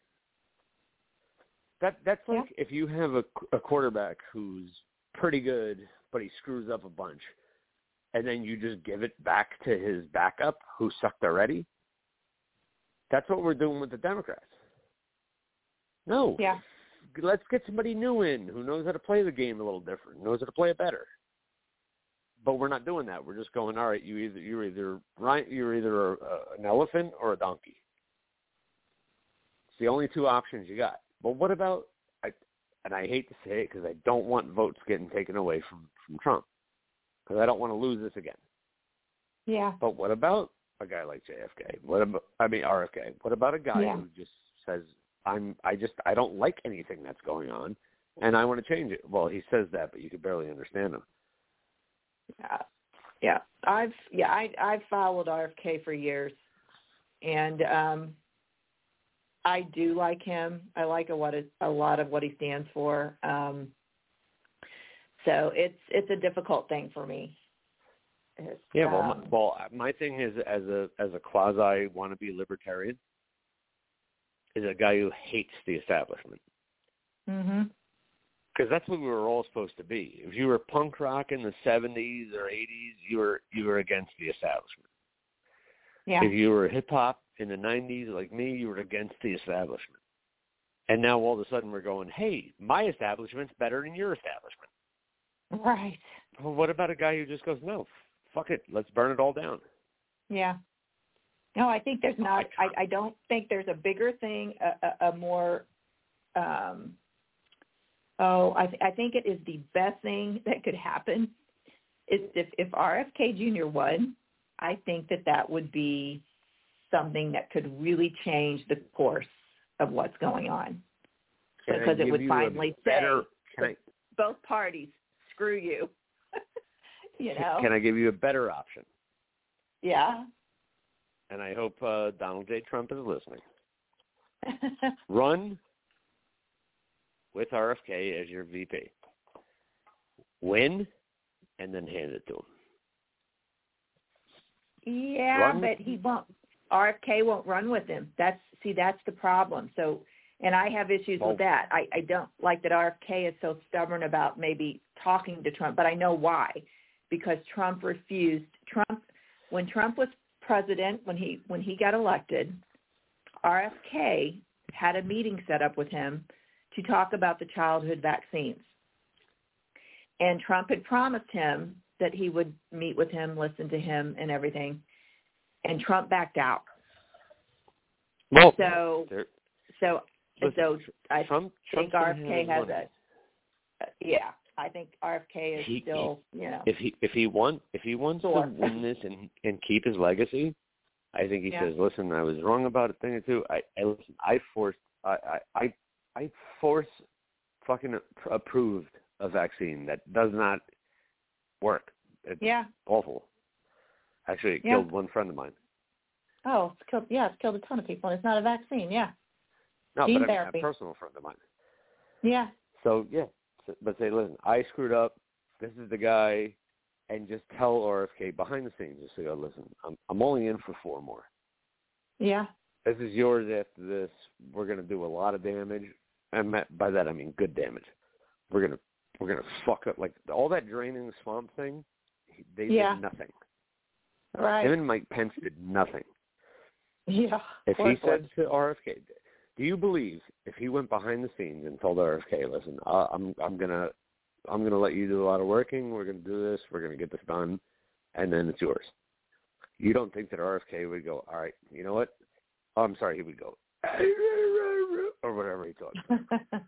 That that's like
yeah.
if you have a, a quarterback who's pretty good, but he screws up a bunch, and then you just give it back to his backup who sucked already. That's what we're doing with the Democrats. No.
Yeah.
Let's get somebody new in who knows how to play the game a little different, knows how to play it better. But we're not doing that. We're just going, all right, you either you're either right, you're either a, a, an elephant or a donkey. It's the only two options you got. But what about? I, and I hate to say it because I don't want votes getting taken away from, from Trump because I don't want to lose this again.
Yeah.
But what about a guy like J F K? What about? I mean R F K. What about a guy
yeah.
who just says, I'm, I just, I don't like anything that's going on, and I want to change it. Well, he says that, but you can barely understand him.
Yeah, yeah. I've, yeah, I, I've followed R F K for years, and um, I do like him. I like a lot of a lot of what he stands for. Um, so it's, it's a difficult thing for me. It's,
yeah, well,
um,
my, well, my thing is as a as a quasi wannabe libertarian is a guy who hates the establishment.
Mm-hmm.
Because that's what we were all supposed to be. If you were punk rock in the seventies or eighties, you were you were against the establishment.
Yeah.
If you were hip hop in the nineties, like me, you were against the establishment. And now all of a sudden we're going, hey, my establishment's better than your establishment.
Right.
Well, what about a guy who just goes, no, fuck it, let's burn it all down?
Yeah. No, I think there's not. I, I don't think there's a bigger thing, a, a, a more. Um, oh, I, th- I think it is the best thing that could happen. Is if if R F K Junior won, I think that that would be something that could really change the course of what's going on,
Can
because it would finally
better,
say
can I,
both parties, screw you. You know.
Can I give you a better option?
Yeah.
And I hope uh, Donald J. Trump is listening. Run with R F K as your V P. Win, and then hand it to him.
Yeah,
Run.
but he won't. R F K won't run with him. That's see, that's the problem. So, and I have issues
well,
with that. I, I don't like that R F K is so stubborn about maybe talking to Trump, but I know why. Because Trump refused. Trump, when Trump was president, when he when he got elected, R F K had a meeting set up with him to talk about the childhood vaccines. And Trump had promised him that he would meet with him, listen to him, and everything. And Trump backed out.
Well,
so, so,
listen,
so I
Trump,
think
Trump's
R F K
has
has a, yeah. I think R F K is
he,
still, you know.
If he if he want if he wants
sure.
to win this and and keep his legacy, I think he
yeah.
says, "Listen, I was wrong about a thing or two. I, I listen. I forced. I I I, I force fucking approved a vaccine that does not work. It's
yeah.
awful. Actually, it
yeah.
killed one friend of mine.
Oh, it's killed. Yeah, it's killed a ton of people. And it's not a vaccine. Yeah.
No,
Gene
but I mean,
therapy.
a personal friend of mine.
Yeah.
So yeah. But say, listen, I screwed up. This is the guy, and just tell R F K behind the scenes. Just say, oh, listen, I'm I'm only in for four more.
Yeah.
This is yours after this. We're gonna do a lot of damage, and by that I mean good damage. We're gonna we're gonna fuck up like all that draining the swamp thing. They
yeah.
did nothing.
Right.
Him and Mike Pence did nothing.
Yeah.
If he said to R F K, do you believe if he went behind the scenes and told R F K, listen, uh, I'm I'm gonna I'm gonna let you do a lot of working. We're gonna do this. We're gonna get this done, and then it's yours. You don't think that R F K would go, all right, you know what? Oh, I'm sorry, he would go, or whatever he talks about.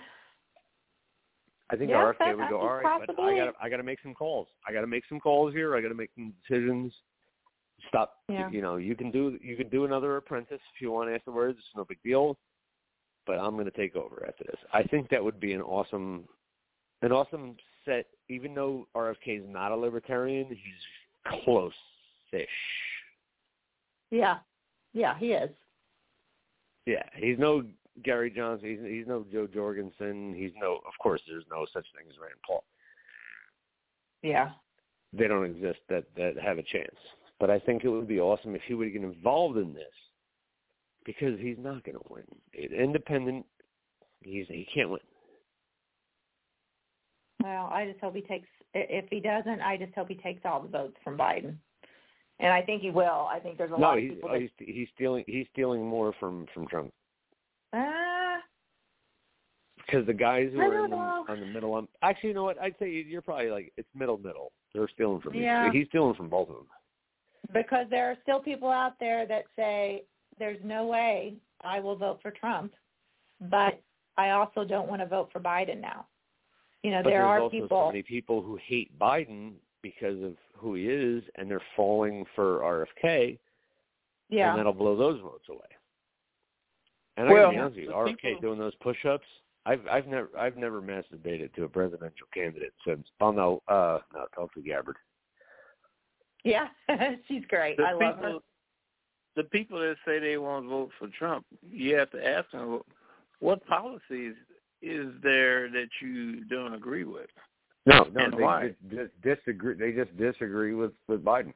I think
yeah,
R F K
that,
would go, all right, but I gotta I gotta make some calls. I gotta make some calls here. I gotta make some decisions. Stop.
Yeah.
You know, you can do you can do another apprentice if you want afterwards. It's no big deal. But I'm going to take over after this. I think that would be an awesome, an awesome set. Even though R F K is not a libertarian, he's close-ish.
Yeah, yeah, he is.
Yeah, he's no Gary Johnson. He's he's no Joe Jorgensen. He's no. Of course, there's no such thing as Rand Paul.
Yeah.
They don't exist that that have a chance. But I think it would be awesome if he would get involved in this, because he's not going to win. Independent, he's he can't win.
Well, I just hope he takes. If he doesn't, I just hope he takes all the votes from Biden, and I think he will. I think there's a
no,
lot of
he's,
people.
No,
that...
he's he's stealing. He's stealing more from from Trump.
Ah. Uh,
because the guys who
I
are in
don't
the,
know.
on the middle, um, actually, you know what? I'd say you're probably like it's middle middle. They're stealing from
yeah.
you. He's stealing from both of them.
Because there are still people out there that say there's no way I will vote for Trump, but I also don't want to vote for Biden now. You know,
but
there
there's
are
also
people.
so many people who hate Biden because of who he is, and they're falling for R F K.
Yeah.
And that'll blow those votes away. And I
well,
gotta be honest with you, R F K
people...
doing those push-ups. I've I've never I've never masturbated to a presidential candidate since. Oh no, uh, no, Tulsi Gabbard.
Yeah, she's great.
The
I
people,
love her.
The people that say they want to vote for Trump, you have to ask them, what policies is there that you don't agree with?
No, no,
and
they
why?
just, just disagree. They just disagree with, with Biden.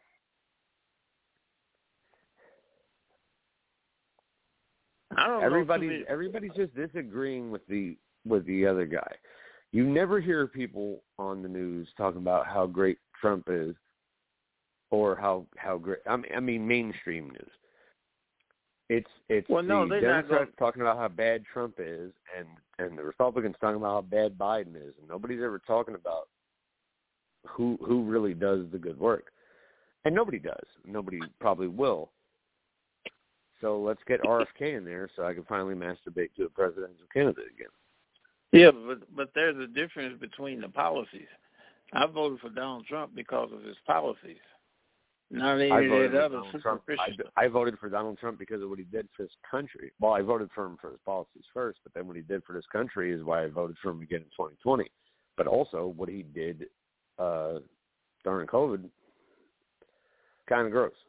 I don't
everybody's
know. Everybody's
everybody's just disagreeing with the with the other guy. You never hear people on the news talking about how great Trump is, or how how great. I mean, I mean mainstream news. It's it's
well, no,
the
they're
Democrats
not going...
talking about how bad Trump is, and and the Republicans talking about how bad Biden is, and nobody's ever talking about who who really does the good work, and nobody does. Nobody probably will. So let's get R F K in there so I can finally masturbate to a presidential candidate again.
Yeah, but but there's a difference between the policies. I voted for Donald Trump because of his policies. Not any
I
of
voted,
that
for
other
Donald Trump. I,
superficial.
I voted for Donald Trump because of what he did for his country. Well, I voted for him for his policies first, but then what he did for this country is why I voted for him again in twenty twenty. But also what he did uh, during COVID, kind of gross.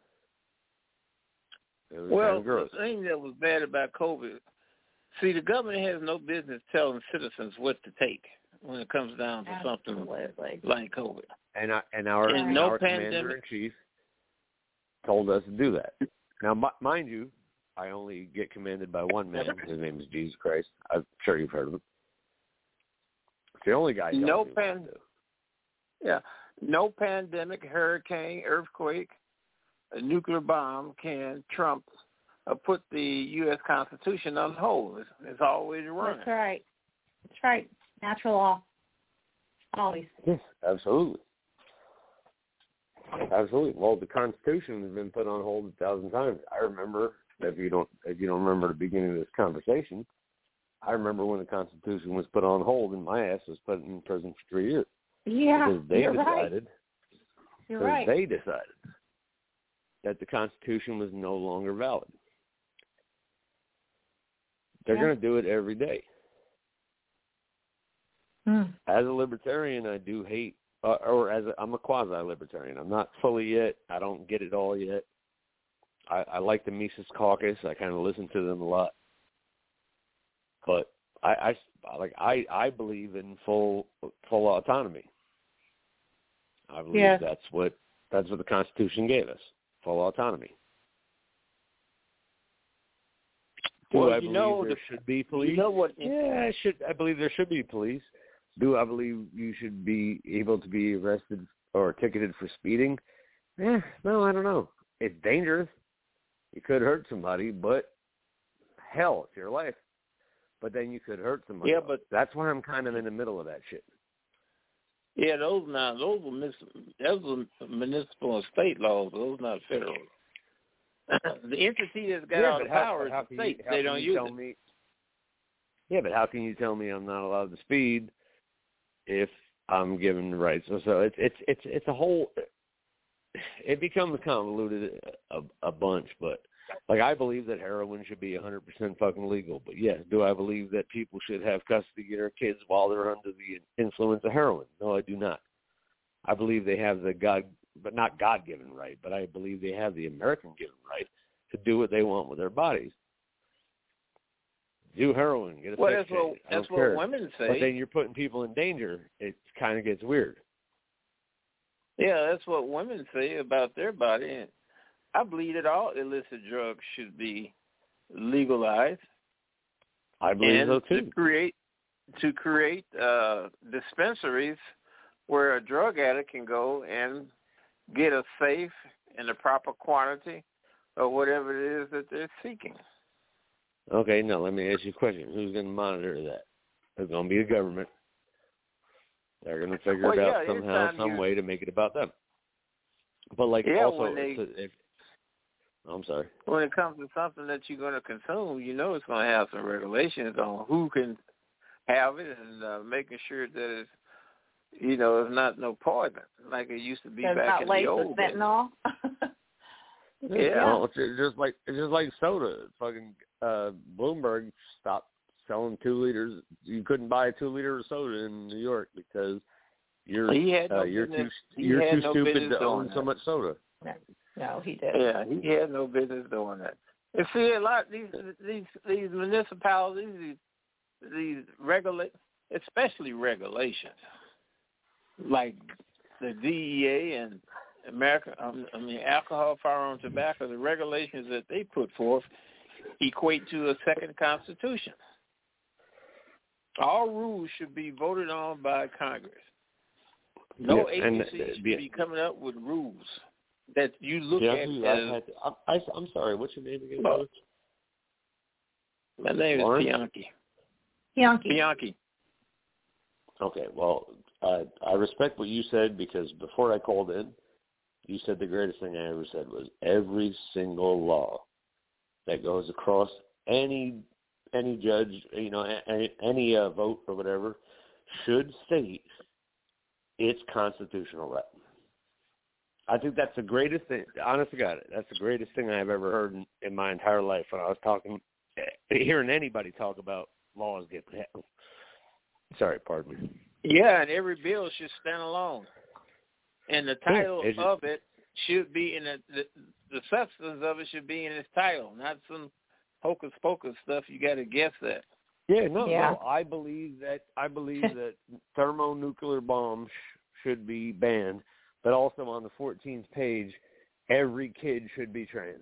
It was
Well,
kind of gross.
the thing that was bad about COVID, see, the government has no business telling citizens what to take when it comes down to something like COVID.
And, I, and our,
and
and
no
our
pandemic.
commander-in-chief told us to do that. Now, m- mind you, I only get commanded by one man. His name is Jesus Christ. I'm sure you've heard of him. It's the only guy.
No pan. Yeah, no pandemic, hurricane, earthquake, a nuclear bomb can trump or put the U S Constitution on hold. It's, it's always running.
That's right. That's right. Natural law. Always.
Yes, absolutely. Absolutely. Well, the Constitution has been put on hold a thousand times. I remember, if you don't, if you don't remember the beginning of this conversation, I remember when the Constitution was put on hold and my ass was put in prison for three years.
Yeah,
because they
you're
decided.
right. You're
because
right.
they decided that the Constitution was no longer valid. They're
Yeah.
going to do it every day.
Hmm.
As a libertarian, I do hate, uh, or as a, I'm a quasi-libertarian. I'm not fully yet. I don't get it all yet. I, I like the Mises Caucus. I kind of listen to them a lot. But I, I like I, I believe in full full autonomy. I believe
Yeah.
that's what that's what the Constitution gave us, full autonomy. Do
Well,
I
you
believe
know
there
the-
should be police?
You know what?
Yeah, I should. I believe there should be police. Do I believe you should be able to be arrested or ticketed for speeding? Eh, no, I don't know. It's dangerous. You could hurt somebody, but hell, it's your life. But then you could hurt somebody.
Yeah,
else.
but
that's why I'm kind of in the middle of that shit.
Yeah, those now those were mis- those were municipal and state laws. Those not federal. The entity that's got
yeah,
all the
but how,
power is
how
the
can
state.
you, how
They
can
don't
you
use
tell
it.
me? Yeah, but how can you tell me I'm not allowed to speed if I'm given the rights? So, so it's it's it's it's a whole. It becomes convoluted a, a bunch, but like I believe that heroin should be one hundred percent fucking legal. But yes, do I believe that people should have custody of their kids while they're under the influence of heroin? No, I do not. I believe they have the God, but not God-given right, but I believe they have the American-given right to do what they want with their bodies. Do heroin, get a
Well,
sex
that's what
change. I
that's
don't
what
care.
women say.
But then you're putting people in danger. It kind of gets weird.
Yeah, that's what women say about their body. And I believe that all illicit drugs should be legalized.
I believe
and
so too.
To create to create uh, dispensaries where a drug addict can go and get a safe and the proper quantity of whatever it is that they're seeking.
Okay, now let me ask you a question. Who's going to monitor that? It's going to be the government. They're going to figure
well,
it
yeah,
out somehow,
anytime
some
you,
way to make it about them. But like
yeah,
also,
when they,
it's a, if, oh, I'm sorry.
When it comes to something that you're going to consume, you know it's going to have some regulations on who can have it and uh, making sure that it's, you know, it's not no poison like it used to be
Does
back
not
in
lace
the
with
old days.
fentanyl.
Yeah,
Well, it's just like it's just like soda. Fucking uh, Bloomberg stopped selling two liters. You couldn't buy a two liter of soda in New York because you're
he had no
uh, you're
business,
too
he
you're
had
too
no
stupid
business
to own
doing
so
that.
much soda.
No, no, he did.
Yeah, he had no business doing that. And see, a lot these these these municipalities, these these regulate, especially regulations. like the D E A and America, um, I mean, alcohol, firearms, tobacco, the regulations that they put forth equate to a second constitution. All rules should be voted on by Congress. No
yeah,
agency
and, uh,
should
the,
be coming up with rules that you look
yeah,
at as...
had to, I, I, I'm sorry, what's your name again?
Oh, my name
Lauren?
is Pianki.
Pianki.
Pianki.
Okay, well, uh, I respect what you said because before I called in, you said the greatest thing I ever said was every single law that goes across any any judge, you know, any, any uh, vote or whatever, should state its constitutional right. I think that's the greatest thing. Honest to God, that's the greatest thing I've ever heard in, in my entire life. When I was talking, hearing anybody talk about laws get. Sorry, pardon me.
Yeah, and every bill should stand alone, and the title
yeah,
of it should be in the, the the substance of it should be in its title, not some hocus pocus stuff you got to guess at.
Yeah, no,
yeah.
no. I believe that I believe that thermonuclear bombs sh- should be banned, but also on the fourteenth page, every kid should be trans.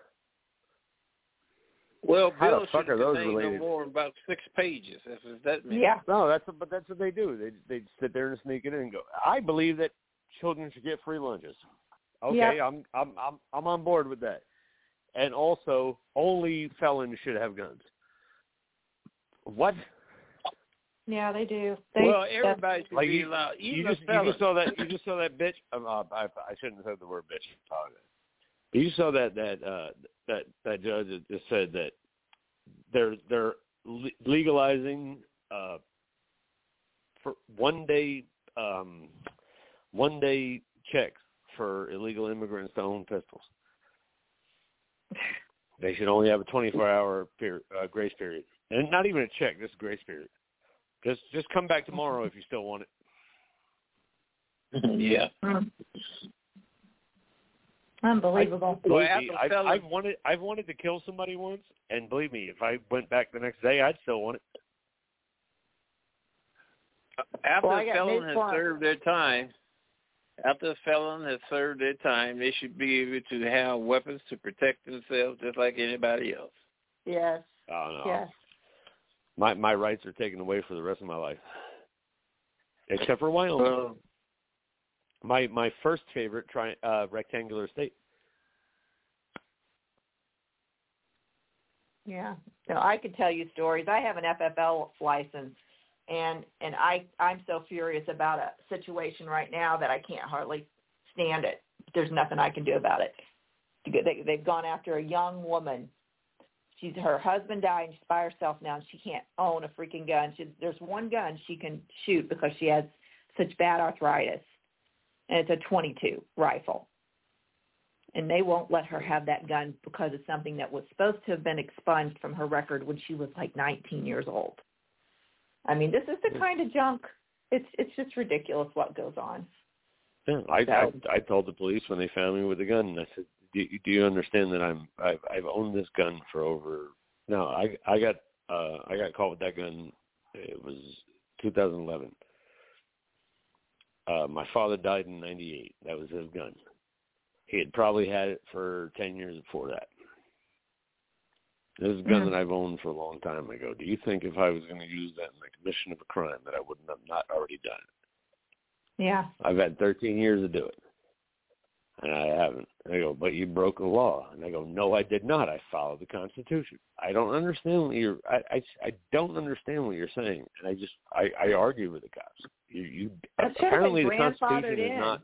Well,
How
Bill
the fuck
should
are those
contain
related?
no more than about six pages. If it's that many.
Yeah.
No, that's but that's what they do. They they sit there and sneak it in and go. I believe that children should get free lunches. Okay,
yep.
I'm I'm I'm I'm on board with that. And also, only felons should have guns. What?
Yeah, they do. They,
well, everybody should
like
be
you,
allowed. Even
you just
felons.
you just saw that you just saw that bitch. Um, uh, I I shouldn't have said the word bitch. But you saw that that uh, that that judge that just said that they're they're legalizing uh, for one day um, one day checks for illegal immigrants to own pistols. They should only have a twenty-four hour period, uh, grace period, and not even a check, just a grace period. Just just come back tomorrow if you still want it.
Yeah.
Unbelievable.
I, well, me, I've, I've wanted I've wanted to kill somebody once, and believe me, if I went back the next day, I'd still want it.
After
well,
a felon has served their time, after a felon has served their time, they should be able to have weapons to protect themselves just like anybody else.
Yes.
Oh, no.
Yes.
My my rights are taken away for the rest of my life, except for Wyoming.
Well,
my my first favorite tri- uh, rectangular state.
Yeah. No, I could tell you stories. I have an F F L license, and and I I'm so furious about a situation right now that I can't hardly stand it. There's nothing I can do about it. They, they've gone after a young woman. She's her husband died, and she's by herself now, and she can't own a freaking gun. She, there's one gun she can shoot because she has such bad arthritis, and it's a twenty-two rifle. And they won't let her have that gun because it's something that was supposed to have been expunged from her record when she was like nineteen years old. I mean, this is the kind of junk. It's it's just ridiculous what goes on.
Yeah, I,
so.
I I told the police when they found me with a gun, and I said, do, do you understand that I'm I've, I've owned this gun for over no I I got uh, I got caught with that gun. It was two thousand eleven. Uh, my father died in ninety-eight. That was his gun. He had probably had it for ten years before that. This is a gun mm. that I've owned for a long time ago. Do you think if I was going to use that in the commission of a crime that I wouldn't have not already done it?
Yeah.
I've had thirteen years to do it. And I haven't. And they go, but you broke the law. And I go, no, I did not. I followed the Constitution. I don't understand what you're, I, I, I don't understand what you're saying. And I just, I, I argue with the cops. You, you apparently the Constitution is not.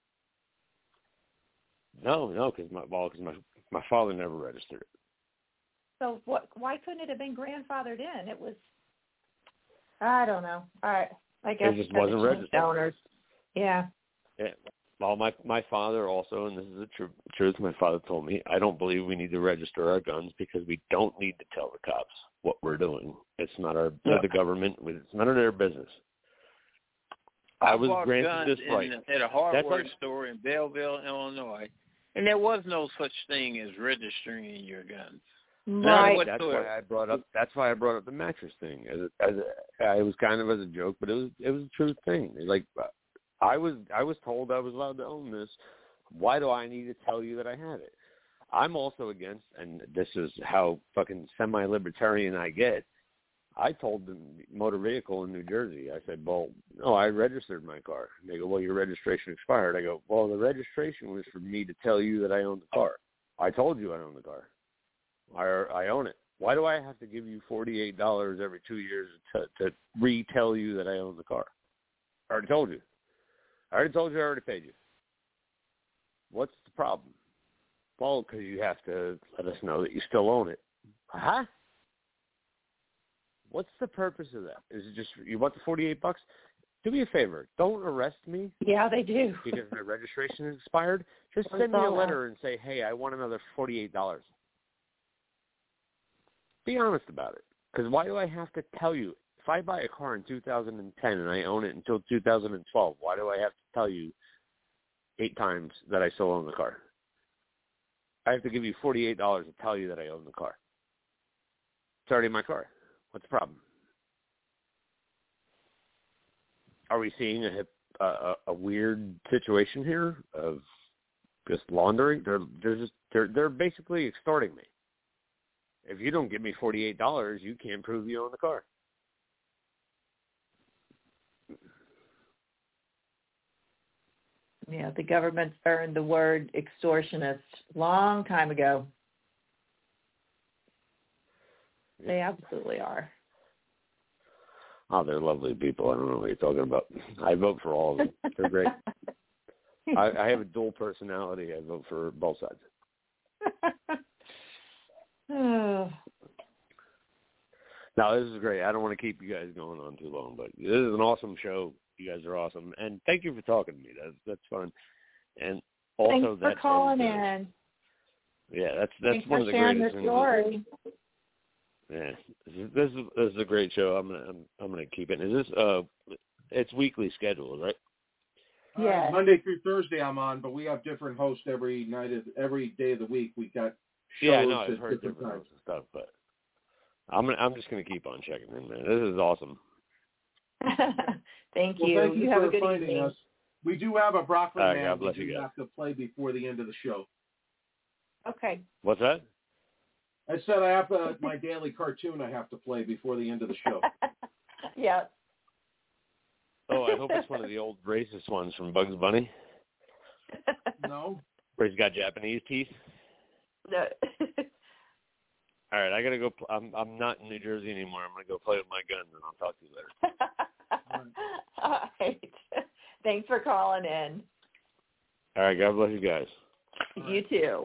No, no, because my, well, cause my, my father never registered it.
So what? Why couldn't it have been grandfathered in? It was, I don't know. All right. I guess
it just wasn't registered.
Owners. Yeah.
Yeah. Well, my my father also, and this is the tr- truth, my father told me, I don't believe we need to register our guns because we don't need to tell the cops what we're doing. It's not our yeah. the government. It's none of their business. I,
I
was
bought
granted
guns
this right.
in, at a hardware
like,
store in Belleville, Illinois, and there was no such thing as registering your guns.
Right.
That's why I brought up. That's why I brought up the mattress thing. As a, as a, it was kind of as a joke, but it was it was a true thing. Like I was I was told I was allowed to own this. Why do I need to tell you that I had it? I'm also against, and this is how fucking semi-libertarian I get, I told the motor vehicle in New Jersey, I said, well, no, I registered my car. And they go, well, your registration expired. I go, well, the registration was for me to tell you that I own the car. I told you I own the car. I, I own it. Why do I have to give you forty-eight dollars every two years to, to retell you that I own the car? I already told you. I already told you I already paid you. What's the problem? Well, because you have to let us know that you still own it. Huh? What's the purpose of that? Is it just you want the forty-eight bucks? Do me a favor. Don't arrest me.
Yeah, they do.
Because my registration is expired. Just send me a letter and say, hey, I want another forty-eight dollars. Be honest about it. Because why do I have to tell you? If I buy a car in two thousand ten and I own it until two thousand twelve, why do I have to tell you eight times that I still own the car? I have to give you forty-eight dollars to tell you that I own the car. It's already my car. What's the problem? Are we seeing a, a, a weird situation here of just laundering? They're they're just they're they're basically extorting me. If you don't give me forty-eight dollars, you can't prove you own the car.
Yeah, the government earned the word extortionist long time ago. They absolutely are.
Oh, they're lovely people. I don't know what you're talking about. I vote for all of them. They're great. I, I have a dual personality. I vote for both sides.
Oh.
No, this is great. I don't want to keep you guys going on too long, but this is an awesome show. You guys are awesome, and thank you for talking to me. That's that's fun. And also,
thanks for
that's
calling in.
Yeah, that's that's
thanks
one
for
of the
sharing
greatest
your
things.
story.
Yeah, this is, this is this is a great show. I'm gonna I'm, I'm gonna keep it. Is this uh, it's weekly scheduled, right?
Yeah.
Uh, Monday through Thursday I'm on, but we have different hosts every night of every day of the week. We got shows
yeah, I know.
at
I've heard
different
different
times.
hosts and stuff, but I'm gonna, I'm just gonna keep on checking in, man. This is awesome.
Thank
Well,
you.
thank you,
you
for
have a good
finding
evening.
us. We do have a broccoli
All right,
man
God bless
we
you
do
guys.
have to play before the end of the show.
Okay.
What's that?
I said I have to, my daily cartoon I have to play before the end of the show.
Yeah.
Oh, I hope it's one of the old racist ones from Bugs Bunny.
No.
Where he's got Japanese teeth.
No.
All right, I gotta go. Pl- I'm I'm not in New Jersey anymore. I'm gonna go play with my guns, and I'll talk to you later.
All right. Thanks for calling in.
All right, God bless you guys.
You too.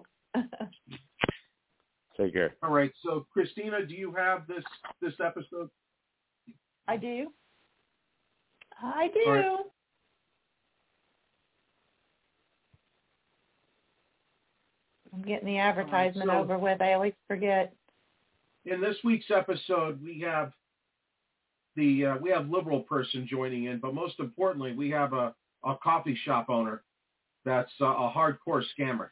Take care.
All right. So, Christina, do you have this this episode?
I do. I do.
All right.
I'm getting the advertisement
All right, so
over with. I always forget.
In this week's episode, we have the uh, we have liberal person joining in, but most importantly, we have a, a coffee shop owner that's uh, a hardcore scammer.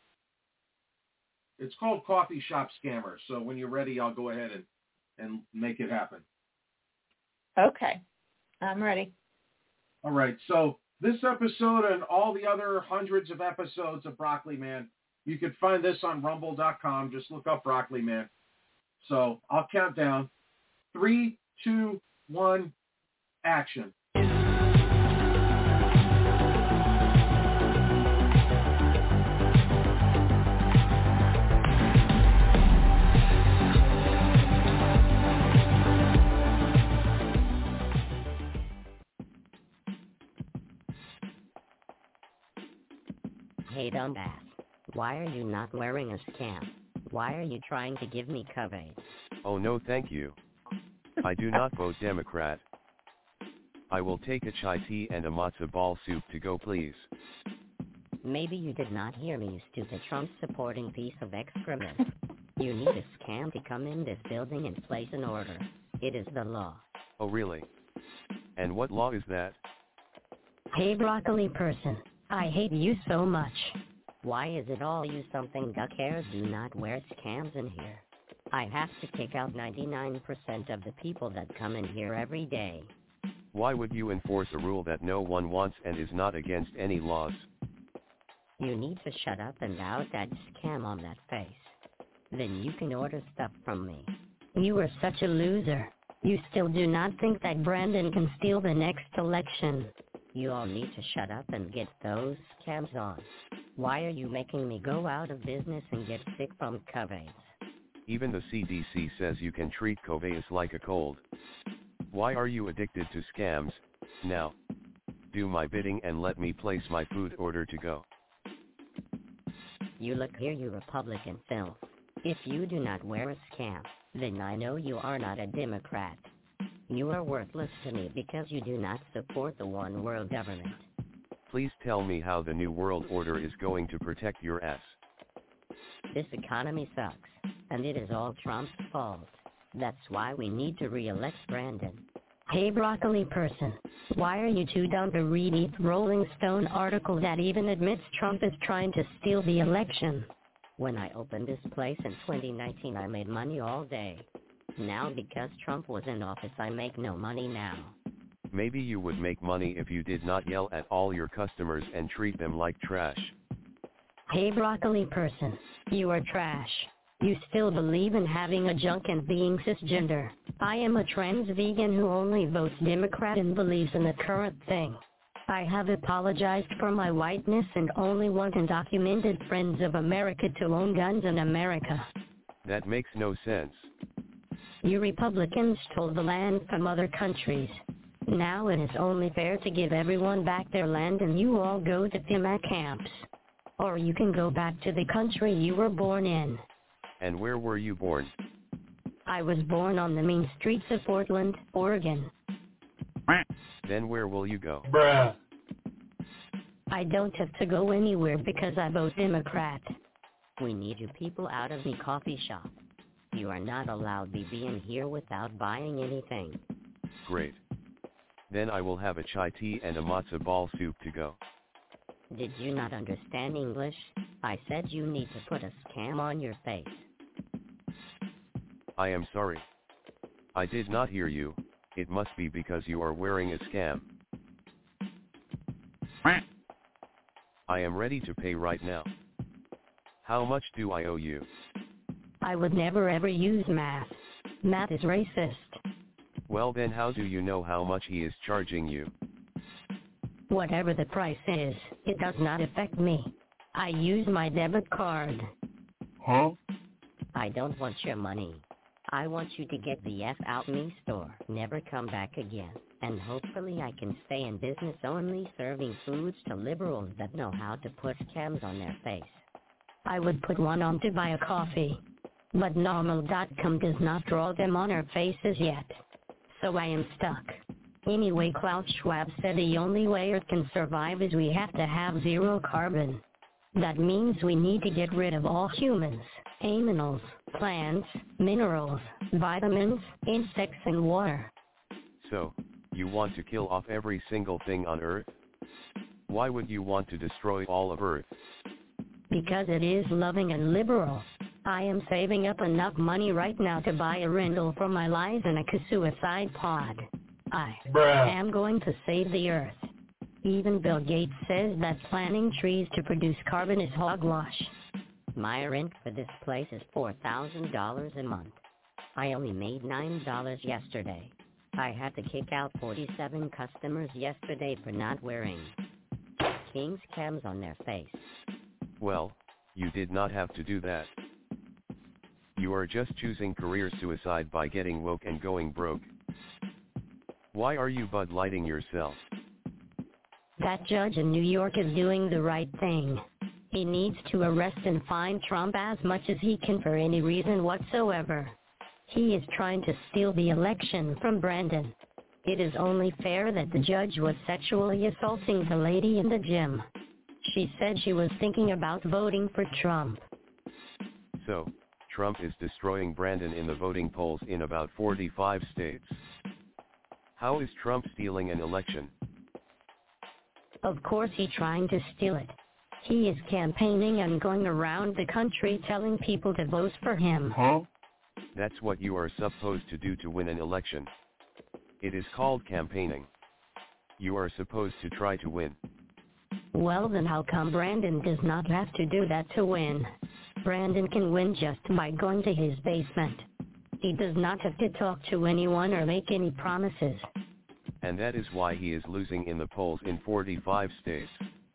It's called Coffee Shop Scammer. So when you're ready, I'll go ahead and, and make it happen.
Okay. I'm ready.
All right. So this episode and all the other hundreds of episodes of Broccoli Man, you can find this on rumble dot com. Just look up Broccoli Man. So I'll count down. Three, two, one, action.
Hey dumbass, why are you not wearing a scam? Why are you trying to give me COVID?
Oh no thank you. I do not vote Democrat. I will take a chai tea and a matzo ball soup to go please.
Maybe you did not hear me, you stupid Trump-supporting piece of excrement. You need a scam to come in this building and place an order. It is the law.
Oh really? And what law is that?
Hey broccoli person, I hate you so much. Why is it all you something duck hairs do not wear scams in here? I have to kick out ninety-nine percent of the people that come in here every day.
Why would you enforce a rule that no one wants and is not against any laws?
You need to shut up and out that scam on that face. Then you can order stuff from me. You are such a loser. You still do not think that Brandon can steal the next election. You all need to shut up and get those scams on. Why are you making me go out of business and get sick from COVID?
Even the C D C says you can treat COVID like a cold. Why are you addicted to scams? Now, do my bidding and let me place my food order to go.
You look here, you Republican filth. If you do not wear a scam, then I know you are not a Democrat. You are worthless to me because you do not support the one world government.
Please tell me how the New World Order is going to protect your ass.
This economy sucks, and it is all Trump's fault. That's why we need to re-elect Brandon. Hey broccoli person, why are you too dumb to read each Rolling Stone article that even admits Trump is trying to steal the election? When I opened this place in twenty nineteen, I made money all day. Now because Trump was in office, I make no money now.
Maybe you would make money if you did not yell at all your customers and treat them like trash.
Hey broccoli person, you are trash. You still believe in having a junk and being cisgender. I am a trans vegan who only votes Democrat and believes in the current thing. I have apologized for my whiteness and only want undocumented friends of America to own guns in America.
That makes no sense.
You Republicans stole the land from other countries. Now it is only fair to give everyone back their land and you all go to FEMA camps. Or you can go back to the country you were born in.
And where were you born?
I was born on the mean streets of Portland, Oregon.
Then where will you go?
Bruh. I don't have to go anywhere because I vote Democrat. We need you people out of the coffee shop. You are not allowed to be in here without buying anything.
Great. Then I will have a chai tea and a matzo ball soup to go.
Did you not understand English? I said you need to put a scam on your face.
I am sorry. I did not hear you. It must be because you are wearing a scam. I am ready to pay right now. How much do I owe you?
I would never ever use math. Math is racist.
Well then how do you know how much he is charging you?
Whatever the price is, it does not affect me. I use my debit card.
Huh?
I don't want your money. I want you to get the F out me store, never come back again, and hopefully I can stay in business only serving foods to liberals that know how to put scams on their face. I would put one on to buy a coffee, but normal dot com does not draw them on our faces yet. So I am stuck. Anyway, Klaus Schwab said the only way Earth can survive is we have to have zero carbon. That means we need to get rid of all humans, animals, plants, minerals, vitamins, insects, and water.
So, you want to kill off every single thing on Earth? Why would you want to destroy all of Earth?
Because it is loving and liberal. I am saving up enough money right now to buy a rental for my lies and a suicide pod. I Bruh. am going to save the Earth. Even Bill Gates says that planting trees to produce carbon is hogwash. My rent for this place is four thousand dollars a month. I only made nine dollars yesterday. I had to kick out forty-seven customers yesterday for not wearing King's cams on their face.
Well, you did not have to do that. You are just choosing career suicide by getting woke and going broke. Why are you Bud Lighting yourself?
That judge in New York is doing the right thing. He needs to arrest and fine Trump as much as he can for any reason whatsoever. He is trying to steal the election from Brandon. It is only fair that the judge was sexually assaulting the lady in the gym. She said she was thinking about voting for Trump.
So, Trump is destroying Brandon in the voting polls in about forty-five states. How is Trump stealing an election?
Of course he's trying to steal it. He is campaigning and going around the country telling people to vote for him.
Huh? That's what you are supposed to do to win an election. It is called campaigning. You are supposed to try to win.
Well, then how come Brandon does not have to do that to win? Brandon can win just by going to his basement. He does not have to talk to anyone or make any promises.
And that is why he is losing in the polls in forty-five states.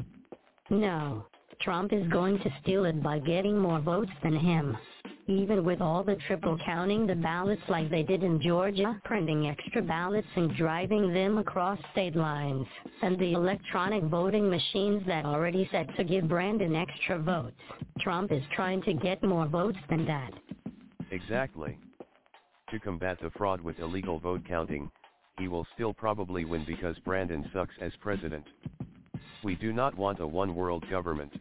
No, Trump is going to steal it by getting more votes than him. Even with all the triple counting the ballots like they did in Georgia, printing extra ballots and driving them across state lines, and the electronic voting machines that already said to give Brandon extra votes, Trump is trying to get more votes than that.
Exactly. To combat the fraud with illegal vote counting, he will still probably win because Brandon sucks as president. We do not want a one-world government.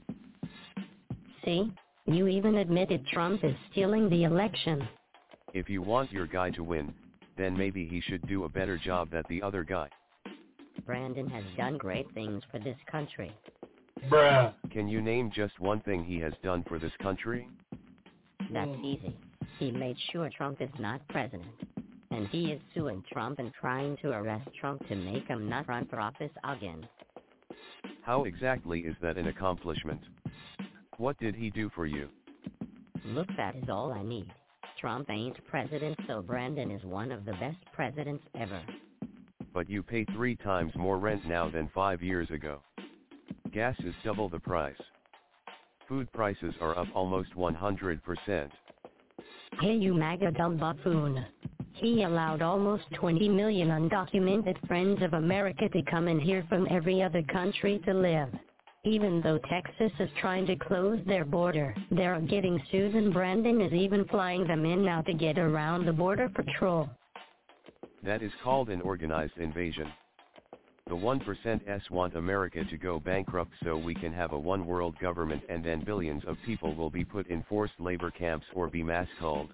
See? You even admitted Trump is stealing the election.
If you want your guy to win, then maybe he should do a better job than the other guy.
Brandon has done great things for this country.
Bruh. Can you name just one thing he has done for this country?
That's easy. He made sure Trump is not president. And he is suing Trump and trying to arrest Trump to make him not run for office again.
How exactly is that an accomplishment? What did he do for you?
Look, that is all I need. Trump ain't president, so Brandon is one of the best presidents ever.
But you pay three times more rent now than five years ago. Gas is double the price. Food prices are up almost one hundred percent.
Hey, you MAGA dumb buffoon. He allowed almost twenty million undocumented friends of America to come in here from every other country to live. Even though Texas is trying to close their border, they're getting sued, and Brandon is even flying them in now to get around the Border Patrol.
That is called an organized invasion. The one percent-ers want America to go bankrupt so we can have a one-world government, and then billions of people will be put in forced labor camps or be mass-culled.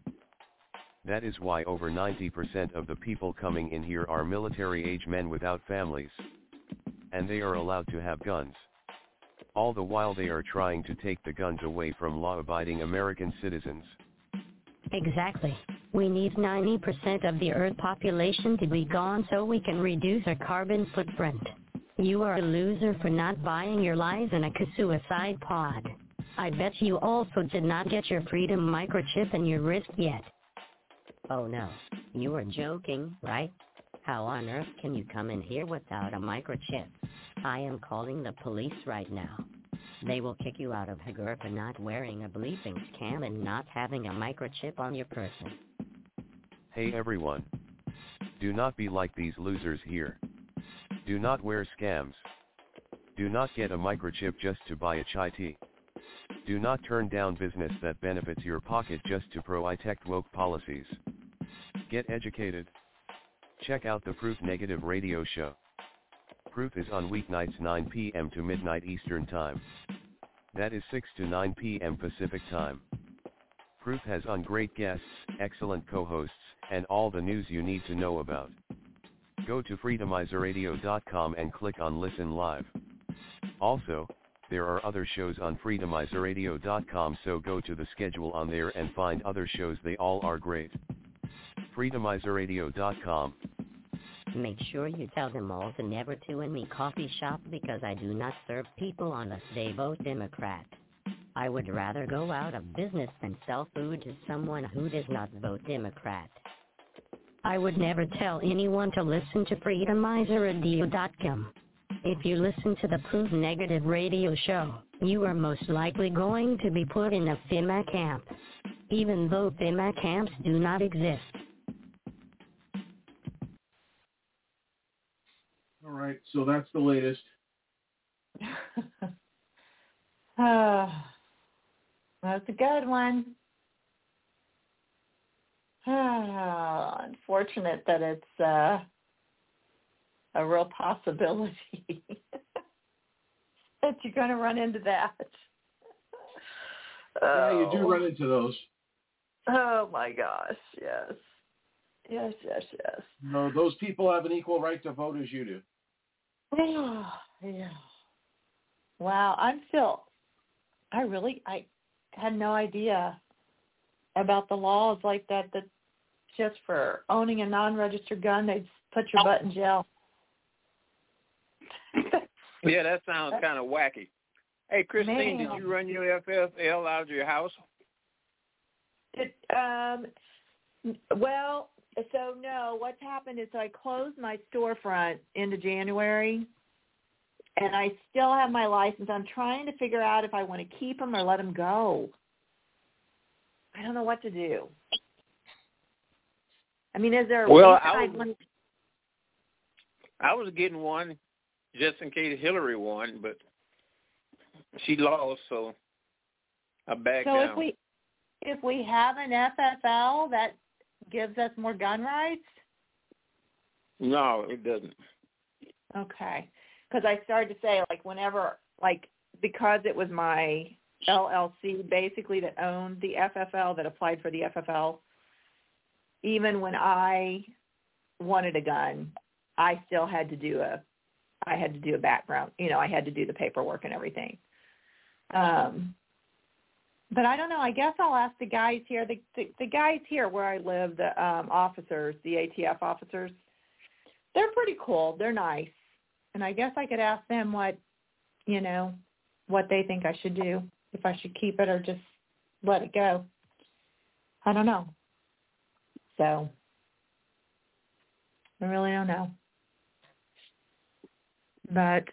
That is why over ninety percent of the people coming in here are military-age men without families. And they are allowed to have guns. All the while they are trying to take the guns away from law-abiding American citizens.
Exactly. We need ninety percent of the Earth population to be gone so we can reduce our carbon footprint. You are a loser for not buying your lies in a suicide pod. I bet you also did not get your freedom microchip in your wrist yet. Oh no, you are joking, right? How on earth can you come in here without a microchip? I am calling the police right now. They will kick you out of Hagar for not wearing a bleeping scam and not having a microchip on your person.
Hey everyone. Do not be like these losers here. Do not wear scams. Do not get a microchip just to buy a chai tea. Do not turn down business that benefits your pocket just to protect woke policies. Get educated. Check out the Proof Negative radio show. Proof is on weeknights nine p.m. to midnight Eastern Time. That is six to nine p.m. Pacific Time. Proof has on great guests, excellent co-hosts, and all the news you need to know about. Go to freedomizer radio dot com and click on Listen Live. Also, there are other shows on freedomizer radio dot com, so go to the schedule on there and find other shows. They all are great. freedomizer radio dot com.
Make sure you tell them all to never to in me coffee shop, because I do not serve people unless they vote Democrat. I would rather go out of business than sell food to someone who does not vote Democrat. I would never tell anyone to listen to freedomizer radio dot com. If you listen to the Proof Negative radio show, you are most likely going to be put in a FEMA camp, even though FEMA camps do not exist.
All right, so that's the latest.
uh, that's a good one. Uh, unfortunate that it's uh, a real possibility that you're going to run into that.
Yeah,
oh.
you do run into those.
Oh my gosh, yes. Yes, yes, yes.
No, those people have an equal right to vote as you do.
Yeah, yeah. Wow, I'm still, I really, I had no idea about the laws like that, that just for owning a non-registered gun, they'd put your butt in jail.
Yeah, that sounds kind of wacky. Hey, Christine,
Man.
did you run your F F L out of your house?
It, um, well, so no, what's happened is I closed my storefront into January, and I still have my license. I'm trying to figure out if I want to keep them or let them go. I don't know what to do. I mean, is there a
well,
reason
I
I'd
was,
want to...
I was getting one just in case Hillary won, but she lost, so I backed
So
down.
if we if we have an F F L, that gives us more gun rights?
No, it doesn't.
Okay. Because I started to say, like, whenever, like, because it was my L L C basically that owned the F F L, that applied for the F F L, even when I wanted a gun, I still had to do a, I had to do a background, you know, I had to do the paperwork and everything. Um, but I don't know. I guess I'll ask the guys here. The, the the guys here where I live, the um, officers, the A T F officers, they're pretty cool. They're nice. And I guess I could ask them what, you know, what they think I should do, if I should keep it or just let it go. I don't know. So I really don't know. But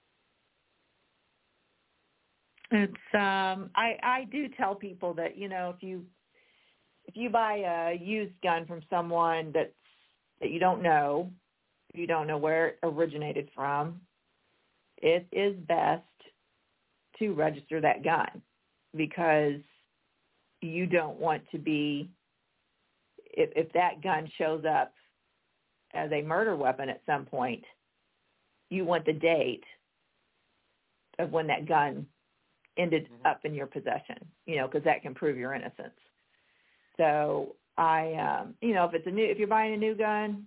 it's um I, I do tell people that, you know, if you if you buy a used gun from someone that's that you don't know, you don't know where it originated from, it is best to register that gun, because you don't want to be, if, if that gun shows up as a murder weapon at some point, you want the date of when that gun ended up in your possession, you know, because that can prove your innocence. So I, um, you know, if it's a new, if you're buying a new gun,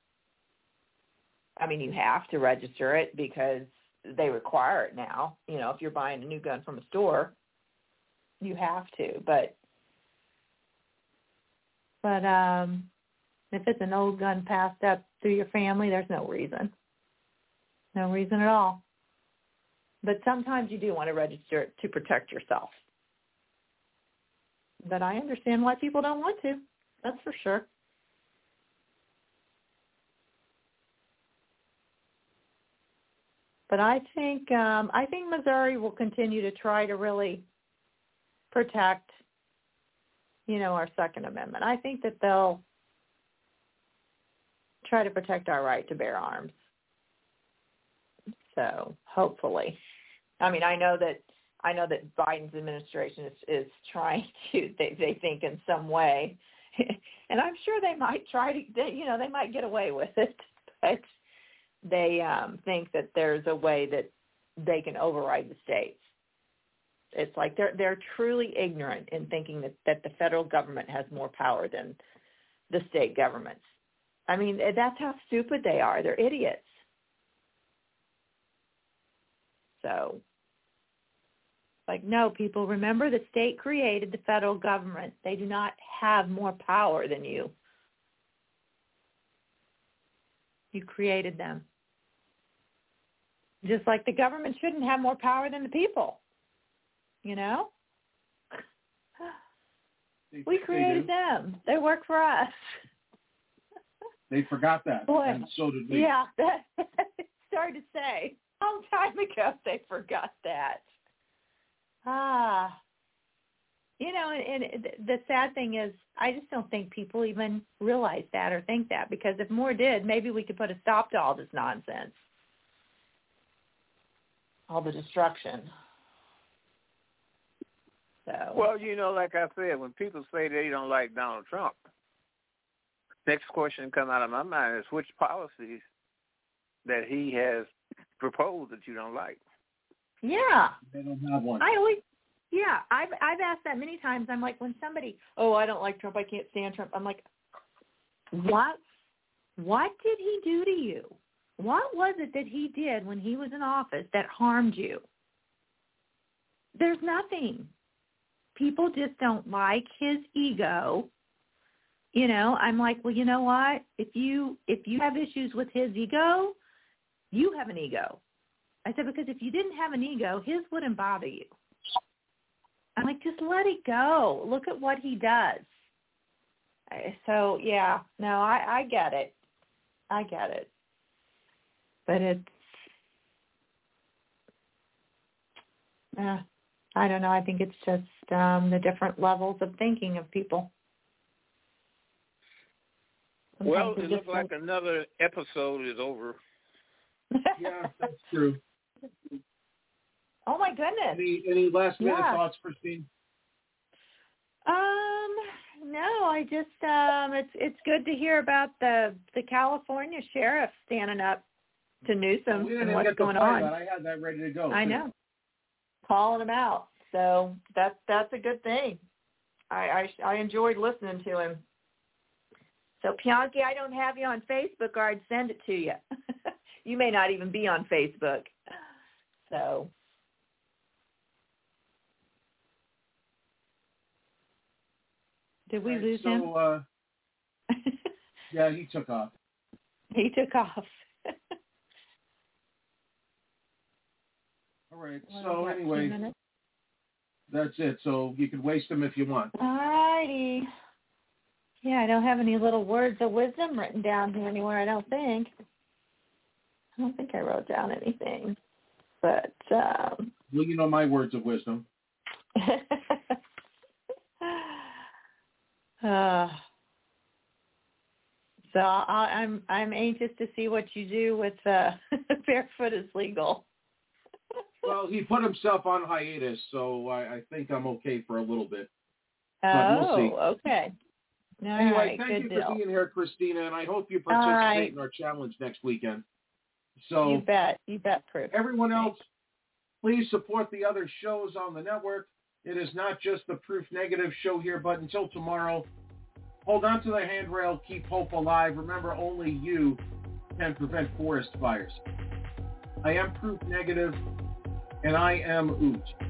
I mean, you have to register it because they require it now. You know, if you're buying a new gun from a store, you have to. But, but um, if it's an old gun passed up through your family, there's no reason. No reason at all. But sometimes you do want to register it to protect yourself. But I understand why people don't want to. That's for sure. But I think um, I think Missouri will continue to try to really protect, you know, our Second Amendment. I think that they'll try to protect our right to bear arms. So hopefully, I mean, I know that I know that Biden's administration is, is trying to. They they think in some way, and I'm sure they might try to. They, you know, they might get away with it, but they um, think that there's a way that they can override the states. It's like they're they're truly ignorant in thinking that, that the federal government has more power than the state governments. I mean, that's how stupid they are. They're idiots. So, like, no, people, remember the state created the federal government. They do not have more power than you. You created them. Just like the government shouldn't have more power than the people. You know?
They,
we created
they
them. They work for us.
They forgot that,
Boy,
and so did we.
Yeah, that, it's hard to say. A long time ago they forgot that. Ah. You know, and, and the sad thing is, I just don't think people even realize that or think that, because if more did, maybe we could put a stop to all this nonsense. All the destruction. So.
Well, you know, like I said, when people say they don't like Donald Trump, next question come out of my mind is which policies that he has proposed that you don't like.
Yeah.
They don't have one.
I always, yeah, I've I've asked that many times. I'm like, when somebody, oh, I don't like Trump, I can't stand Trump. I'm like, what? What did he do to you? What was it that he did when he was in office that harmed you? There's nothing. People just don't like his ego. You know, I'm like, well, you know what? If you if you have issues with his ego, you have an ego. I said, because if you didn't have an ego, his wouldn't bother you. I'm like, just let it go. Look at what he does. So, yeah, no, I, I get it. I get it. But it's, uh, I don't know. I think it's just um, the different levels of thinking of people. Sometimes
well, it looks
like,
like another episode is over.
Yeah, that's true.
Oh, my goodness.
Any, any last minute
yeah.
thoughts, Christine?
Um, no, I just um, it's it's good to hear about the the California sheriff standing up to Newsom
we
and
didn't
what's
get to
going
play
on.
That. I had that ready to go.
I
too.
know, calling him out. So that's that's a good thing. I, I I enjoyed listening to him. So Pianki, I don't have you on Facebook, or I'd send it to you. You may not even be on Facebook. So. Did we
right,
lose
so,
him?
Uh, yeah, he took off.
He took off.
All right.
What,
so
what,
anyway, that's it. So you can waste them if you want.
All righty. Yeah, I don't have any little words of wisdom written down here anywhere, I don't think. I don't think I wrote down anything. But, um...
well, you know my words of wisdom.
Uh, so I, I'm I'm anxious to see what you do with uh, Barefoot is Legal.
Well, he put himself on hiatus, so I, I think I'm okay for a little bit.
Oh,
but we'll see.
okay. All
anyway,
right,
thank
good
you
deal.
for being here, Christina, and I hope you participate
right.
in our challenge next weekend. So
you bet, you bet, Proof.
Everyone else, please support the other shows on the network. It is not just the Proof Negative show here, but until tomorrow, hold on to the handrail, keep hope alive. Remember, only you can prevent forest fires. I am Proof Negative, and I am Oot.